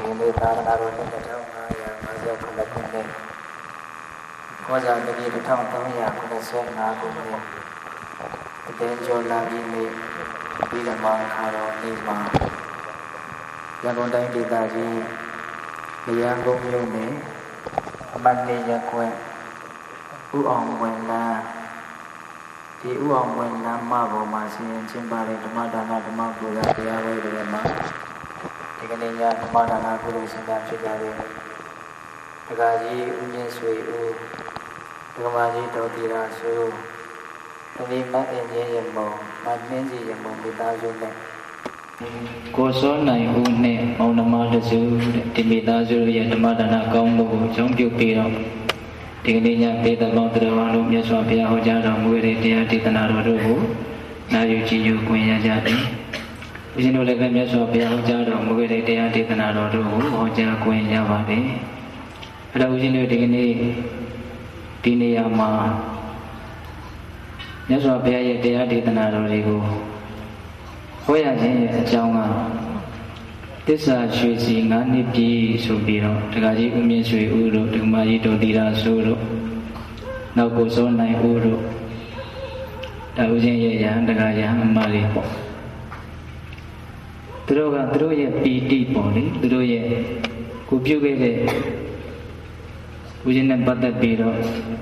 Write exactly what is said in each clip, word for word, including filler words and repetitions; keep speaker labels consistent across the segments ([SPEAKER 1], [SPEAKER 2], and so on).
[SPEAKER 1] ဒီနေ့သာသနာတော်နှစ်တစ်ထောင်၅ရာ၅ခုနှစ်ခုနှစ်ကောဇာတတိတစ်ထောင်သုံးရာခုနှစ်ဆယ်၅ခုနှစ်အတင်းကျော်လာပြီးနေ့ပြီးဓမ္မခါတော်နေ့မှာရန်ကုန်တိုင်းဒေသကြီးလျံကုန်းမြို့နယ်အမတ်နေရကွယ်ဥအောင်ဝင်လာဒီဥအောင်ဝင်လာမဘောမှာဆင်းကျင်းပတဲ့ဓမ္မဒါနဓမ္မပူဇာတရားဝဲတွေမှာဒီကနေ့ညဓမ္မဒါနကုသိုလ်ရှင်သာဖြစ်ကြတဲ့ဒကာကြီးဦးမြင့်ဆွေဦးဒကမာကြီးဒေါ်တီရာစုတတိမအင်းကြီးရမုံမနှင်းကြီးရမုံမိသားစုနဲ့ကိုစောနိုင်ဦးနဲ့မောင်နှမတစုတဲ့ဒီမိသားစုရဲ့ဓမ္မဒါနကောင်းမှုကိုကြောင်းပြုပြီးတော့ဒီကနေ့ညဒေသပေါင်းတော်ဘာလို့မြတ်စွာဘုရားဟောကြားတော်မူတဲ့တရားဒေသနာတော်တို့ကိုနာယူကြည်ညိုခွင့်ရကြတယ်။ဦးဇင်းတို့လည်းပဲမြတ်စွာဘုရားဟောကြားတော်မူတဲ့တရားဒေသနာတော်တို့ကိုဟောကြားခွင့်ရပါတယ်။အဲဒါဦးဇင်းတို့ဒီကနေ့ဒီနေရာမှာမြတ်စွာဘုရားရဲ့တရားဒေသနာတော်တွေကိုဟောရခြင်းရဲ့အကြောင်းကသစ္စာရွှေစီငါးနှစ်ပြည့်ဆိုပြီးတော့ဒကာကြီးဦးမြင့်ဆွေဦးတို့ဒကမာကြီးဒေါ်တီရာဆိုတို့နောက်ကိုစောနိုင်ဦးတို့ဒါဦးချင်းရဲ့ရဟန်းဒကာရဟန်းအမလေးပေါ့သူတို့ကသူတို့ရဲ့ပီတိပေါ့လေသူတို့ရဲ့ကိုပြုခဲ့တဲ့ဦးချင်းနဲ့ပတ်သက်ပြီးတော့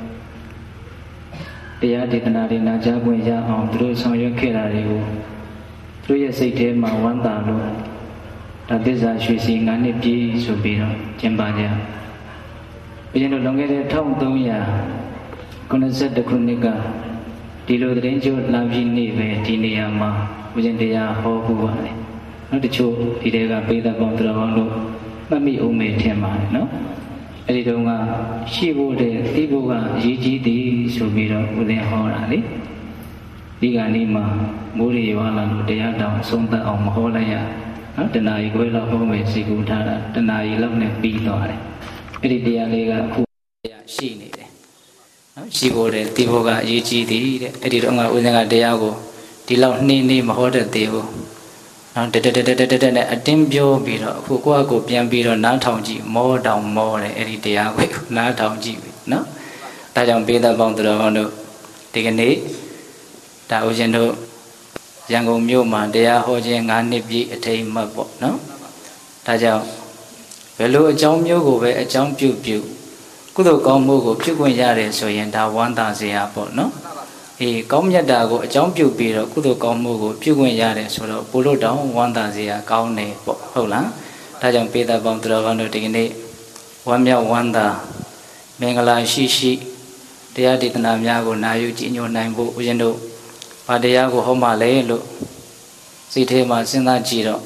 [SPEAKER 1] တရားဒေသနာတွေနာကြားခွင့်ရအောင်သူတို့ဆောင်ရွက်ခဲ့တာတွေကိုသူတို့ရဲ့စိတ်ထဲမှာဝမ်းသာလို့ဒါသစ္စာရွှေစီငါးနှစ်ပြည့်ဆိုပြီးတော့ကျင်းပကြ။ဘုရင်တို့လွန်ခဲ့တဲ့၁၃၉၁ခုနှစ်ကဒီလိုသတင်းကြိုလာပြီးနေ့ပဲဒီနေရာမှာဘုရင်တရားဟောပူပါတယ်။နောက်တချို့ဒီတဲကပေးသက်ပေါင်းတော်ပေါင်းလို့မှတ်မိအောင်မေထင်ပါတယ်နော်။အဲဒီတုန်းကရှိဖို့တဲ့သိဖို့ကအရေးကြီးသည်ဆိုပြီးတော့ဦးဇင်းဟောတာလေ။ဒီကနေ့မှာမိုးရေရွာလာလို့တရားတောင်အဆုံးသတ်အောင်မဟောလိုက်ရနော်တဏှာကြီးခွဲလောက်ဟောမယ်စီကူထားတာတဏှာကြီးလောက်နဲ့ပြီးသွားတယ်အဲ့ဒီတရားလေးကအခုတရားရှိနေတယ်နော်ရှိဖို့တဲ့ဒီဘောကအရေးကြီးသည်တဲ့အဲ့ဒီတော့ငါဦးဇင်းကတရားကိုဒီလောက်နှင်းနှင်းမဟောတတ်သေးဘူးနော်တက်တက်တက်တက်တက်နဲ့အတင်းပြောပြီးတော့အခုကိုယ့်အကိုပြန်ပြီးတော့နားထောင်ကြည့်မောတောင်မောတယ်အဲ့ဒီတရားကိုနားထောင်ကြည့်ပြီနော်ဒါကြောင့်ပေးသက်ပေါင်းတော်ပေါင်းတို့ဒီကနေ့ဒါဦးဇင်းတို့ရန်ကုန်မြို့မှာတရားဟောခြင်း၅နှစ်ပြည့်အထိမ်းအမှတ်ပေါ့နော်ဒါကြောင့်ဘယ်လိုအကြောင်းမျိုးကိုပဲအကြောင်းပြုပြုကုသိုလ်ကောင်းမှုကိုပြုခွင့်ရတယ်ဆိုရင်ဒါဝမ်းသာစရာပေါ့နော်အေးကောင်းမြတ်တာကိုအကြောင်းပြုပြီးတော့ကုသိုလ်ကောင်းမှုကိုပြုခွင့်ရတယ်ဆိုတော့ပို့လို့တောင်းဝမ်းသာစရာကောင်းတယ်ပေါ့ဟုတ်လားဒါကြောင့်ပေးသက်ပေါင်းတော်ကောင်းတို့ဒီကနေ့ဝမ်းမြောက်ဝမ်းသာမင်္ဂလာရှိရှိတရားဒေသနာများကိုနာယူကြည်ညိုနိုင်ဖို့ဦးဇင်းတို့ဘာတရားကိုဟောမှလဲလို့စိတ်ထဲမှာစဉ်းစားကြည့်တော့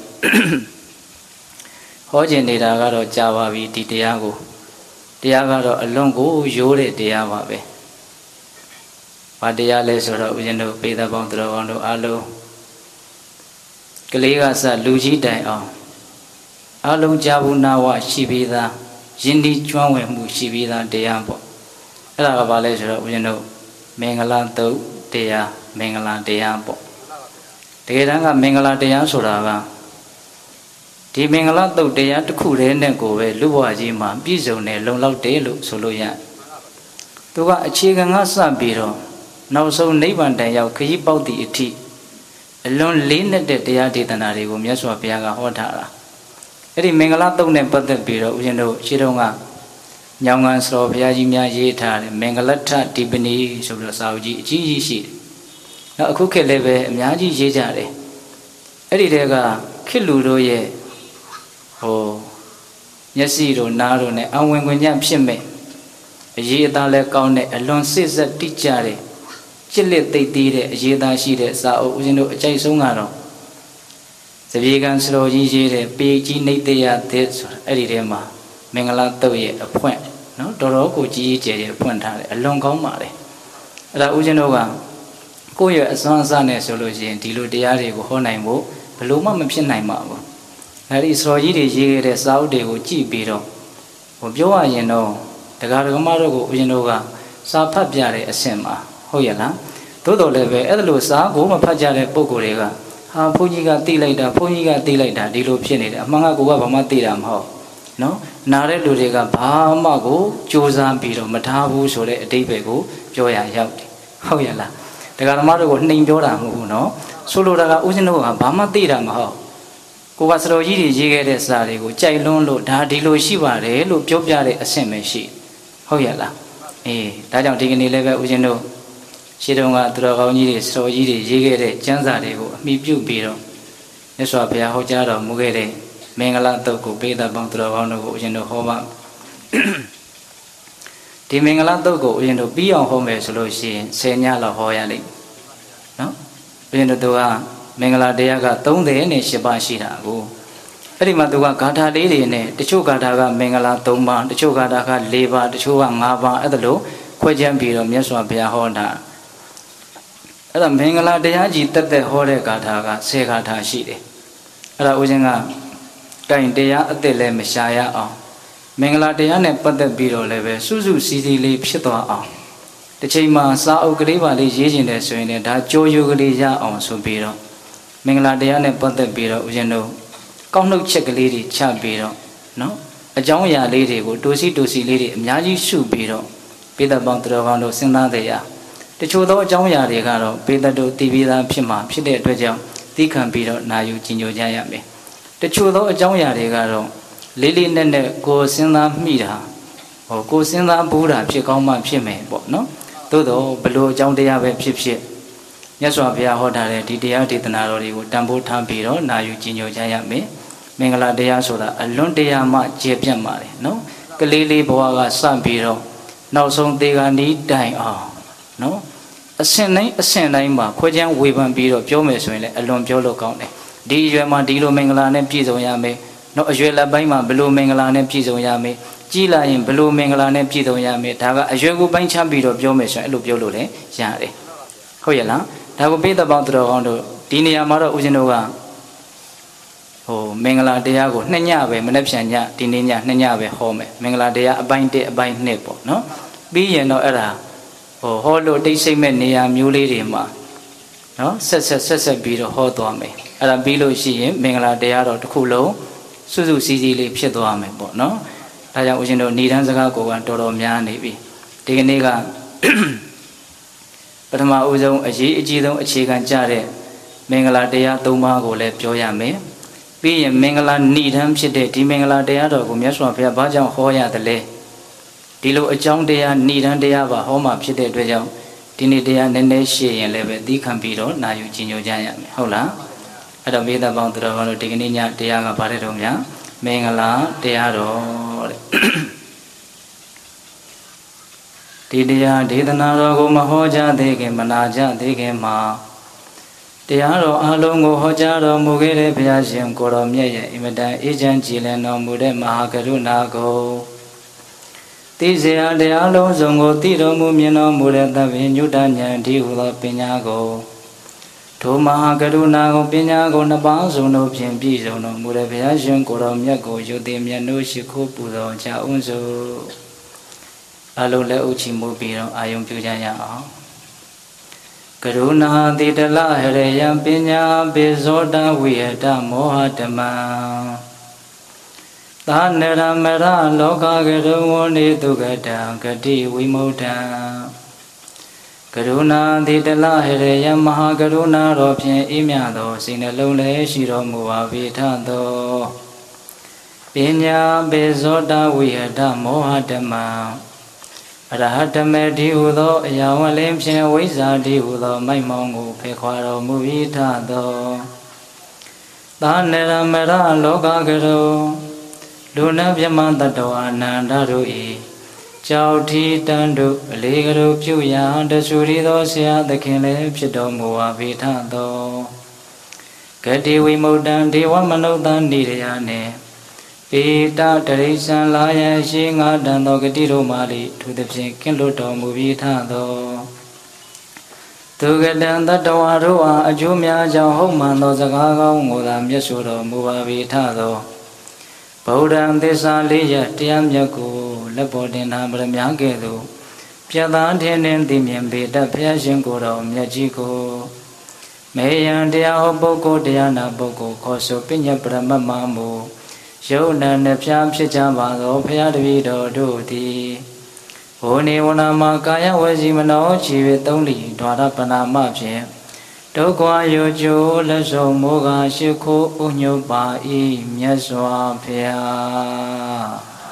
[SPEAKER 1] ဟောခြင်းနေတာကတော့ကြာပါပြီဒီတရားကိုတရားကတော့အလွန်ကိုရိုးတဲ့တရားပါပဲဘာတရားလဲဆိုတော့ဦးဇင်းတို့ပေးသက်ပေါင်းတော်ကောင်းတို့အားလုံးကလေးကစလူကြီးတိုင်အောင်အားလုံးကြာဘူးနာဝရှိပြီးသားယဉ်ဒီကျွမ်းဝင်မှုရှိပြီးသားတရားပေါ့အဲ့ဒါကဘာလဲဆိုတော့ဦးဇင်းတို့မင်္ဂလာတုတ်တရားမင်္ဂလာတရားပေါ့တကယ်တမ်းကမင်္ဂလာတရားဆိုတာကဒီမင်္ဂလာတုတ်တရားတစ်ခုတည်းနဲ့ကိုပဲလူဘဝကြီးမှာပြည့်စုံတယ်လုံလောက်တယ်လို့ဆိုလို့ရသူကအခြေခံကစပြီးတော့နောက်ဆုံးနိဗ္ဗာန်တိုင်ရောက်ခရီးပေါက်သည့်အထိအလွန်လေးနက်တဲ့တရားဒေသနာတွေကိုမြတ်စွာဘုရားကဟောထားတာအဲ့ဒီမင်္ဂလာတုတ်နဲ့ပတ်သက်ပြီးတော့ဦးဇင်းတို့ရှင်းတော့ကညောင်ကန်စတော်ဘုရားကြီးများရေးထားတယ်မင်္ဂလထဒီပနီဆိုပြီးတော့စာအုပ်ကြီးအကြီးကြီးရှိတယ်။နောက်အခုခေတ်လည်းပဲအများကြီးရေးကြတယ်။အဲ့ဒီတဲကခေတ်လူတို့ရဲ့ဟိုမျက်စိတို့နားတို့နဲ့အဝင်ခွင့်ညံ့ဖြစ်မဲ့အရေးအသားလည်းကောင်းတဲ့အလွန်စစ်ဆက်တိကျတဲ့ကြစ်လက်သိသေးတဲ့အရေးအသားရှိတဲ့စာအုပ်ဦးဇင်းတို့အကြိုက်ဆုံးကတော့သပြေကံစတော်ကြီးရေးတဲ့ပေကြီးနေတရတဲ့ဆိုတာအဲ့ဒီထဲမှာမင်္ဂလာတုတ်ရဲ့အဖွင့်နော်တော်တော်ကိုကြီးကြီးကျယ်ကျယ်ဖွင့်ထားတယ်အလွန်ကောင်းပါလေအဲ့ဒါဦးဇင်းတို့ကကိုယ့်ရဲ့အစွမ်းအစနဲ့ဆိုလို့ရှိရင်ဒီလိုတရားတွေကိုဟောနိုင်ဖို့ဘယ်လို့မှမဖြစ်နိုင်ပါဘူးအဲ့ဒီစတော်ကြီးတွေရေးခဲ့တဲ့စာအုပ်တွေကိုကြည့်ပြီးတော့ဟိုပြောရရင်တော့တရားဓမ္မတို့ကိုဦးဇင်းတို့ကစာဖတ်ပြတဲ့အဆင့်မှာဟုတ်ရဲ့လားသို့တော်လည်းပဲအဲ့လိုစာကိုမဖတ်ကြတဲ့ပုံကိုယ်တွေကဟာဘုန်းကြီးကသိလိုက်တာဘုန်းကြီးကသိလိုက်တာဒီလိုဖြစ်နေတယ်အမှန်ကကိုကဘာမှသိတာမဟုတ်နော်နားတဲ့လူတွေကဘာမှကိုစူးစမ်းပြီးတော့မထားဘူးဆိုတဲ့အတိတ်ပဲကိုပြောရရောက်တယ်ဟုတ်ရဲ့လားတရားဓမ္မတို့ကိုနှိမ်ပြောတာမဟုတ်ဘူးနော်ဆိုလိုတာကဦးဇင်းတို့ကဘာမှသိတာမဟုတ်ကိုကစတော်ကြီးတွေရေးခဲ့တဲ့စာတွေကိုကြိုက်လွန်းလို့ဒါဒီလိုရှိပါတယ်လို့ပြောပြတဲ့အဆင့်ပဲရှိဟုတ်ရဲ့လားအေးဒါကြောင့်ဒီကနေ့လည်းပဲဦးဇင်းတို့ရှင်းတုန်းကသူတော်ကောင်းကြီးတွေစတော်ကြီးတွေရေးခဲ့တဲ့ကျမ်းစာတွေကိုအမိပြုပြီးတော့မြတ်စွာဘုရားဟောကြားတော်မူခဲ့တဲ့မင်္ဂလာတုတ်ကိုပေးသက်ပေါင်းသူတော်ကောင်းတို့ကိုဦးဇင်းတို့ဟောပါဒီမင်္ဂလာတုတ်ကိုဦးဇင်းတို့ပြီးအောင်ဟောမယ်ဆိုလို့ရှိရင်ဆယ်ညလောက်ဟောရလိမ့်နော်ဦးဇင်းတို့ကမင်္ဂလာတရားကသုံးတယ်နဲ့ရှစ်ပါးရှိတာကိုအဲ့ဒီမှာသူကဂါထာလေးတွေနဲ့တချို့ဂါထာကမင်္ဂလာသုံးပါးတချို့ဂါထာကလေးပါးတချို့ကငါးပါးအဲ့ဒါလို့ခွဲခြမ်းပြီးတော့မြတ်စွာဘုရားဟောတာအဲ့ဒါမင်္ဂလာတရားကြီးတက်တက်ဟောတဲ့ဂါထာကဆယ်ဂါထာရှိတယ်အဲ့ဒါဦးဇင်းကတိုင်တရားအသက်လည်းမရှာရအောင်မင်္ဂလာတရားနဲ့ပတ်သက်ပြီးတော့လည်းပဲစုစုစည်းစည်းလေးဖြစ်သွားအောင်တစ်ချိန်မှာစာအုပ်ကလေးပါလေးရေးကျင်တယ်ဆိုရင်လည်းဒါကြောယူကလေးရအောင်ဆိုပြီးတော့မင်္ဂလာတရားနဲ့ပတ်သက်ပြီးတော့ဦးဇင်းတို့ကောက်နှုတ်ချက်ကလေးတွေချပြီးတော့နော်အကြောင်းအရာလေးတွေကိုတိုစီတိုစီလေးတွေအများကြီးရှုပြီးတော့ပိဿပေါင်းတော်ကောင်းတို့စဉ်းစားတဲ့ရာတချို့သောအကြောင်းအရာတွေကတော့ပိဿတို့တည်ပြီးသားဖြစ်မှာဖြစ်တဲ့အတွက်ကြောင့်သိခံပြီးတော့နာယူကြည်ညိုကြရမယ်တချို့သောအကြောင်းအရာတွေကတော့လေးလေးနက်နက်ကိုစဉ်းစားမိတာဟောကိုစဉ်းစားဘူးတာဖြစ်ကောင်းမှဖြစ်မယ်ပေါ့နော်သို့တော့ဘလို့အကြောင်းတရားပဲဖြစ်ဖြစ်မြတ်စွာဘုရားဟောထားတဲ့ဒီတရားဒေသနာတော်တွေကိုတန်ဖိုးထားပြီးတော့နာယူကြည်ညိုကြရမယ်မင်္ဂလာတရားဆိုတာအလွန်တရာမှကျေပြတ်ပါတယ်နော်ကလေးလေးဘဝကစပြီးတော့နောက်ဆုံးသေဂာနီးတိုင်အောင်နော်အဆင့်တိုင်းအဆင့်တိုင်းမှာခွဲခြမ်းဝေဖန်ပြီးတော့ပြောမယ်ဆိုရင်လည်းအလွန်ပြောလို့ကောင်းတယ်ဒီအရွယ်မှာဒီလိုမင်္ဂလာနဲ့ပြည့်စုံရမယ်နော်အရွယ်လက်ပိုင်းမှာဘယ်လိုမင်္ဂလာနဲ့ပြည့်စုံရမယ်ကြီးလာရင်ဘယ်လိုမင်္ဂလာနဲ့ပြည့်စုံရမယ်ဒါကအရွယ်ကိုပိုင်းခြားပြီးတော့ပြောမယ်ဆိုရင်အဲ့လိုပြောလို့လည်းရတယ်ဟုတ်ရဲ့လားဒါကိုပိဿပေါင်းတော်ကောင်းတို့ဒီနေရာမှာတော့ဦးဇင်းတို့ကဟိုမင်္ဂလာတရားကိုနှစ်ညပဲမနေ့ဖြန်ညဒီနေ့ညနှစ်ညပဲဟောမယ်မင်္ဂလာတရားအပိုင်းတစ်အပိုင်းနှစ်ပေါ့နော်ပြီးရင်တော့အဲ့ဒါဟိုဟောလို့တိတ်ဆိတ်မဲ့နေရာမျိုးလေးတွေမှာနော်ဆက်ဆက်ဆက်ဆက်ပြီးတော့ဟောသွားမယ်အဲ့ဒါပြီးလို့ရှိရင်မင်္ဂလာတရားတော်တစ်ခုလုံးစုစုစည်းစည်းလေးဖြစ်သွားမယ်ပေါ့နော်ဒါကြောင့်ဦးဇင်းတို့ဏိဒန်းစကားကိုကတော်တော်များနေပြီဒီကနေ့ကပထမဦးဆုံးအရေးအကြီးဆုံးအခြေခံကြတဲ့မင်္ဂလာတရားသုံးပါးကိုလည်းပြောရမယ်ပြီးရင်မင်္ဂလာဏိဒန်းဖြစ်တဲ့ဒီမင်္ဂလာတရားတော်ကိုမြတ်စွာဘုရားဘာကြောင့်ဟောရသလဲဒီလိုအကြောင်းတရားဏိဒန်းတရားပါဟောမှာဖြစ်တဲ့အတွက်ကြောင့်ဒီနေ့တရားနည်းနည်းရှင်းရင်လည်းပဲသိခံပြီးတော့နာယူကြည်ညိုကြရမယ်ဟုတ်လားအဲ့တော့မိသားပေါင်းတော်ဘာလို့ဒီကနေ့ညတရားကဘာတဲ့တော့များမင်္ဂလာတရားတော်တဲ့ဒီတရားဒေသနာတော်ကိုမဟောကြားသေးခင်မနာကြသေးခင်မှာတရားတော်အလုံးကိုဟောကြားတော်မူခဲ့တဲ့ဘုရားရှင်ကိုတော်မြတ်ရဲ့အင်မတန်အေးချမ်းကြည်လင်တော်မူတဲ့မဟာကရုဏာကိုသိစေရတရားလုံးစုံကိုသိတော်မူမြင်တော်မူတဲ့သဗ္ဗညုတဉာဏ်ဒီဟုသောပညာကိုဒုမဟာကရုဏာကိုပညာကိုနှစ်ပါးစုံတို့ဖြင့်ပြည့်စုံတော်မူတဲ့ဘုရားရှင်ကိုတော်မြတ်ကိုယုတိမြတ်တို့ရှိခိုးပူဇော်ကြအောင်စို့အလုံးလည်းဥချီမှုပြီးတော့အာယုံပြုကြရအောင်ကရုဏာတိတလဟရယံပညာပိဇောတဝိဟတမောဟဓမ္မသာနရမရလောကကရုဝနေတုကတံဂတိဝိမု ढ ံကရုဏာတိတလဟရယံမဟာကရုဏာတော်ဖြင့်အေးမြသောစိတ်နှလုံးလည်းရှိတော်မူပါ၏ထသောပညာပိဇောတဝိဟတမောဟဓမ္မအရဟတမေတိဟုသောအရာဝလင်းဖြင့်ဝိဇ္ဇာတိဟုသောမိုက်မောင်းကိုဖေခွာတော်မူ၏ထသောသာနရမရလောကကရုလူနာမြမတတဝအနန္တတို့၏ကြောက်ထီတန်တို့အလေးကရုပြုရာတဆူရီသောဆရာသခင်လည်းဖြစ်တော်မူပါ၏ထသောဂတိဝိမု ढ ံဒေဝမနုဿာနိရယနှင့်ဧတတရိစ္ဆန်လာယရှိငါတန်သောဂတိတို့မာလိသူသဖြင့်ကင်းလွတ်တော်မူပြီးထသောသူကတံတတဝါတို့အားအကျိုးများကြောင့်ဟုတ်မှန်သောစကားကောင်းကိုသာမျက်ဆိုတော်မူပါပြီးထသောဗုဒ္ဓံသစ္စာလေးရတရားမြတ်ကိုလက်ပေါ်တင်ထားဗရမ ्या ကဲ့သို့ပြတ်သားထင်းထင်းသိမြင်ပေတတ်ဘုရားရှင်ကိုယ်တော်မြတ်ကြီးကိုမေယံတရားဟောပုဂ္ဂိုလ်တရားနာပုဂ္ဂိုလ်ခေါ်ဆိုပညတ်ပရမတ်မမူရုပ်နာနှဖျားဖြစ်ကြပါသောဘုရားတပည့်တော်တို့သည်ဝေနေဝနာမှာကာယဝစီမနောခြေ၍သုံးလီဓာရပနာမဖြင့်ဒုက္ခယောကျိုးလက်ဆောင်မောကရှိခိုးဥညုပါ၏မြတ်စွာဘုရား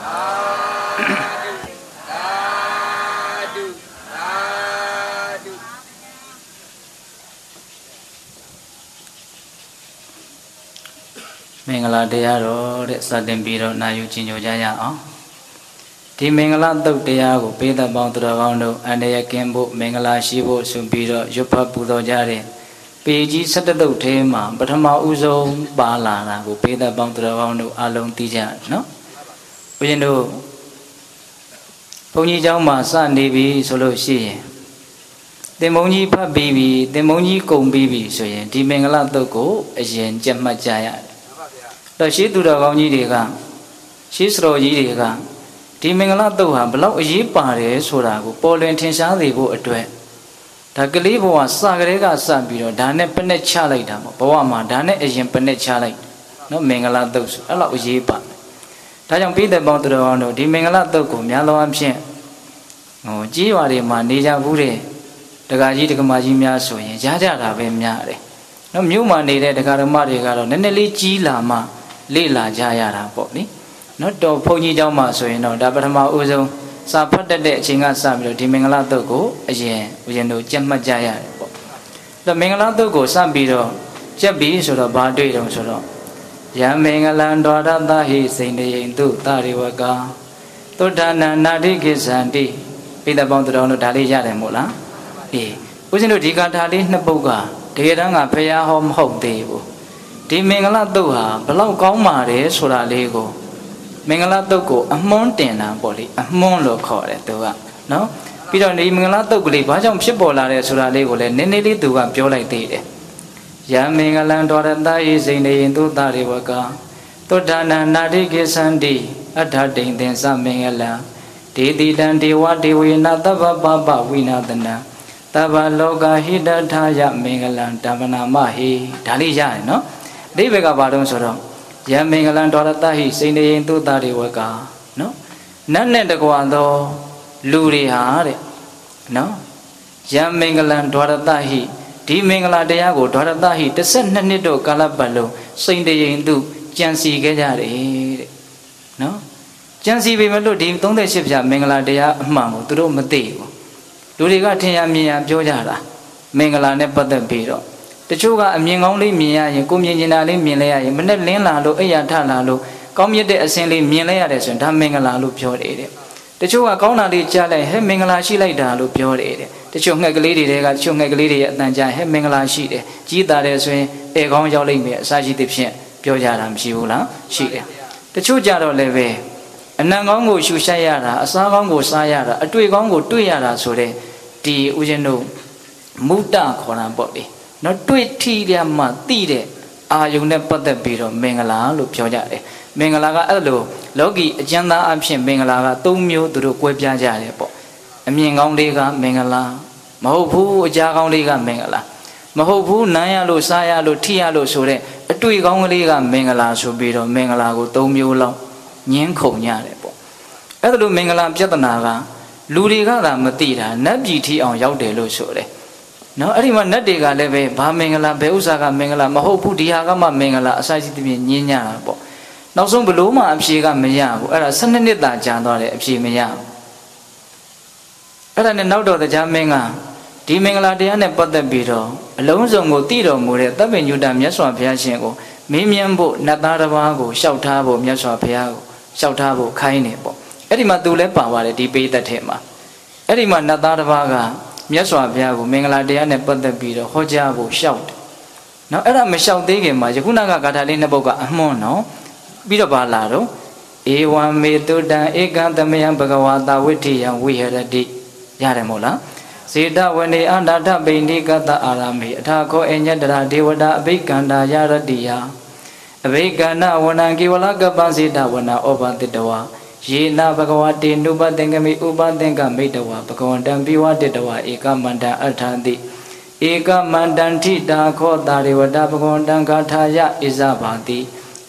[SPEAKER 1] မင်္ဂလာတရားတော်တဲ့စတင်ပြီးတော့နာယူကျင်ကြကြရအောင်ဒီမင်္ဂလာတုတ်တရားကိုပေးသက်ပေါင်းသူတော်ကောင်းတို့အန္တရာယ်ကင်းဖို့မင်္ဂလာရှိဖို့ဆိုပြီးတော့ရွတ်ဖတ်ပူဇော်ကြတဲ့ပေကြီး၁၁တုတ်ထဲမှာပထမဦးဆုံးပါလာတာကိုပေးသက်ပေါင်းသူတော်ကောင်းတို့အလုံးသိကြနော်ဘုရင်တို့ဘုန်းကြီးเจ้าမှာစနေပြီဆိုလို့ရှိရင်သင်္ဘုန်းကြီးဖတ်ပြီးပြီသင်္ဘုန်းကြီးကုံပြီးပြီဆိုရင်ဒီမင်္ဂလာတုတ်ကိုအရင်ကြက်မှတ်ကြရတယ်တော့ရှိသူတော်ကောင်းကြီးတွေကရှိစတော်ကြီးတွေကဒီမင်္ဂလာတုတ်ဟာဘလောက်အရေးပါတယ်ဆိုတာကိုပေါ်လွင်ထင်ရှားစေဖို့အတွက်ဒါကလေးဘဝစကလေးကစပြီးတော့ဒါနဲ့ပနဲ့ချလိုက်တာပေါ့ဘဝမှာဒါနဲ့အရင်ပနဲ့ချလိုက်နော်မင်္ဂလာတုတ်ဆိုအဲ့လောက်အရေးပါဒါကြောင့်ပြည်သက်ပေါင်းသူတော်ကောင်းတို့ဒီမင်္ဂလာတုတ်ကိုများသောအားဖြင့်ဟိုကြီးရွာတွေမှာနေကြဘူးတဲ့ဒကာကြီးဒကမကြီးများဆိုရင်ရကြတာပဲများတယ်နော်မြို့မှာနေတဲ့ဒကာဓမ္မတွေကတော့နည်းနည်းလေးကြီးလာမှလေ့လာကြရတာပေါ့နိနော်တော်ဘုန်းကြီးเจ้าမှာဆိုရင်တော့ဒါပထမဦးဆုံးစာဖတ်တတ်တဲ့အချိန်ကစပြီးတော့ဒီမင်္ဂလာတုတ်ကိုအရင်ဦးဇင်းတို့ကြက်မှတ်ကြရတယ်ပေါ့ဒါမင်္ဂလာတုတ်ကိုစပြီးတော့ကြက်ပြီးဆိုတော့ဘာတွေ့တုံဆိုတော့ယံမင်္ဂလံဒေါရသဟိစိန်တယိန်တုတာရိဝကာသုဒ္ဓနာနာတိကိသန္တိပိဿပေါင်းတော်တို့ဒါလေးရတယ်မို့လားအေးဦးဇင်းတို့ဒီကထာလေးနှစ်ပုဒ်ကတကယ်တမ်းကဖရာဟောမဟုတ်သေးဘူးဒီမင်္ဂလာတုတ်ဟာဘလောက်ကောင်းပါတယ်ဆိုတာလေးကိုမင်္ဂလာတုတ်ကိုအမွန်းတင်တာပေါ့လေအမွန်းလို့ခေါ်တယ်သူကနော်ပြီးတော့ဒီမင်္ဂလာတုတ်ကလေးဘာကြောင့်ဖြစ်ပေါ်လာတယ်ဆိုတာလေးကိုလည်းနည်းနည်းလေးသူကပြောလိုက်သေးတယ်ယံမင်္ဂလံဒေါရတယေစိန်နေယင်သုတာရိဝကသုဒ္ဓနာနာတိကိသန္တိအထတိန်သင်္သမင်္ဂလံဒေတိတံဒေဝဒေဝေနသဗ္ဗပပဝိနာတနံသဗ္ဗလောကဟိတထာယမင်္ဂလံတမ္ပနာမဟိဒါလေးရတယ်နော်အဓိပ္ပာယ်ကဘာလို့ဆိုတော့ယံမင်္ဂလံဒေါရတဟိစိန်နေယင်သုတာရိဝကနော်နတ်နဲ့တကွာသောလူတွေဟာတဲ့နော်ယံမင်္ဂလံဒေါရတဟိဒီမင်္ဂလာတရားကိုဒေါရတဟိတစ်ဆက်နှစ်နှစ်တော့ကာလပတ်လုံးစိန်တယိန်သူကြံစီခဲ့ကြတယ်တဲ့နော်ကြံစီပေမဲ့လို့ဒီသုံးဆယ်ရှစ်ဖြာမင်္ဂလာတရားအမှန်ကိုသူတို့မသိဘူးလူတွေကထင်ရမြင်ရပြောကြတာမင်္ဂလာနဲ့ပတ်သက်ပြီးတော့တချို့ကအမြင်ကောင်းလေးမြင်ရရင်ကိုမြင်ကျင်တာလေးမြင်လဲရရင်မနဲ့လင်းလာလို့အိယာထလာလို့ကောင်းမြတ်တဲ့အစင်းလေးမြင်လဲရတယ်ဆိုရင်ဒါမင်္ဂလာလို့ပြောတယ်တဲ့တချို့ကကောင်းတာလေးကြားလိုက်ဟဲ့မင်္ဂလာရှိလိုက်တာလို့ပြောတယ်တဲ့တချို့ငှက်ကလေးတွေကတချို့ငှက်ကလေးတွေရဲ့အတန်ကြားဟဲ့မင်္ဂလာရှိတယ်ကြီးတာတယ်ဆိုရင်အေကောင်းရောက်လိမ့်မယ်အစာရှိသဖြင့်ပြောကြတာမရှိဘူးလားရှိတယ်တချို့ကြတော့လည်းပဲအနံကောင်းကိုရှူရှိုက်ရတာအစားကောင်းကိုစားရတာအတွေ့ကောင်းကိုတွေ့ရတာဆိုတဲ့ဒီဦးဇင်းတို့မုဒ္ဒခေါ်တာပေါ့လေနော်တွေ့ထီရမှသိတဲ့အာယုန်နဲ့ပတ်သက်ပြီးတော့မင်္ဂလာလို့ပြောကြတယ်မင်္ဂလာကအဲ့လိုလောကီအကျဉ်းသားအဖြစ်မင်္ဂလာကသုံးမျိုးသူတို့ကွဲပြားကြတယ်ပေါ့အမြင်ကောင်းလေးကမင်္ဂလာမဟုတ်ဘူးအကြားကောင်းလေးကမင်္ဂလာမဟုတ်ဘူးနမ်းရလို့စားရလို့ထိရလို့ဆိုတဲ့အတွေ့ကောင်းကလေးကမင်္ဂလာဆိုပြီးတော့မင်္ဂလာကိုသုံးမျိုးလောက်ညှင်းခုန်ကြတယ်ပေါ့အဲ့လိုမင်္ဂလာပြဿနာကလူတွေကသာမသိတာနတ်ပြည်ထီအောင်ရောက်တယ်လို့ဆိုတယ်နော်အဲ့ဒီမှာနတ်တွေကလည်းပဲဘာမင်္ဂလာဘယ်ဥစ္စာကမင်္ဂလာမဟုတ်ဘူးဒီဟာကမှမင်္ဂလာအစာရှိသဖြင့်ညင်းညတာပေါ့နောက်ဆုံးဘလို့မှအဖြေကမရဘူးအဲ့ဒါ၁၂နှစ်သာကြာသွားတယ်အဖြေမရဘူးအဲ့ဒါနဲ့နောက်တော့တရားမင်းကဒီမင်္ဂလာတရားနဲ့ပတ်သက်ပြီးတော့အလုံးစုံကိုတည်တော်မူတဲ့သဗ္ဗညုတမြတ်စွာဘုရားရှင်ကိုမင်းမြန်းဖို့နတ်သားတစ်ပါးကိုလျှောက်ထားဖို့မြတ်စွာဘုရားကိုလျှောက်ထားဖို့ခိုင်းနေပေါ့အဲ့ဒီမှာသူလည်းပါပါတယ်ဒီပေးသက်ထဲမှာအဲ့ဒီမှာနတ်သားတစ်ပါးကမြတ်စွာဘုရားကိုမင်္ဂလာတရားနဲ့ပတ်သက်ပြီးတော့ဟောကြားဖို့လျှောက်တယ်နော်အဲ့ဒါမလျှောက်သေးခင်မှာယခုနကဂါထာလေးနှစ်ပုဒ်ကအမွန်းနော်ပြီးတော့ပါလာတော့ဧဝံမေတုတံဧကံသမယံဘဂဝါတာဝိဋ္ဌိယံဝိဟရတိရတယ်မို့လားစေတဝနေအန္တထပိဏိကတအာရမေအထာခောအညတရာဒေဝတာအဘိကန္တာယရတိယအဘိကန္နဝနံကေဝလကပ္ပစေတဝနာဩဘာတိတဝယေနဘဂဝတေနုပသင်္ကမိဥပသင်္ကမိတဝဘဂဝန္တံပိဝတိတဝဧကမန္တံအထာတိဧကမန္တံထိတာခောတာဒေဝတာဘဂဝန္တံဂါထာယဣဇဘာတိဧ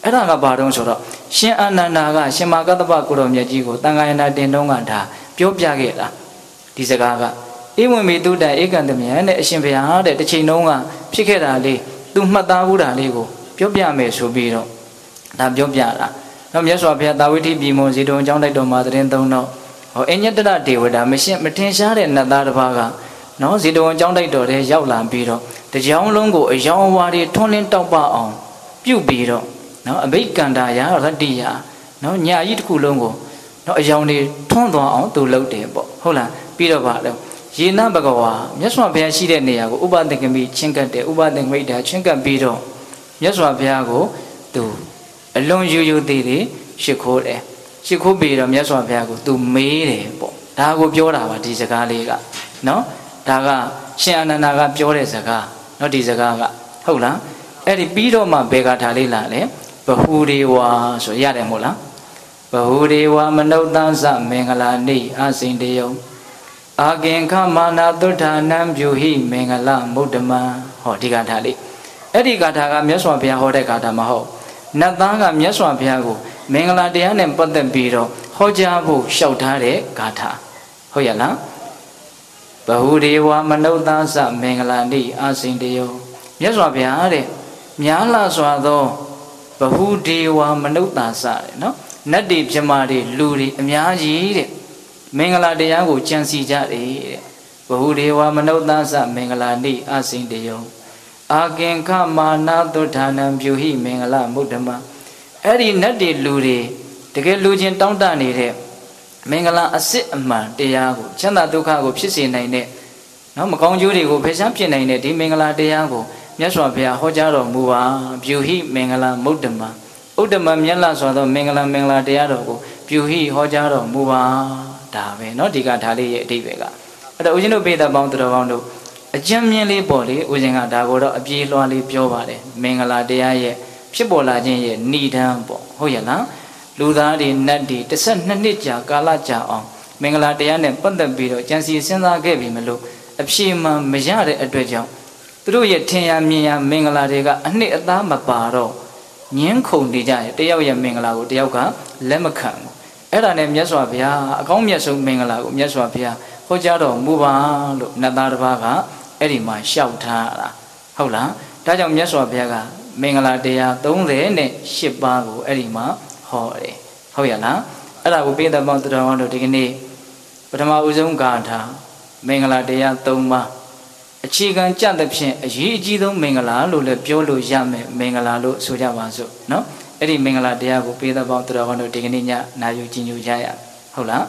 [SPEAKER 1] အဲ့ဒါကဘာတုံးဆိုတော့ရှင်အာနန္ဒာကရှင်မကတ္တပကိုတော်မြတ်ကြီးကိုတန်ခါယနာတင်တုံးကဒါပြောပြခဲ့တာဒီစကားကဧဝံမေတုတ္တဧကံတမြံတဲ့အရှင်ဘုရားတဲ့တစ်ချိန်တုန်းကဖြစ်ခဲ့တာလေးသူမှတ်သားဘူးတာလေးကိုပြောပြမယ်ဆိုပြီးတော့ဒါပြောပြတာနောက်မြတ်စွာဘုရားတာဝိထိပြည်မွန်ဇီတုံအကြောင်းတိုက်တော်မှာသတင်းသုံးတော့ဟောအညတရဒေဝတာမရှင်းမထင်ရှားတဲ့နတ်သားတစ်ပါးကနော်ဇီတုံအကြောင်းတိုက်တော်ထဲရောက်လာပြီးတော့တကြောင်လုံးကိုအယောင်ဝါတွေထွန်းလင်းတောက်ပအောင်ပြုတ်ပြီးတော့နော်အဘိက္ခန္တာယရတ္တိယနော်ညာကြီးတစ်ခုလုံးကိုနော်အယောင်တွေထွန်းသွားအောင်သူလုပ်တယ်ပေါ့ဟုတ်လားပြီးတော့ဗာတော့ယေနဘဂဝါမြတ်စွာဘုရားရှိတဲ့နေရာကိုဥပသင်္ကမိချင်းကပ်တယ်ဥပသင်္ကမိတာချင်းကပ်ပြီးတော့မြတ်စွာဘုရားကိုသူအလွန်ယူယူသေးသေးရှ िख ိုးတယ်ရှ िख ိုးပြီးတော့မြတ်စွာဘုရားကိုသူမေးတယ်ပေါ့ဒါကိုပြောတာပါဒီစကားလေးကနော်ဒါကရှင်အာနန္ဒာကပြောတဲ့စကားနော်ဒီစကားကဟုတ်လားအဲ့ဒီပြီးတော့မှဘယ်ကထားလေးလာလဲဘဟုဒေဝါဆိုရတယ်မဟုတ်လားဘဟုဒေဝမနုဿသမင်္ဂလာနိအစိန်တယုံအာကင်ခမာနာသုဋ္ဌာနံပြုဟိမင်္ဂလမုဒ္ဓမံဟောဒီကထာလေးအဲ့ဒီကထာကမြတ်စွာဘုရားဟောတဲ့ကထာမဟုတ်နတ်သားကမြတ်စွာဘုရားကိုမင်္ဂလာတရားနဲ့ပတ်သက်ပြီးတော့ဟောကြားဖို့လျှောက်ထားတဲ့ဂါထာဟုတ်ရလားဘဟုဒေဝမနုဿသမင်္ဂလာနိအာစိန်တယောမြတ်စွာဘုရားတဲ့များလာစွာသောဘဟုဒေဝမနုဿသတဲ့နော်နတ်တွေပြမတွေလူတွေအများကြီးတဲ့မင်္ဂလာတရားကိုကြံစီကြတယ်တဲ့ဘဟုဒေဝမနုဿသမင်္ဂလာနိအာစိန်တယောအာကင်ခမာနာသုဋ္ဌာနံပြုဟိမင်္ဂလမုဒ္ဓမအဲ့ဒီနတ်တွေလူတွေတကယ်လူချင်းတောင်းတနေတဲ့မင်္ဂလာအစစ်အမှန်တရားကိုချမ်းသာဒုက္ခကိုဖြစ်စေနိုင်တဲ့နော်မကောင်းကျိုးတွေကိုဖယ်ရှားဖြစ်နိုင်တဲ့ဒီမင်္ဂလာတရားကိုမြတ်စွာဘုရားဟောကြားတော်မူပါပြုဟိမင်္ဂလာမုဒ္ဓမဥဒ္ဓမမြတ်လာဆိုသောမင်္ဂလာမင်္ဂလာတရားတော်ကိုပြုဟိဟောကြားတော်မူပါဒါပဲเนาะဒီကဒါလေးရဲ့အဓိပ္ပာယ်ကအဲ့တော့ဦးဇင်းတို့ပေတပေါင်းသူတော်ကောင်းတို့အကျဉ်းမြင့်လေးပေါ့လေဦးဇင်းကဒါကိုတော့အပြေးလွှားလေးပြောပါတယ်မင်္ဂလာတရားရဲ့ဖြစ်ပေါ်လာခြင်းရဲ့ဏိဒံပေါ့ဟုတ်ရဲ့လားလူသားတွေနတ်တွေတစ်ဆက်နှစ်နှစ်ကြာကာလကြာအောင်မင်္ဂလာတရားနဲ့ပတ်သက်ပြီးတော့ကြံစီစဉ်းစားခဲ့ပြီမလို့အဖြေမှန်မရတဲ့အတွက်ကြောင့်သူတို့ရဲ့ထင်ရမြင်ရမင်္ဂလာတွေကအနှစ်အသားမပါတော့ညှင်းခုန်နေကြရဲ့တယောက်ရဲ့မင်္ဂလာကိုတယောက်ကလက်မခံဘူးအဲ့ဒါနဲ့မြတ်စွာဘုရားအကောင်းမြတ်ဆုံးမင်္ဂလာကိုမြတ်စွာဘုရားဟောကြားတော်မူပါလို့နတ်သားတစ်ပါးကအဲ့ဒီမှာလျှောက်ထားတာဟုတ်လားဒါကြောင့်မြတ်စွာဘုရားကမင်္ဂလာတရားသုံးဆယ်နဲ့ရှစ်ပါးကိုအဲ့ဒီမှာဟောတယ်ဟုတ်ရလားအဲ့ဒါကိုပိဋကပေါင်းတော်တော်တို့ဒီကနေ့ပထမဦးဆုံးဂါထာမင်္ဂလာတရားသုံးပါးအခြေခံကြတဲ့ဖြင့်အရေးအကြီးဆုံးမင်္ဂလာလို့လည်းပြောလို့ရမယ်မင်္ဂလာလို့ဆိုကြပါစို့နော်အဲ့ဒီမင်္ဂလာတရားကိုပိဋကပေါင်းတော်တော်တို့ဒီကနေ့ညနာယူကြည်ညိုကြရဟုတ်လား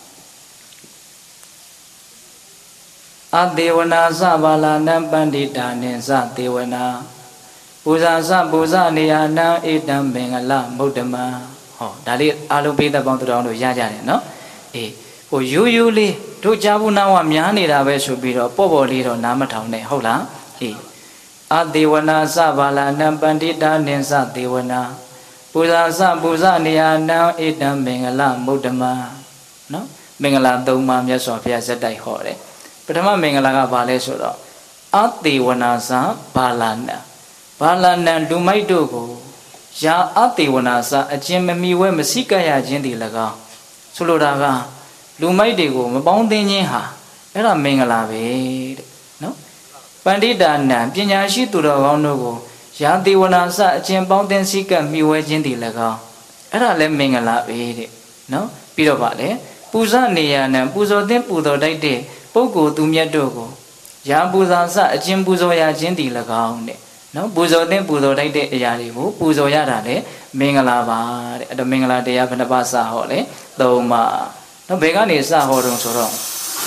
[SPEAKER 1] အသေဝနာသဘာလာနံပန္တိတာနိသသေဝနာပူဇာသပူဇာနေယနံဧတံမင်္ဂလမုဒ္ဓမံဟောဒါလေးအားလုံးပိဋကပေါင်းတော်တော်တို့ရကြတယ်နော်အေးဟိုယူယူလေးတို့ကြားဘူးနာဝများနေတာပဲဆိုပြီးတော့ပေါ့ပေါ့လေးတော့နားမထောင်နဲ့ဟုတ်လားအေးအသေဝနာသဘာလာနံပန္တိတာနိသသေဝနာပူဇာသပူဇာနေယနံဧတံမင်္ဂလမုဒ္ဓမံနော်မင်္ဂလာသုံးပါးမြတ်စွာဘုရားဇက်တိုက်ဟောတယ်ပထမမင်္ဂလာကဘာလဲဆိုတော့အသေဝနာသဘာလာနံဘာလာနံလူမိုက်တို့ကိုယာအသေဝနာသအကျဉ်မမီဝဲမစိကရခြင်းတည်၎င်းဆိုလိုတာကလူမိုက်တွေကိုမပေါင်းသင်းခြင်းဟာအဲ့ဒါမင်္ဂလာပဲတဲ့နော်ပန္တိတာနံပညာရှိသူတော်ကောင်းတို့ကိုယာသေဝနာသအကျဉ်ပေါင်းသင်းစိကမီဝဲခြင်းတည်၎င်းအဲ့ဒါလည်းမင်္ဂလာပဲတဲ့နော်ပြီးတော့ဗာလေပူဇနေယနံပူဇော်သင်းပူဇော်တိုက်တဲ့ပုဂ္ဂိုလ်သူမြတ်တို့ကိုယာပူဇာသအကျဉ်ပူဇော်ရခြင်းတည်၎င်းတဲ့နော်ပူဇော်သင်းပူဇော်တိုက်တဲ့အရာတွေကိုပူဇော်ရတာလေမင်္ဂလာပါတဲ့အဲ့တော့မင်္ဂလာတရားဘယ်နှပါးစဟောလဲသုံးပါးနော်ဘယ်ကနေစဟောတုံးဆိုတော့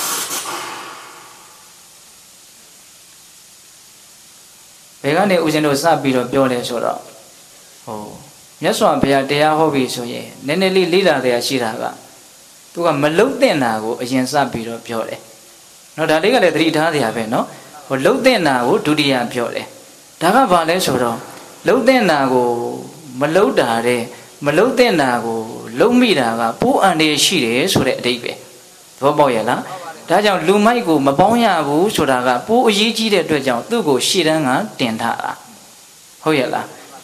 [SPEAKER 1] ဘယ်ကနေဦးဇင်းတို့စပြီးတော့ပြောလဲဆိုတော့ဟိုမြတ်စွာဘုရားတရားဟောပြီဆိုရင်နည်းနည်းလေးလေ့လာတရားရှိတာကသူကမလုတ်တဲ့နာကိုအရင်စပြီးတော့ပြောတယ်နော်ဒါလေးကလည်းသတိထားစရာပဲနော်ဟိုလုတ်တဲ့နာကိုဒုတိယပြောတယ်ဒါကဘာလဲဆိုတော့လုတ်တဲ့နာကိုမလုတ်တာတဲ့မလုတ်တဲ့နာကိုလုံမိတာကပိုးအန်ရရှိတယ်ဆိုတဲ့အဓိပ္ပာယ်သဘောပေါက်ရလားဒါကြောင့်လူမိုက်ကိုမပေါင်းရဘူးဆိုတာကပိုးအရေးကြီးတဲ့အတွက်ကြောင့်သူ့ကိုရှေ့တန်းကတင်ထားတာဟုတ်ရဲ့လား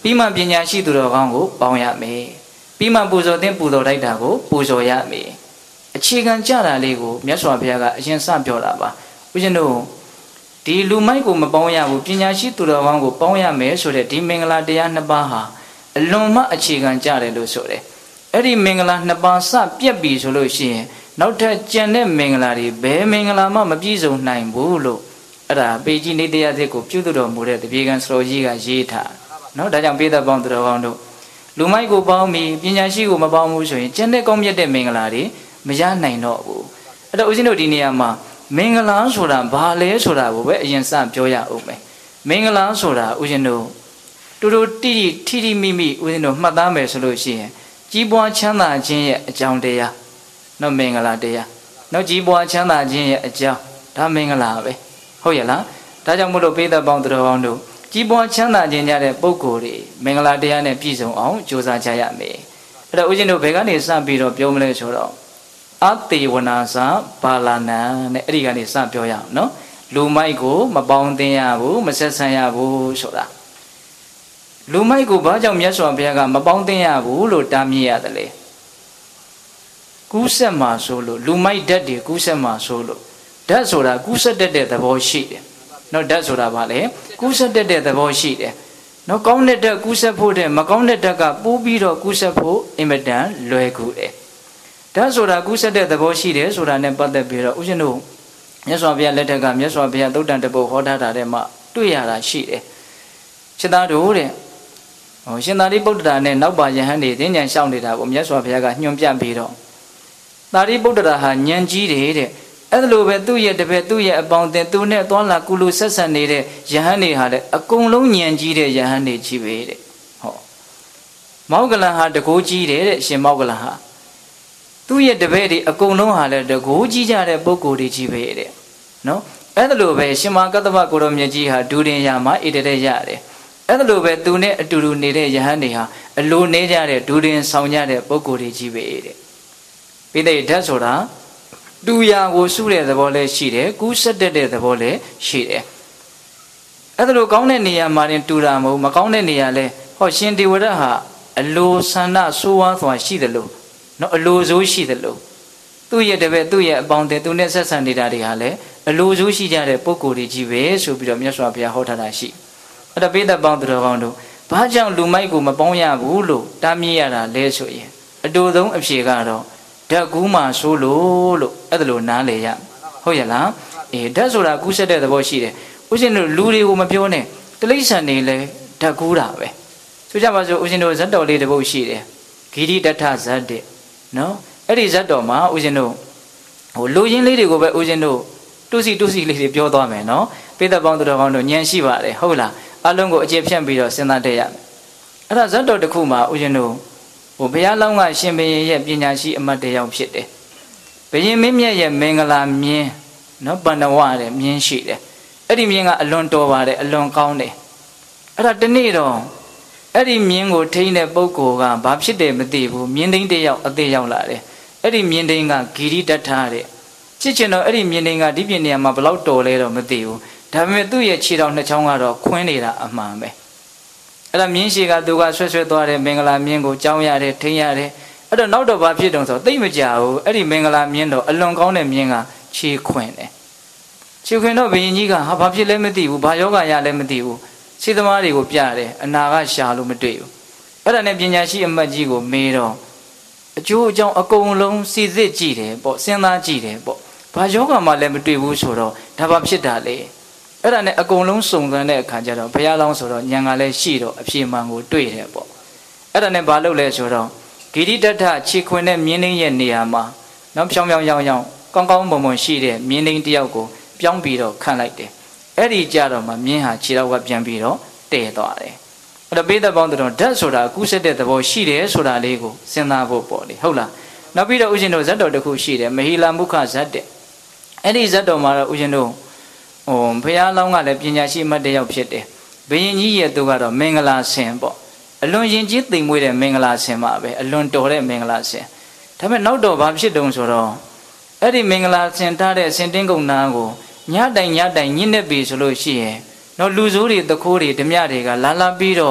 [SPEAKER 1] ပြီးမှပညာရှိသူတော်ကောင်းကိုပေါင်းရမယ်ပြီးမှပူဇော်တဲ့ပူဇော်လိုက်တာကိုပူဇော်ရမယ်အခြေခံကြတာလေးကိုမြတ်စွာဘုရားကအရင်စပြောတာပါဦးဇင်းတို့ဒီလူမိုက်ကိုမပေါင်းရဘူးပညာရှိသူတော်ကောင်းကိုပေါင်းရမယ်ဆိုတဲ့ဒီမင်္ဂလာတရားနှစ်ပါးဟာအလွန်မှအခြေခံကြတယ်လို့ဆိုတယ်အဲ့ဒီမင်္ဂလာနှစ်ပါးစပြက်ပြီဆိုလို့ရှိရင်နောက်ထပ်ကျန်တဲ့မင်္ဂလာတွေဘယ်မင်္ဂလာမှမပြည့်စုံနိုင်ဘူးလို့အဲ့ဒါပေကြီးနေတရားစစ်ကိုပြုစုတော်မူတဲ့တပြေကံစတော်ကြီးကရေးထားနော်ဒါကြောင့်ပိဿပေါင်းသူတော်ကောင်းတို့လူမိုက်ကိုပေါင်းပြီးပညာရှိကိုမပေါင်းဘူးဆိုရင်ကျန်တဲ့ကောင်းမြတ်တဲ့မင်္ဂလာတွေမရနိုင်တော့ဘူးအဲ့တော့ဦးဇင်းတို့ဒီနေရာမှာမင်္ဂလာဆိုတာဘာလဲဆိုတာကိုပဲအရင်စပြောရအောင်မယ်မင်္ဂလာဆိုတာဦးဇင်းတို့တူတူတိတိထိထိမိမိဦးဇင်းတို့မှတ်သားမယ်ဆိုလို့ရှိရင်ကြီးပွားချမ်းသာခြင်းရဲ့အကြောင်းတရားနော်မင်္ဂလာတရားနော်ကြီးပွားချမ်းသာခြင်းရဲ့အကြောင်းဒါမင်္ဂလာပဲဟုတ်ရဲ့လားဒါကြောင့်မို့လို့ပိဿပေါင်းသူတော်ကောင်းတို့ကြီးပွားချမ်းသာခြင်းကြတဲ့ပုဂ္ဂိုလ်တွေမင်္ဂလာတရားနဲ့ပြည့်စုံအောင်ကြိုးစားကြရမယ်အဲ့တော့ဦးဇင်းတို့ဘယ်ကနေစပြီးတော့ပြောမလဲဆိုတော့အတေဝနာစာဘာလာနံတဲ့အဲ့ဒီကနေစပြောရအောင်နော်လူမိုက်ကိုမပေါင်းသင်ရဘူးမဆက်ဆံရဘူးဆိုတာလူမိုက်ကိုဘာကြောင့်မြတ်စွာဘုရားကမပေါင်းသင်ရဘူးလို့တားမြစ်ရတယ်လေကူးဆက်မှာဆိုလို့လူမိုက်ဓာတ်တွေကူးဆက်မှာဆိုလို့ဓာတ်ဆိုတာကူးဆက်တတ်တဲ့သဘောရှိတယ်နော်ဓာတ်ဆိုတာဘာလဲကူးဆက်တတ်တဲ့သဘောရှိတယ်နော်ကောင်းတဲ့ဓာတ်ကူးဆက်ဖို့တဲ့မကောင်းတဲ့ဓာတ်ကပိုးပြီးတော့ကူးဆက်ဖို့အင်မတန်လွယ်ကူတယ်ဓာတ်ဆိုတာကူးဆက်တဲ့သဘောရှိတယ်ဆိုတာနဲ့ပတ်သက်ပြီးတော့ဦးဇင်းတို့မြတ်စွာဘုရားလက်ထက်ကမြတ်စွာဘုရားသုတ်တန်တပုတ်ဟောထားတာတဲ့မှာတွေ့ရတာရှိတယ်ခြေသားတို့တဲ့ဟိုရှင်သာရိပုတ္တရာနဲ့နောက်ပါယဟန်တွေသင်္ကြန်ရှောင်းနေတာကိုမြတ်စွာဘုရားကညွှန်ပြပြီးတော့သာရိပုတ္တရာဟာဉာဏ်ကြီးတယ်တဲ့အဲ့ဒါလိုပဲသူ့ရဲ့တပည့်သူ့ရဲ့အပေါင်းအသင်းသူနဲ့သွားလာကုလူဆက်ဆံနေတဲ့ယဟန်တွေဟာလည်းအကုန်လုံးဉာဏ်ကြီးတဲ့ယဟန်တွေကြီးပဲတဲ့ဟောမောဂလန်ဟာတကိုးကြီးတယ်တဲ့ရှင်မောဂလန်ဟာသူ့ရဲ့တပည့်တွေအကုန်လုံးဟာလည်းတကိုးကြီးကြတဲ့ပုဂ္ဂိုလ်တွေကြီးပဲတဲ့နော်အဲ့ဒါလိုပဲရှင်မကတ္တဗကိုရောမြတ်ကြီးဟာဒူရင်ရမှာဣတရေရတယ်အဲ့ဒါလိုပဲသူနဲ့အတူတူနေတဲ့ယဟန်တွေဟာအလိုနေကြတဲ့ဒူရင်ဆောင်ကြတဲ့ပုဂ္ဂိုလ်တွေကြီးပဲတဲ့ပိဋိဓာတ်ဆိုတာတူရာကိုစုတဲ့သဘောလည်းရှိတယ်ကူးဆက်တဲ့သဘောလည်းရှိတယ်အဲ့ဒါလိုကောင်းတဲ့နေရာမှာတင်တူတာမဟုတ်မကောင်းတဲ့နေရာလဲဟောရှင်ဒေဝရဟာအလိုဆန္ဒဆိုးဝါးစွာရှိတယ်လို့နော်အလိုဆိုးရှိတယ်လို့သူ့ရဲ့တပည့်သူ့ရဲ့အပေါင်းအသင်းသူနဲ့ဆက်ဆံနေတာတွေဟာလည်းအလိုဆိုးရှိကြတဲ့ပုံကိုယ်တွေကြီးပဲဆိုပြီးတော့မြတ်စွာဘုရားဟောထားတာရှိအဲ့ဒါပိဋကပေါင်းသူတော်ကောင်းတို့ဘာကြောင့်လူမိုက်ကိုမပေါင်းရဘူးလို့တားမြစ်ရတာလဲဆိုရင်အတူဆုံးအဖြေကတော့ဓာတ်ကူးမှဆိုးလို့လို့အဲ့ဒါလိုနားလေရဟုတ်ရဲ့လားအေးဓာတ်ဆိုတာကူးဆက်တဲ့သဘောရှိတယ်ဦးဇင်းတို့လူတွေကိုမပြောနဲ့တိရစ္ဆာန်တွေလည်းဓာတ်ကူးတာပဲဆိုကြပါစို့ဦးဇင်းတို့ဇတ်တော်လေးတစ်ပုဒ်ရှိတယ်ဂီရိတထဇတ်တဲ့နော်အဲ့ဒီဇတ်တော်မှာဦးဇင်းတို့ဟိုလူရင်းလေးတွေကိုပဲဦးဇင်းတို့တုစီတုစီလေးတွေပြောသွားမယ်နော်ပိဋကပေါင်းသူတော်ကောင်းတို့ဉာဏ်ရှိပါတယ်ဟုတ်လားအလုံးကိုအခြေဖြန့်ပြီးတော့စဉ်းစားတတ်ရမယ်အဲ့ဒါဇတ်တော်တစ်ခုမှာဦးဇင်းတို့ဟိုဘုရားလောင်းကရှင်ဘုရင်ရဲ့ပညာရှိအမတ်တယောက်ဖြစ်တယ်ဘုရင်မင်းမြတ်ရဲ့မင်္ဂလာမြင်းနော်ပန္နဝတဲ့မြင်းရှိတယ်အဲ့ဒီမြင်းကအလွန်တော်ပါတယ်အလွန်ကောင်းတယ်အဲ့ဒါတနေ့တော့အဲ့ဒီမြင်းကိုထိန်းတဲ့ပုဂ္ဂိုလ်ကဘာဖြစ်တယ်မသိဘူးမြင်းသိန်းတယောက်အသေးရောက်လာတယ်အဲ့ဒီမြင်းသိန်းကဂီရိတထတဲ့ချစ်ချင်တော့အဲ့ဒီမြင်းသိန်းကဒီပြင်နေရာမှာဘလောက်တော်လဲတော့မသိဘူးဒါပေမဲ့သူ့ရဲ့ခြေတော်နှစ်ချောင်းကတော့ခွင်းနေတာအမှန်ပဲအဲ့ဒါမြင်းရှိကသူကဆွဲဆွဲသွားတယ်မင်္ဂလာမြင်းကိုကြောင်းရတယ်ထိန်းရတယ်အဲ့တော့နောက်တော့ဘာဖြစ်တုံဆိုသိမ့်မကြဘူးအဲ့ဒီမင်္ဂလာမြင်းတော့အလွန်ကောင်းတဲ့မြင်းကခြေခွင်းတယ်ခြေခွင်းတော့ဘုရင်ကြီးကဟာဘာဖြစ်လဲမသိဘူးဘာယောဂရလဲမသိဘူးခြေသမားတွေကိုပြတယ်အနာကရှာလို့မတွေ့ဘူးအဲ့ဒါနဲ့ပညာရှိအမတ်ကြီးကိုမေးတော့အကျိုးအကြောင်းအကုန်လုံးစီစစ်ကြည့်တယ်ပေါ့စဉ်းစားကြည့်တယ်ပေါ့ဘာယောဂမှလည်းမတွေ့ဘူးဆိုတော့ဒါဘာဖြစ်တာလဲအဲ့ဒါနဲ့အကုန်လုံးစုံစမ်းတဲ့အခါကျတော့ဘုရားလောင်းဆိုတော့ဉာဏ်ကလည်းရှိတော့အပြည့်မှန်ကိုတွေ့တယ်ပေါ့အဲ့ဒါနဲ့ဘာလုပ်လဲဆိုတော့ဂိရိတထခြေခွင်တဲ့မြင်းသိန်းရဲ့နေရာမှာနောက်ဖြောင်းဖြောင်းရောင်းရောင်းကောင်းကောင်းမွန်မွန်ရှိတဲ့မြင်းသိန်းတယောက်ကိုပြောင်းပြီးတော့ခန့်လိုက်တယ်အဲ့ဒီကြတော့မှမြင်းဟာခြေတော့ကပြန်ပြီးတော့တည်သွားတယ်အဲ့တော့ပိဋကပေါင်းတို့ဓာတ်ဆိုတာကူးဆက်တဲ့သဘောရှိတယ်ဆိုတာလေးကိုစဉ်းစားဖို့ပေါ့လေဟုတ်လားနောက်ပြီးတော့ဥရှင်တို့ဇတ်တော်တစ်ခုရှိတယ်မဟိလာမုခဇတ်တဲ့အဲ့ဒီဇတ်တော်မှာတော့ဥရှင်တို့ဟိုဘုရားလောင်းကလည်းပညာရှိအမတ်တယောက်ဖြစ်တယ်ဘုရင်ကြီးရဲ့သူကတော့မင်္ဂလာဆင်ပေါ့အလွန်ရင်ကြီးသိမ်မွေးတဲ့မင်္ဂလာဆင်ပါပဲအလွန်တော်တဲ့မင်္ဂလာဆင်ဒါပေမဲ့နောက်တော့ဘာဖြစ်တုံဆိုတော့အဲ့ဒီမင်္ဂလာဆင်ထားတဲ့ဆင်တင်းကုန်းနာကိုညတိုင်ညတိုင်ညစ်နေပြီဆိုလို့ရှိရင်တော့လူဆိုးတွေတခိုးတွေဓမြတွေကလာလာပြီးတော့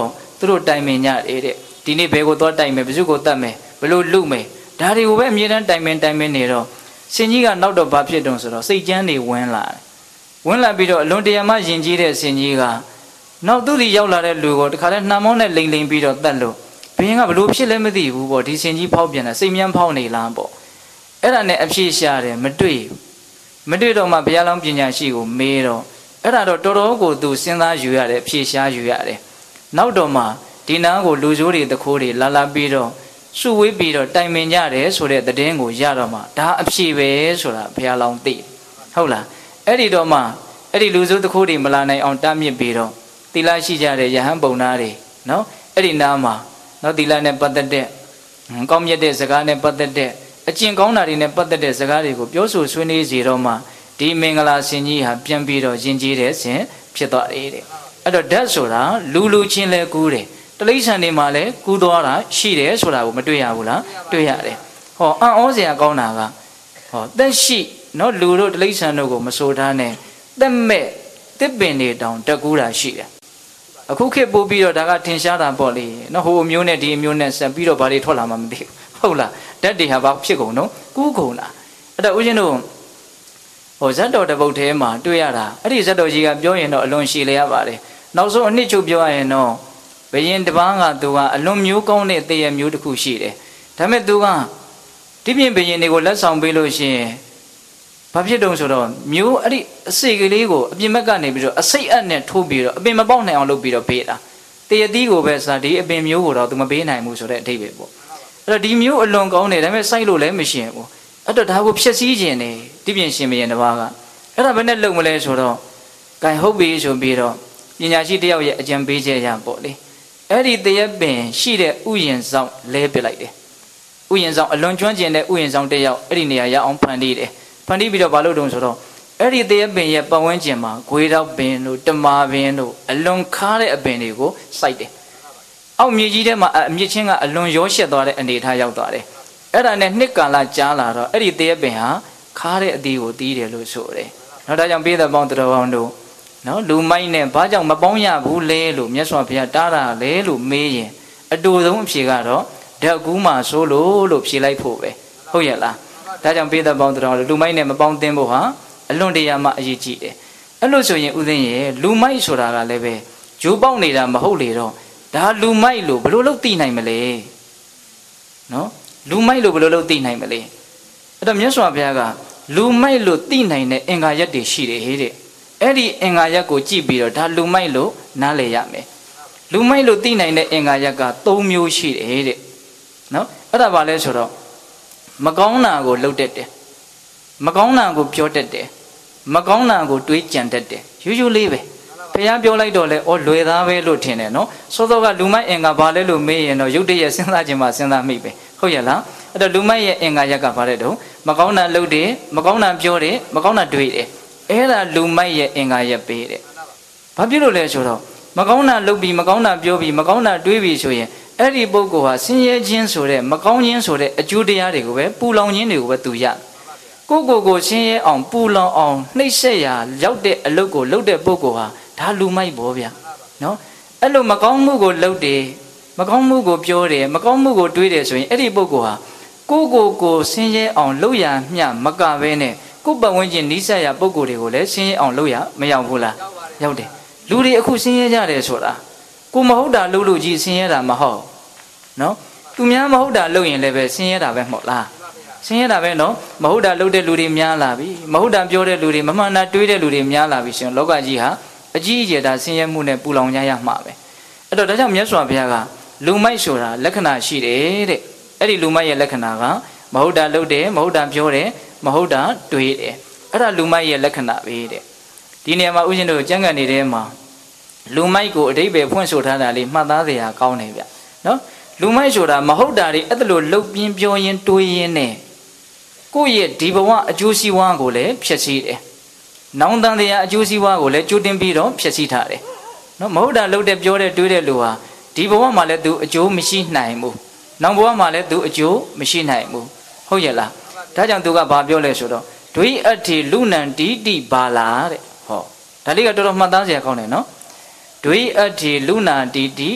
[SPEAKER 1] သူတို့တိုင်ပင်ကြတယ်တဲ့ဒီနေ့ဘယ်ကိုသွားတိုင်မယ်ဘယ်သူကိုတတ်မယ်ဘယ်လိုလုပ်မယ်ဒါတွေကိုပဲအမြဲတမ်းတိုင်ပင်တိုင်ပင်နေတော့ရှင်ကြီးကနောက်တော့ဘာဖြစ်တုံဆိုတော့စိတ်ကြမ်းတွေဝင်လာတယ်ဝင်လာပြီးတော့အလွန်တရာမှယဉ်ကျေးတဲ့ရှင်ကြီးကနောက်သူ့ဒီရောက်လာတဲ့လူကိုတခါလဲနှာမောင်းနဲ့လိန်လိန်ပြီးတော့တတ်လို့ဘင်းကဘလို့ဖြစ်လဲမသိဘူးပေါ့ဒီရှင်ကြီးဖောက်ပြန်တာစိတ်မြန်းဖောက်နေလားပေါ့အဲ့ဒါနဲ့အဖြစ်ရှာတယ်မတွေ့မတွေ့တော့မှဘုရားလောင်းပညာရှိကိုမေးတော့အဲ့ဒါတော့တော်တော်ကိုသူစဉ်းစားယူရတယ်အဖြစ်ရှာယူရတယ်နောက်တော့မှဒီနားကိုလူဆိုးတွေတခိုးတွေလာလာပြီးတော့စုဝေးပြီးတော့တိုင်ပင်ကြတယ်ဆိုတဲ့သတင်းကိုရတော့မှဒါအဖြစ်ပဲဆိုတာဘုရားလောင်းသိဟုတ်လားအဲ့ဒီတော့မှအဲ့ဒီလူဆိုးတခိုးတွေမလာနိုင်အောင်တားမြစ်ပြီးတော့သီလရှိကြတဲ့ယဟန်ပုံနာတွေနော်အဲ့ဒီနားမှာနော်သီလနဲ့ပတ်သက်တဲ့ကောင်းမြတ်တဲ့စကားနဲ့ပတ်သက်တဲ့အကျင့်ကောင်းတာတွေနဲ့ပတ်သက်တဲ့စကားတွေကိုပြောဆိုဆွေးနွေးစီတော့မှဒီမင်္ဂလာရှင်ကြီးဟာပြန်ပြီးတော့ယဉ်ကျေးတဲ့ရှင်ဖြစ်သွားတယ်တဲ့အဲ့တော့ဓာတ်ဆိုတာလူလူချင်းလဲကူးတယ်တလိษံတွေမှာလဲကူးသွားတာရှိတယ်ဆိုတာကိုမတွေ့ရဘူးလားတွေ့ရတယ်ဟောအံ့ဩစရာကောင်းတာကဟောသက်ရှိနော်လူတို့တလိษံတို့ကိုမဆိုထားနဲ့သက်မဲ့တစ်ပင်တွေတောင်တက်ကူးတာရှိတယ်အခုခေတ်ပို့ပြီးတော့ဒါကထင်ရှားတာပေါ့လေနော်ဟိုအမျိုးနဲ့ဒီအမျိုးနဲ့ဆက်ပြီးတော့ဘာတွေထွက်လာမှမသိဘူးဟုတ်လားဓာတ်တွေဟာဘာဖြစ်ကုန်နော်ကူးကုန်တာအဲ့တော့ဦးဇင်းတို့ဟိုဇတ်တော်တပုတ်ထဲမှာတွေ့ရတာအဲ့ဒီဇတ်တော်ကြီးကပြောရင်တော့အလွန်ရှည်လျက်ပါတယ်နောက်ဆုံးအနှစ်ချုပ်ပြောရရင်တော့ဘယင်တပန်းကသူကအလွန်မျိုးကောင်းတဲ့တည့်ရမျိုးတစ်ခုရှိတယ်ဒါပေမဲ့သူကဒီပြင်ဘယင်တွေကိုလက်ဆောင်ပေးလို့ရှိရင်ဘာဖြစ်တုံဆိုတော့မျိုးအဲ့ဒီအစိတ်ကလေးကိုအပြင်ဘက်ကနေပြီးတော့အစိတ်အပ်နဲ့ထိုးပြီးတော့အပင်မပေါက်နိုင်အောင်လုပ်ပြီးတော့ပေးတာတရသီးကိုပဲစားဒီအပင်မျိုးကိုတော့သူမပေးနိုင်ဘူးဆိုတဲ့အဓိပ္ပာယ်ပေါ့အဲ့တော့ဒီမျိုးအလွန်ကောင်းတယ်ဒါပေမဲ့စိုက်လို့လည်းမရှင်ဘူးအဲ့တော့ဒါကိုဖျက်ဆီးခြင်းနေဒီပြင်ရှင်မရင်တစ်ပါးကအဲ့ဒါဘယ်နဲ့လုံမလဲဆိုတော့ဂိုင်ဟုတ်ပြီဆိုပြီးတော့ပညာရှိတယောက်ရဲ့အကြံပေးချက်ရပေါ့လေအဲ့ဒီတရပင်ရှိတဲ့ဥယျာဉ်ဆောင်လဲပစ်လိုက်တယ်ဥယျာဉ်ဆောင်အလွန်ကျွမ်းကျင်တဲ့ဥယျာဉ်ဆောင်တယောက်အဲ့ဒီနေရာရအောင်ဖန်တီးတယ်ဖန်တီးပြီးတော့ဘာလို့တုံဆိုတော့အဲ့ဒီတရပင်ရဲ့ပတ်ဝန်းကျင်မှာဂွေတောက်ပင်တို့တမာပင်တို့အလွန်ခါတဲ့အပင်တွေကိုစိုက်တယ်အောက်မြေကြီးထဲမှာအမြင့်ချင်းကအလွန်ရောရှက်သွားတဲ့အနေအထားရောက်သွားတယ်အဲ့ဒါနဲ့နှစ်ကာလကြာလာတော့အဲ့ဒီတရပင်ဟာခါတဲ့အသီးကိုတီးတယ်လို့ဆိုတယ်နောက်ဒါကြောင့်ပေးတဲ့ပေါင်းတော်အောင်တို့နော်လူမိုက်နဲ့ဘာကြောင့်မပေါင်းရဘူးလဲလို့မြတ်စွာဘုရားတားတာလဲလို့မေးရင်အတူဆုံးအဖြေကတော့ဓာတ်ကူးမှဆိုလို့လို့ဖြေလိုက်ဖို့ပဲဟုတ်ရဲ့လားဒါကြောင့်ပေးတဲ့ပေါင်းတော်လူမိုက်နဲ့မပေါင်းသင်းဖို့ဟာအလွန်တရာမှအရေးကြီးတယ်အဲ့လို့ဆိုရင်ဥသိရဲ့လူမိုက်ဆိုတာကလည်းပဲဂျိုးပေါက်နေတာမဟုတ်လေတော့ဒါလူမိုက်လို့ဘယ်လိုလုပ်သိနိုင်မလဲနော်လူမိုက်လို့ဘယ်လိုလုပ်သိနိုင်မလဲအဲ့တော့မြတ်စွာဘုရားကလူမိုက်လို့သိနိုင်တဲ့အင်္ဂါရက်တွေရှိတယ်ဟဲ့တဲ့အဲ့ဒီအင်္ဂါရက်ကိုကြည့်ပြီးတော့ဒါလူမိုက်လို့နားလည်ရမယ်လူမိုက်လို့သိနိုင်တဲ့အင်္ဂါရက်က၃မျိုးရှိတယ်တဲ့နော်အဲ့ဒါဘာလဲဆိုတော့မကောင်းတာကိုလုပ်တတ်တယ်မကောင်းတာကိုပြောတတ်တယ်မကောင်းတာကိုတွေးကြံတတ်တယ်ရိုးရိုးလေးပဲဘုရားပြောလိုက်တော့လေဩလွယ်သားပဲလို့ထင်တယ်နော်စောစောကလူမိုက်အင်္ဂါဘာလဲလို့မေးရင်တော့ရုပ်တရက်စဉ်းစားခြင်းမှစဉ်းစားမိပဲဟုတ်ရဲ့လားအဲ့တော့လူမိုက်ရဲ့အင်္ဂါရက်ကဘာလဲတော့မကောင်းတာလုပ်တယ်မကောင်းတာပြောတယ်မကောင်းတာတွေးတယ်အဲ့ဒါလူမိုက်ရဲ့အင်္ဂါရက်ပေးတဲ့ဘာဖြစ်လို့လဲဆိုတော့မကောင်းတာလုပ်ပြီးမကောင်းတာပြောပြီးမကောင်းတာတွေးပြီးဆိုရင်အဲ့ဒီပုဂ္ဂိုလ်ဟာဆင်းရဲခြင်းဆိုတဲ့မကောင်းခြင်းဆိုတဲ့အကျိုးတရားတွေကိုပဲပူလောင်ခြင်းတွေကိုပဲသူရကိုကိုကိုဆင်းရဲအောင်ပူလောင်အောင်နှိပ်စက်ရာရောက်တဲ့အလုပ်ကိုလုပ်တဲ့ပုဂ္ဂိုလ်ဟာဒါလူမိုက်ပေါ့ဗျာနော်အဲ့လိုမကောင်းမှုကိုလုပ်တယ်မကောင်းမှုကိုပြောတယ်မကောင်းမှုကိုတွေးတယ်ဆိုရင်အဲ့ဒီပုဂ္ဂိုလ်ဟာကိုကိုကိုဆင်းရဲအောင်လုပ်ရမျှမကဘဲနဲ့ကိုပတ်ဝန်းကျင်နီးစပ်ရာပုဂ္ဂိုလ်တွေကိုလည်းဆင်းရဲအောင်လုပ်ရမရောက်ဘူးလားရောက်တယ်လူတွေအခုဆင်းရဲကြတယ်ဆိုတာကိုမဟုတ်တာလုပ်လို့ကြီးဆင်းရဲတာမဟုတ်နော်သူများမဟုတ်တာလုပ်ရင်လည်းပဲဆင်းရဲတာပဲမဟုတ်လားဆင်းရဲတာပဲနော်မဟုတ်တာလုပ်တဲ့လူတွေများလာပြီမဟုတ်တာပြောတဲ့လူတွေမမှန်တာတွေးတဲ့လူတွေများလာပြီရှင်လောကကြီးဟာအကြီးအကျယ်ဒါဆင်းရဲမှုနဲ့ပူလောင်ကြရမှာပဲအဲ့တော့ဒါကြောင့်မြတ်စွာဘုရားကလူမိုက်ဆိုတာလက္ခဏာရှိတယ်တဲ့အဲ့ဒီလူမိုက်ရဲ့လက္ခဏာကမဟုတ်တာလုပ်တယ်မဟုတ်တာပြောတယ်မဟုတ်တာတွေးတယ်အဲ့ဒါလူမိုက်ရဲ့လက္ခဏာပဲတဲ့ဒီနေရာမှာဥရှင်တို့ကျမ်းဂန်နေတဲ့မှာလူမိုက်ကိုအဓိပ္ပာယ်ဖွင့်ဆိုထားတာလေးမှတ်သားစရာကောင်းတယ်ဗျနော်လူမိုက်ဆိုတာမဟုတ်တာတွေအဲ့ဒါလိုလှုပ်ပြင်းပြောရင်းတွေးရင်းနဲ့ကိုယ့်ရဲ့ဒီဘဝအကျိုးစီးပွားကိုလည်းဖျက်ဆီးတယ်။နောင်တန်တရားအကျိုးစီးပွားကိုလည်းကြိုတင်ပြီးတော့ဖျက်ဆီးထားတယ်။နော်မဟုတ်တာလုပ်တဲ့ပြောတဲ့တွေးတဲ့လူဟာဒီဘဝမှာလည်းသူအကျိုးမရှိနိုင်ဘူး။နောင်ဘဝမှာလည်းသူအကျိုးမရှိနိုင်ဘူး။ဟုတ်ရဲ့လား။ဒါကြောင့်သူကဘာပြောလဲဆိုတော့ဒွိအဋ္ဌိလူနံတိတိဘာလာတဲ့။ဟောဒါလေးကတော်တော်မှတ်သားစရာကောင်းတယ်နော်။ဒွိအဋ္ဌိလူနာတိတိ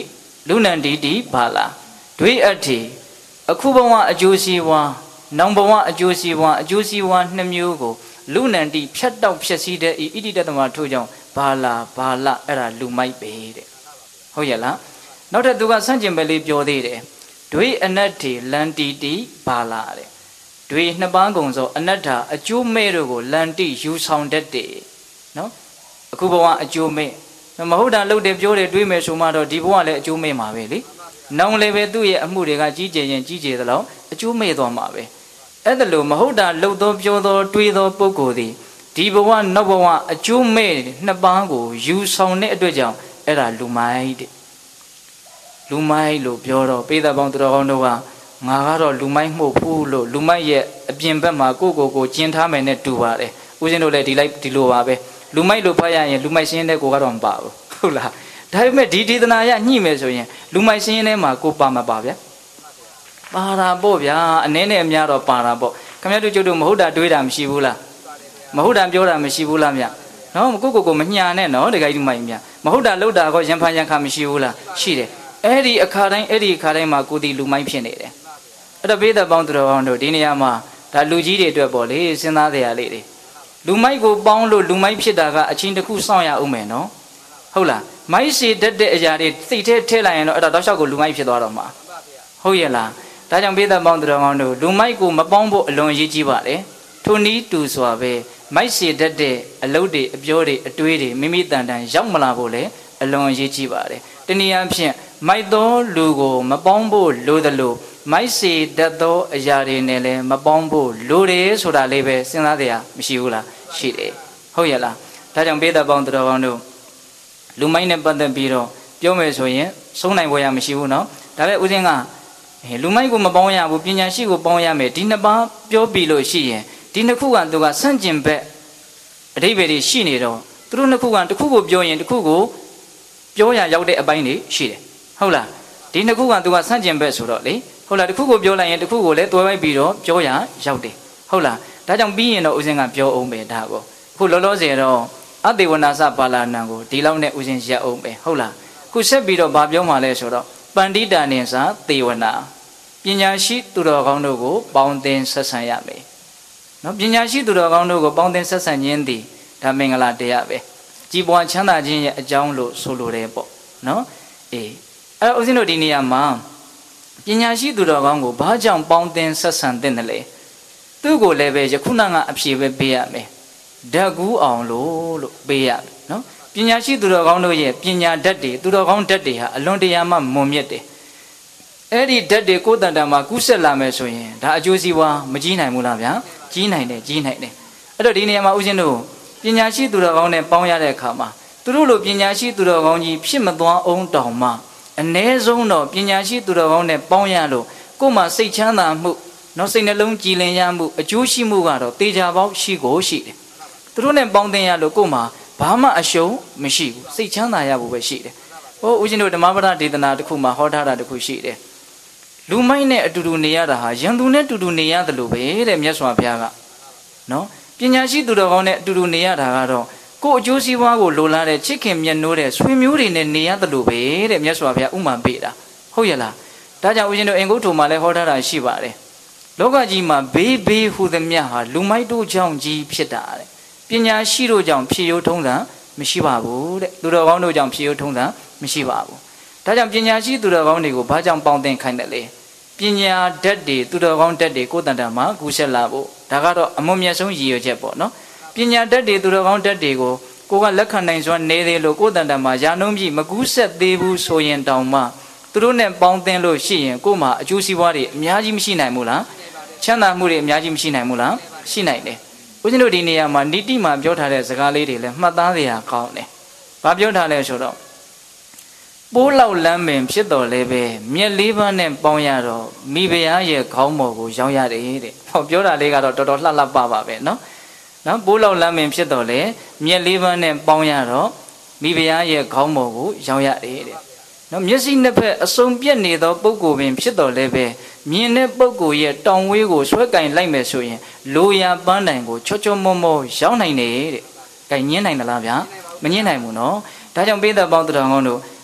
[SPEAKER 1] လူနန္တီတိဘာလာတွေအထေအခုဘဝအကျိုးစီးပွားနောင်ဘဝအကျိုးစီးပွားအကျိုးစီးပွားနှစ်မျိုးကိုလူနန္တီဖြတ်တောက်ဖြတ်စည်းတဲ့ဣတိတတမထို့ကြောင့်ဘာလာဘာလာအဲ့ဒါလူမိုက်ပဲတဲ့ဟုတ်ရဲ့လားနောက်ထပ်သူကဆန့်ကျင်ပဲလေးပြောသေးတယ်တွေအနတ္ထေလန္တီတိဘာလာတဲ့တွေနှစ်ပန်းကုံစောအနတ္ထာအကျိုးမဲ့တို့ကိုလန္တိယူဆောင်တတ်တယ်နော်အခုဘဝအကျိုးမဲ့မဟုတ်တာလုပ်တယ်ပြောတယ်တွေးမယ်ဆိုမှတော့ဒီဘဝလည်းအကျိုးမဲ့မှာပဲလေနောင်လည်းပဲသူ့ရဲ့အမှုတွေကကြီးကျယ်ရင်ကြီးကျယ်သလောက်အကျိုးမဲ့သွားမှာပဲအဲ့ဒါလို့မဟုတ်တာလုပ်သောပြောသောတွေးသောပုဂ္ဂိုလ်သည်ဒီဘဝနောက်ဘဝအကျိုးမဲ့နှစ်ပန်းကိုယူဆောင်တဲ့အတွက်ကြောင့်အဲ့ဒါလူမိုက်တဲ့လူမိုက်လို့ပြောတော့ပိဿပေါင်းသူတော်ကောင်းတို့ကငါကတော့လူမိုက်မှုဘူးလို့လူမိုက်ရဲ့အပြင်ဘက်မှာကိုကိုကိုကျင်ထားမယ်နဲ့တူပါတယ်ဦးဇင်းတို့လည်းဒီလိုက်ဒီလိုပါပဲလူမိုက်လို့ဖတ်ရရင်လူမိုက်ရှင်းတဲ့ကိုကတော့မပါဘူးဟုတ်လားဒါပေမဲ့ဒီဒေသနာရညှိမယ်ဆိုရင်လူမိုက်ရှင်းထဲမှာကိုပါမပါဗျာပါတာပေါ့ဗျာအနည်းနဲ့အများတော့ပါတာပေါ့ခင်ဗျားတို့ကျုပ်တို့မဟုတ်တာတွေးတာမရှိဘူးလားမဟုတ်တာပြောတာမရှိဘူးလားမြတ်နော်ကိုကိုကိုမညာနဲ့နော်တခါကြီးမိုက်မြတ်မဟုတ်တာလှုပ်တာကောရံဖန်ရံခါမရှိဘူးလားရှိတယ်အဲ့ဒီအခါတိုင်းအဲ့ဒီအခါတိုင်းမှာကိုဒီလူမိုက်ဖြစ်နေတယ်အဲ့တော့ဘေးသက်ပေါင်းသူတော်ကောင်းတို့ဒီနေရာမှာဒါလူကြီးတွေအတွက်ပေါ့လေစဉ်းစားကြရလေးတွေလူမိုက်ကိုပေါင်းလို့လူမိုက်ဖြစ်တာကအချင်းတစ်ခုစောင့်ရအောင်မယ်နော်ဟုတ်လားမိုက်စီတတ်တဲ့အရာတွေစိတ်ထဲထည့်လိုက်ရင်တော့အဲ့ဒါတောက်လျှောက်ကိုလူမိုက်ဖြစ်သွားတော့မှာဟုတ်ရဲ့လားဒါကြောင့်ဘေးသက်ပေါင်းသူတော်ကောင်းတို့လူမိုက်ကိုမပေါင်းဖို့အလွန်အရေးကြီးပါလေထိုနည်းတူစွာပဲမိုက်စီတတ်တဲ့အလုပ်တွေအပြောတွေအတွေးတွေမိမိတန်တန်ရောက်မလာဖို့လေအလွန်အရေးကြီးပါတယ်တနည်းအားဖြင့်မိုက်သောလူကိုမပေါင်းဖို့လိုသလိုမိုက်စီတတ်သောအရာတွေနဲ့လည်းမပေါင်းဖို့လိုတယ်ဆိုတာလေးပဲစဉ်းစားကြရမရှိဘူးလားရှိတယ်ဟုတ်ရဲ့လားဒါကြောင့်ဘေးသက်ပေါင်းသူတော်ကောင်းတို့လူမိုက်နဲ့ပတ်သက်ပြီးတော့ပြောမယ်ဆိုရင်ဆုံးနိုင်ပွဲရမရှိဘူးနော်ဒါပေမဲ့ဦးဇင်းကလူမိုက်ကိုမပေါင်းရဘူးပညာရှိကိုပေါင်းရမယ်ဒီနှစ်ပါးပြောပြီးလို့ရှိရင်ဒီနှစ်ခုကသူကဆန့်ကျင်ဘက်အဓိပ္ပာယ်တွေရှိနေတော့သူတို့နှစ်ခုကတစ်ခုကိုပြောရင်တစ်ခုကိုပြောရရောက်တဲ့အပိုင်းတွေရှိတယ်ဟုတ်လားဒီနှစ်ခုကသူကဆန့်ကျင်ဘက်ဆိုတော့လေဟုတ်လားတစ်ခုကိုပြောလိုက်ရင်တစ်ခုကိုလည်းတွဲလိုက်ပြီးတော့ပြောရရောက်တယ်ဟုတ်လားဒါကြောင့်ပြီးရင်တော့ဦးဇင်းကပြောအောင်ပဲဒါကိုအခုလောလောဆယ်တော့အတေဝနာစပါဠာဏံကိုဒီလောက်နဲ့ဦးဇင်းရက်အောင်ပဲဟုတ်လားအခုဆက်ပြီးတော့ဗာပြောမှလဲဆိုတော့ပန္တိတာနိသသေဝနာပညာရှိသူတော်ကောင်းတို့ကိုပေါင်းသင်ဆက်ဆံရမယ်နော်ပညာရှိသူတော်ကောင်းတို့ကိုပေါင်းသင်ဆက်ဆံခြင်းသည်ဒါမင်္ဂလာတရားပဲကြီးပွားချမ်းသာခြင်းရဲ့အကြောင်းလို့ဆိုလိုတယ်ပေါ့နော်အေးအဲ့တော့ဦးဇင်းတို့ဒီနေရာမှာပညာရှိသူတော်ကောင်းကိုဘာကြောင့်ပေါင်းသင်ဆက်ဆံသင့်တယ်လဲသူ့ကိုလည်းပဲယခုနကအဖြေပဲပေးရမယ်ဓာတ်ကူးအောင်လို့လို့ပေးရမယ်နော်ပညာရှိသူတော်ကောင်းတို့ရဲ့ပညာဓာတ်တွေသူတော်ကောင်းဓာတ်တွေဟာအလွန်တရာမှမွန်မြတ်တယ်အဲ့ဒီဓာတ်တွေကိုယ်တန်တမှာကူးဆက်လာမယ်ဆိုရင်ဒါအကျိုးစီးပွားမကြီးနိုင်ဘူးလားဗျာကြီးနိုင်တယ်ကြီးနိုင်တယ်အဲ့တော့ဒီနေရာမှာဦးဇင်းတို့ပညာရှိသူတော်ကောင်းနဲ့ပေါင်းရတဲ့အခါမှာသူတို့လိုပညာရှိသူတော်ကောင်းကြီးဖြစ်မသွားအောင်တောင်မှအ ਨੇ ဆုံးတော့ပညာရှိသူတော်ကောင်းနဲ့ပေါင်းရလို့ကိုယ်မှာစိတ်ချမ်းသာမှုနော်စိတ်နှလုံးကြည်လင်ရမှုအကျိုးရှိမှုကတော့တေချာပေါက်ရှိကိုရှိတယ်သူတို့နဲ့ပေါင်းသင်ရလို့ကိုယ်မှာဘာမှအရှုံးမရှိဘူးစိတ်ချမ်းသာရဖို့ပဲရှိတယ်ဟိုဦးဇင်းတို့ဓမ္မပဒဒေသနာတစ်ခုမှာဟောထားတာတစ်ခုရှိတယ်လူမိုက်နဲ့အတူတူနေရတာဟာရန်သူနဲ့အတူတူနေရတယ်လို့ပဲတဲ့မြတ်စွာဘုရားကနော်ပညာရှိသူတော်ကောင်းနဲ့အတူတူနေရတာကတော့ကိုယ်အကျိုးစီးပွားကိုလိုလားတဲ့ချစ်ခင်မြတ်နိုးတဲ့ဆွေမျိုးတွေနဲ့နေရတယ်လို့ပဲတဲ့မြတ်စွာဘုရားဥမာပေးတာဟုတ်ရဲ့လားဒါကြောင့်ဦးဇင်းတို့အင်္ဂုတ္တုမှာလည်းဟောထားတာရှိပါတယ်လောကကြီးမှာဘေးဘေးဟူသည်မြတ်ဟာလူမိုက်တို့ကြောင့်ကြီးဖြစ်တာတဲ့ပညာရှိတို့ကြောင့်ဖြစ်ရိုးထုံးတာမရှိပါဘူးတဲ့သူတော်ကောင်းတို့ကြောင့်ဖြစ်ရိုးထုံးတာမရှိပါဘူးဒါကြောင့်ပညာရှိသူတော်ကောင်းတွေကိုဘာကြောင့်ပေါင်းသင်ခိုင်းတယ်လဲပညာဓာတ်တွေသူတော်ကောင်းဓာတ်တွေကိုယ်တန်တမှာကူးဆက်လာဖို့ဒါကတော့အမွန်မြတ်ဆုံးရည်ရွယ်ချက်ပေါ့နော်ပညာဓာတ်တွေသူတော်ကောင်းဓာတ်တွေကိုကိုကလက်ခံနိုင်စွမ်းနေသေးလို့ကိုယ်တန်တမှာယာနှုံးပြီးမကူးဆက်သေးဘူးဆိုရင်တောင်မှသူတို့နဲ့ပေါင်းသင်လို့ရှိရင်ကို့မှာအကျိုးစီးပွားတွေအများကြီးမရှိနိုင်ဘူးလားချမ်းသာမှုတွေအများကြီးမရှိနိုင်ဘူးလားရှိနိုင်တယ်ဦးဇင်းတို့ဒီနေရာမှာနိတိမှာပြောထားတဲ့စကားလေးတွေလည်းမှတ်သားစရာကောင်းတယ်ဘာပြောထားလဲဆိုတော့ပိုးလောက်လမ်းပင်ဖြစ်တော်လဲပဲမြက်လေးပါးနဲ့ပေါင်းရတော့မိဖုရားရဲ့ခေါင်းပေါ်ကိုရောက်ရတယ်တဲ့ဟောပြောတာလေးကတော့တော်တော်လှလှပပါပဲနော်နော်ပိုးလောက်လမ်းပင်ဖြစ်တော်လဲမြက်လေးပါးနဲ့ပေါင်းရတော့မိဖုရားရဲ့ခေါင်းပေါ်ကိုရောက်ရတယ်တဲ့နော်မျက်စိနှစ်ဖက်အစုံပြက်နေသောပုဂ္ဂိုလ်ပင်ဖြစ်တော်လဲပဲမြင်တဲ့ပုဂ္ဂိုလ်ရဲ့တောင်ဝေးကိုဆွဲကင်လိုက်မယ်ဆိုရင်လိုရာပန်းတိုင်ကိုချောချောမောမောရောက်နိုင်တယ်တဲ့။ကင်ညင်းနိုင်သလားဗျာမညင်းနိုင်ဘူးနော်။ဒါကြောင့်ပိဿပေါင်းတော်ကောင်းတို့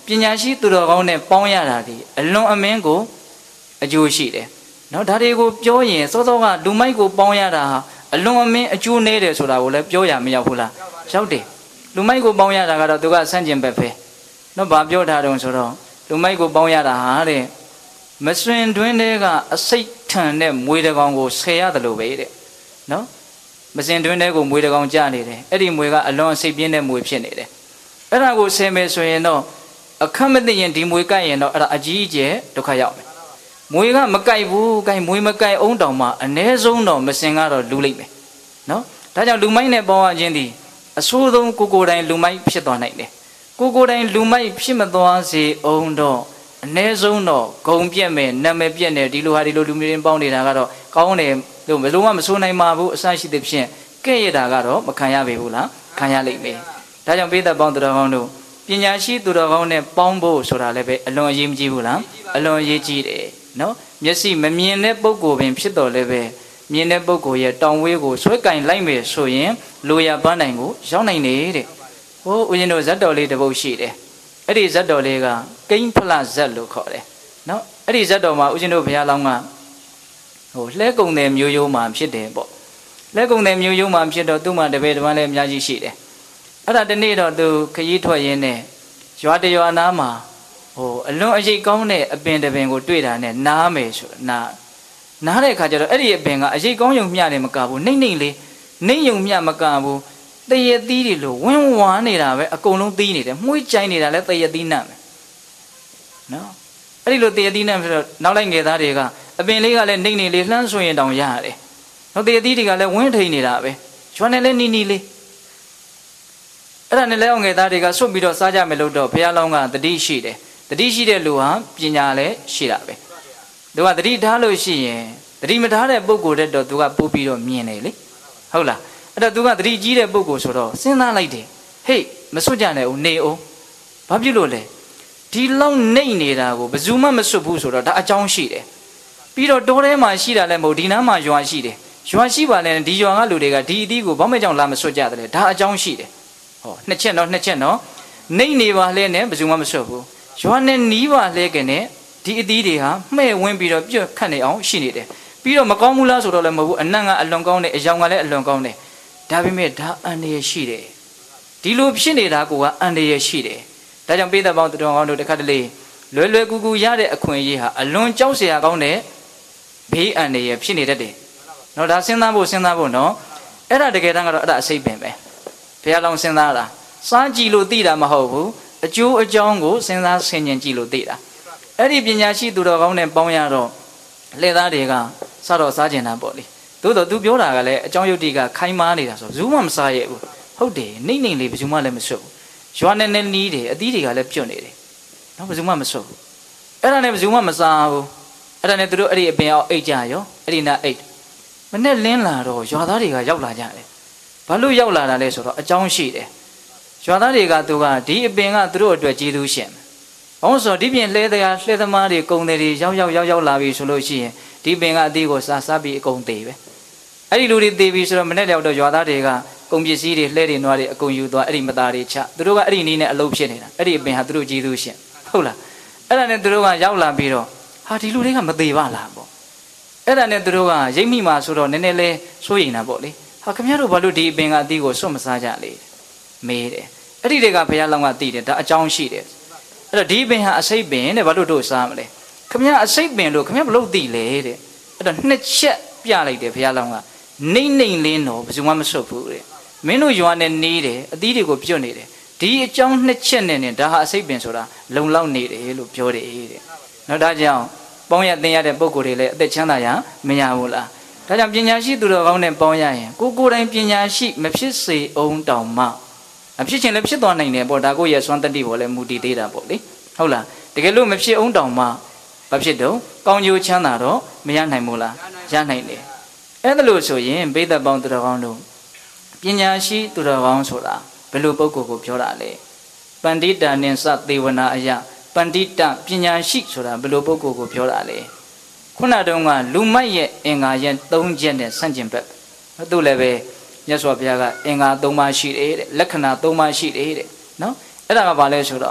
[SPEAKER 1] ပညာရှိသူတော်ကောင်းနဲ့ပေါင်းရတာဒီအလွန်အမင်းကိုအကျိုးရှိတယ်နော်ဒါတွေကိုပြောရင်စောစောကလူမိုက်ကိုပေါင်းရတာဟာအလွန်အမင်းအကျိုးနည်းတယ်ဆိုတာကိုလည်းပြောရမရောက်ဘူးလားရောက်တယ်လူမိုက်ကိုပေါင်းရတာကတော့သူကဆန့်ကျင်ဘက်ပဲနော်ဘာပြောထားတုံးဆိုတော့လူမိုက်ကိုပေါင်းရတာဟာတဲ့မစွင်တွင်းတွေကအစိတ်ထန်တဲ့မွေးတကောင်ကိုဆယ်ရတယ်လို့ပဲတဲ့နော်မစင်တွင်းတွေကိုမွေးတကောင်ကြနေတယ်အဲ့ဒီမွေကအလွန်အစိတ်ပြင်းတဲ့မွေဖြစ်နေတယ်အဲ့ဒါကိုဆယ်မယ်ဆိုရင်တော့အခက်မသိရင်ဒီမွေကြိုက်ရင်တော့အဲ့ဒါအကြီးအကျယ်ဒုက္ခရောက်မယ်မွေကမကြိုက်ဘူးကြိုက်မွေမကြိုက်အောင်တောင်မှအ ਨੇ ဆုံးတော့မစင်ကတော့လူလိုက်မယ်နော်ဒါကြောင့်လူမိုက်နဲ့ပေါင်းရခြင်းဒီအဆိုးဆုံးကိုကိုယ်တိုင်လူမိုက်ဖြစ်သွားနိုင်တယ်ကိုကိုယ်တိုင်လူမိုက်ဖြစ်မသွားစေအောင်တော့အ ਨੇ ဆုံးတော့ဂုံပြက်မယ်နာမည်ပြက်နေဒီလိုဟာဒီလိုလူမျိုးရင်းပေါင်းနေတာကတော့ကောင်းတယ်လို့ဘယ်လိုမှမဆိုးနိုင်ပါဘူးအစရှိသဖြင့်ကဲ့ရတာကတော့မခံရပေဘူးလားခံရလိမ့်မယ်ဒါကြောင့်ပိဿပေါင်းသူတော်ကောင်းတို့ပညာရှိသူတော်ကောင်းနဲ့ပေါင်းဖို့ဆိုတာလည်းပဲအလွန်အရေးမကြီးဘူးလားအလွန်အရေးကြီးတယ်နော်မျက်စိမမြင်တဲ့ပုဂ္ဂိုလ်ပင်ဖြစ်တော်လည်းပဲမြင်တဲ့ပုဂ္ဂိုလ်ရဲ့တောင်ဝေးကိုဆွဲကင်လိုက်မယ်ဆိုရင်လိုရပန်းနိုင်ကိုရောက်နိုင်တယ်ဟိုဦးဇင်းတို့ဇတ်တော်လေးတစ်ပုဒ်ရှိတယ်အဲ့ဒီဇတ်တော်လေးကကိန်းဖလဇတ်လို့ခေါ်တယ်နော်အဲ့ဒီဇတ်တော်မှာဦးဇင်းတို့ဘုရားလောင်းကဟိုလှဲကုံတယ်မျိုးရိုးမှာဖြစ်တယ်ပေါ့လှဲကုံတယ်မျိုးရိုးမှာဖြစ်တော့သူ့မှာတပည့်တပန်းလည်းအများကြီးရှိတယ်အဲ့ဒါတနေ့တော့သူခရီးထွက်ရင်းနဲ့ရွာတရွာနားမှာဟိုအလွန်အရေးကောင်းတဲ့အပင်တပင်ကိုတွေ့တာနဲ့နားမယ်ဆိုနားနားတဲ့အခါကျတော့အဲ့ဒီအပင်ကအရေးကောင်းယုံမျှတယ်မကဘူးနှိမ့်နှိမ့်လေးနှိမ့်ယုံမျှမကဘူးတရသီးတွေလို့ဝင်းဝါနေတာပဲအကုန်လုံးသီးနေတယ်မှုှကြိုင်နေတာလဲတရသီးနတ်ပဲနော်အဲ့ဒီလိုတရသီးနတ်ဆိုတော့နောက်လိုက်ငယ်သားတွေကအပင်လေးကလည်းနှိမ့်နေလေးလှမ်းဆွရင်တောင်ရရတယ်နော်တရသီးတွေကလည်းဝင်းထိန်နေတာပဲကျွမ်းနေလဲနီနီလေးအဲ့ဒါနဲ့လဲအောင်ငယ်သားတွေကဆွတ်ပြီးတော့စားကြမယ်လို့တော့ဘုရားလောင်းကတတိရှိတယ်တတိရှိတဲ့လူဟာပညာလည်းရှိတာပဲသူကတတိထားလို့ရှိရင်တတိမထားတဲ့ပုဂ္ဂိုလ်တဲ့တော့သူကပို့ပြီးတော့မြင်တယ်လေဟုတ်လားအဲ့တော့သူကတတိကြီးတဲ့ပုဂ္ဂိုလ်ဆိုတော့စဉ်းစားလိုက်တယ်ဟေ့မဆွတ်ကြနဲ့ဦးနေအောင်ဘာဖြစ်လို့လဲဒီလောက်နှိမ့်နေတာကိုဘယ်သူမှမဆွတ်ဘူးဆိုတော့ဒါအကြောင်းရှိတယ်ပြီးတော့တောထဲမှာရှိတာလည်းမဟုတ်ဒီနားမှာရွာရှိတယ်ရွာရှိပါလဲဒီရွာကလူတွေကဒီအသီးကိုဘာမှကြောင့်လာမဆွတ်ကြတယ်ဒါအကြောင်းရှိတယ်ဟောနှစ်ချက်တော့နှစ်ချက်တော့နှိမ့်နေပါလဲနဲ့ဘယ်သူမှမဆွတ်ဘူးရွာနဲ့နီးပါလဲကနေဒီအသီးတွေဟာမှဲ့ဝင်းပြီးတော့ပြတ်ခတ်နေအောင်ရှိနေတယ်ပြီးတော့မကောင်းဘူးလားဆိုတော့လည်းမဟုတ်ဘူးအနံ့ကအလွန်ကောင်းတယ်အယောင်ကလည်းအလွန်ကောင်းတယ်ဒါပေမဲ့ဒါအန္တရာယ်ရှိတယ်ဒီလိုဖြစ်နေတာကအန္တရာယ်ရှိတယ်ဒါကြောင့်ပိဿပေါင်းသူတော်ကောင်းတို့တစ်ခါတလေလွယ်လွယ်ကူကူရတဲ့အခွင့်အရေးဟာအလွန်ကြောက်စရာကောင်းတဲ့ဘေးအန္တရာယ်ဖြစ်နေတတ်တယ်နော်ဒါစဉ်းစားဖို့စဉ်းစားဖို့နော်အဲ့ဒါတကယ်တမ်းကတော့အဲ့ဒါအစိပ်ပင်ပဲဘုရားလောင်းစဉ်းစားတာစားကြည့်လို့သိတာမဟုတ်ဘူးအကျိုးအကြောင်းကိုစဉ်းစားဆင်ခြင်ကြည့်လို့သိတာအဲ့ဒီပညာရှိသူတော်ကောင်းနဲ့ပေါင်းရတော့လှည့်သားတွေကစားတော့စားကျင်တာပေါ့လေသို့တော့ तू ပြောတာကလည်းအကြောင်းယုတ်တိကခိုင်းမားနေတာဆိုဘူးမှမစားရဘူးဟုတ်တယ်နှိမ့်နှိမ့်လေးဘယ်သူမှလည်းမဆွတ်ဘူးရွာနဲ့နဲ့နီးတယ်အသီးတွေကလည်းပြုတ်နေတယ်နော်ဘယ်သူမှမဆွတ်ဘူးအဲ့ဒါနဲ့ဘယ်သူမှမစားဘူးအဲ့ဒါနဲ့သူတို့အဲ့ဒီအပင်အောင်အိတ်ကြရောအဲ့ဒီနာအိတ်မနဲ့လင်းလာတော့ရွာသားတွေကရောက်လာကြတယ်ဘာလို့ရောက်လာတာလဲဆိုတော့အကြောင်းရှိတယ်ရွာသားတွေကသူကဒီအပင်ကသူတို့အတွက်ကျေးဇူးရှင်ဘာလို့ဆိုတော့ဒီပြင်လှဲတရားလှဲသမားတွေကုံတွေရောက်ရောက်ရောက်ရောက်လာပြီဆိုလို့ရှိရင်ဒီပင်ကအသီးကိုစားစားပြီးအကုန်သေးပဲအဲ့ဒီလူတွေသေးပြီဆိုတော့မနဲ့ရောက်တော့ရွာသားတွေကကုံပစ္စည်းတွေလှဲတွေနွားတွေအကုန်ယူသွားအဲ့ဒီမသားတွေချသူတို့ကအဲ့ဒီနည်းနဲ့အလုပ်ဖြစ်နေတာအဲ့ဒီအပင်ဟာသူတို့ကျေးဇူးရှင်ဟုတ်လားအဲ့ဒါနဲ့သူတို့ကရောက်လာပြီးတော့ဟာဒီလူတွေကမသေးပါလားပေါ့အဲ့ဒါနဲ့သူတို့ကရိပ်မိမှာဆိုတော့နည်းနည်းလေးစိုးရိမ်တာပေါ့လေဟာခင်ဗျားတို့ဘာလို့ဒီအပင်ကအသီးကိုစွတ်မစားကြလဲမေးတယ်အဲ့ဒီတွေကဘုရားလောင်းကသိတယ်ဒါအကြောင်းရှိတယ်အဲ့တော့ဒီပင်ဟာအစိပ်ပင်တဲ့ဘာလို့တို့စားမလဲခင်ဗျားအစိပ်ပင်လို့ခင်ဗျားဘလို့သိလဲတဲ့အဲ့တော့နှစ်ချက်ပြလိုက်တယ်ဘုရားလောင်းကနှိမ့်နှိမ့်လင်းတော့ဘယ်သူမှမဆွတ်ဘူးတဲ့မင်းတို့ရွာနဲ့နေတယ်အသီးတွေကိုပြုတ်နေတယ်ဒီအကြောင်းနှစ်ချက်နဲ့နဲ့ဒါဟာအစိပ်ပင်ဆိုတာလုံလောက်နေတယ်လို့ပြောတယ်တဲ့နော်ဒါကြောင့်ပေါင်းရသင်ရတဲ့ပုံကိုယ်တွေလည်းအသက်ချမ်းသာရမရဘူးလားဒါကြောင့်ပညာရှိသူတော်ကောင်းနဲ့ပေါင်းရရင်ကိုကိုယ်တိုင်ပညာရှိမဖြစ်စေအောင်တောင်မှအဖြစ်ချင်းလည်းဖြစ်သွားနိုင်တယ်ပေါ့ဒါကိုရဲ့စွမ်းတတိပေါ်လည်းမူတည်သေးတာပေါ့လေဟုတ်လားတကယ်လို့မဖြစ်အောင်တောင်မှဘာဖြစ်တော့ကောင်းကျိုးချမ်းသာတော့မရနိုင်ဘူးလားရနိုင်တယ်အဲ့ဒါလို့ဆိုရင်ဘိသက်ပေါင်းသူတော်ကောင်းတို့ပညာရှိသူတော်ကောင်းဆိုတာဘယ်လိုပုဂ္ဂိုလ်ကိုပြောတာလဲပန္တိတာနိသသေဝနာအယပန္တိတပညာရှိဆိုတာဘယ်လိုပုဂ္ဂိုလ်ကိုပြောတာလဲခုနတုန်းကလူမိုက်ရဲ့အင်္ဂါရဲ့သုံးချက်နဲ့ဆန့်ကျင်ဘက်သူလည်းပဲမြတ်စွာဘုရားကအင်္ဂါသုံးပါးရှိတယ်တဲ့လက္ခဏာသုံးပါးရှိတယ်တဲ့နော်အဲ့ဒါကဘာလဲဆိုတော့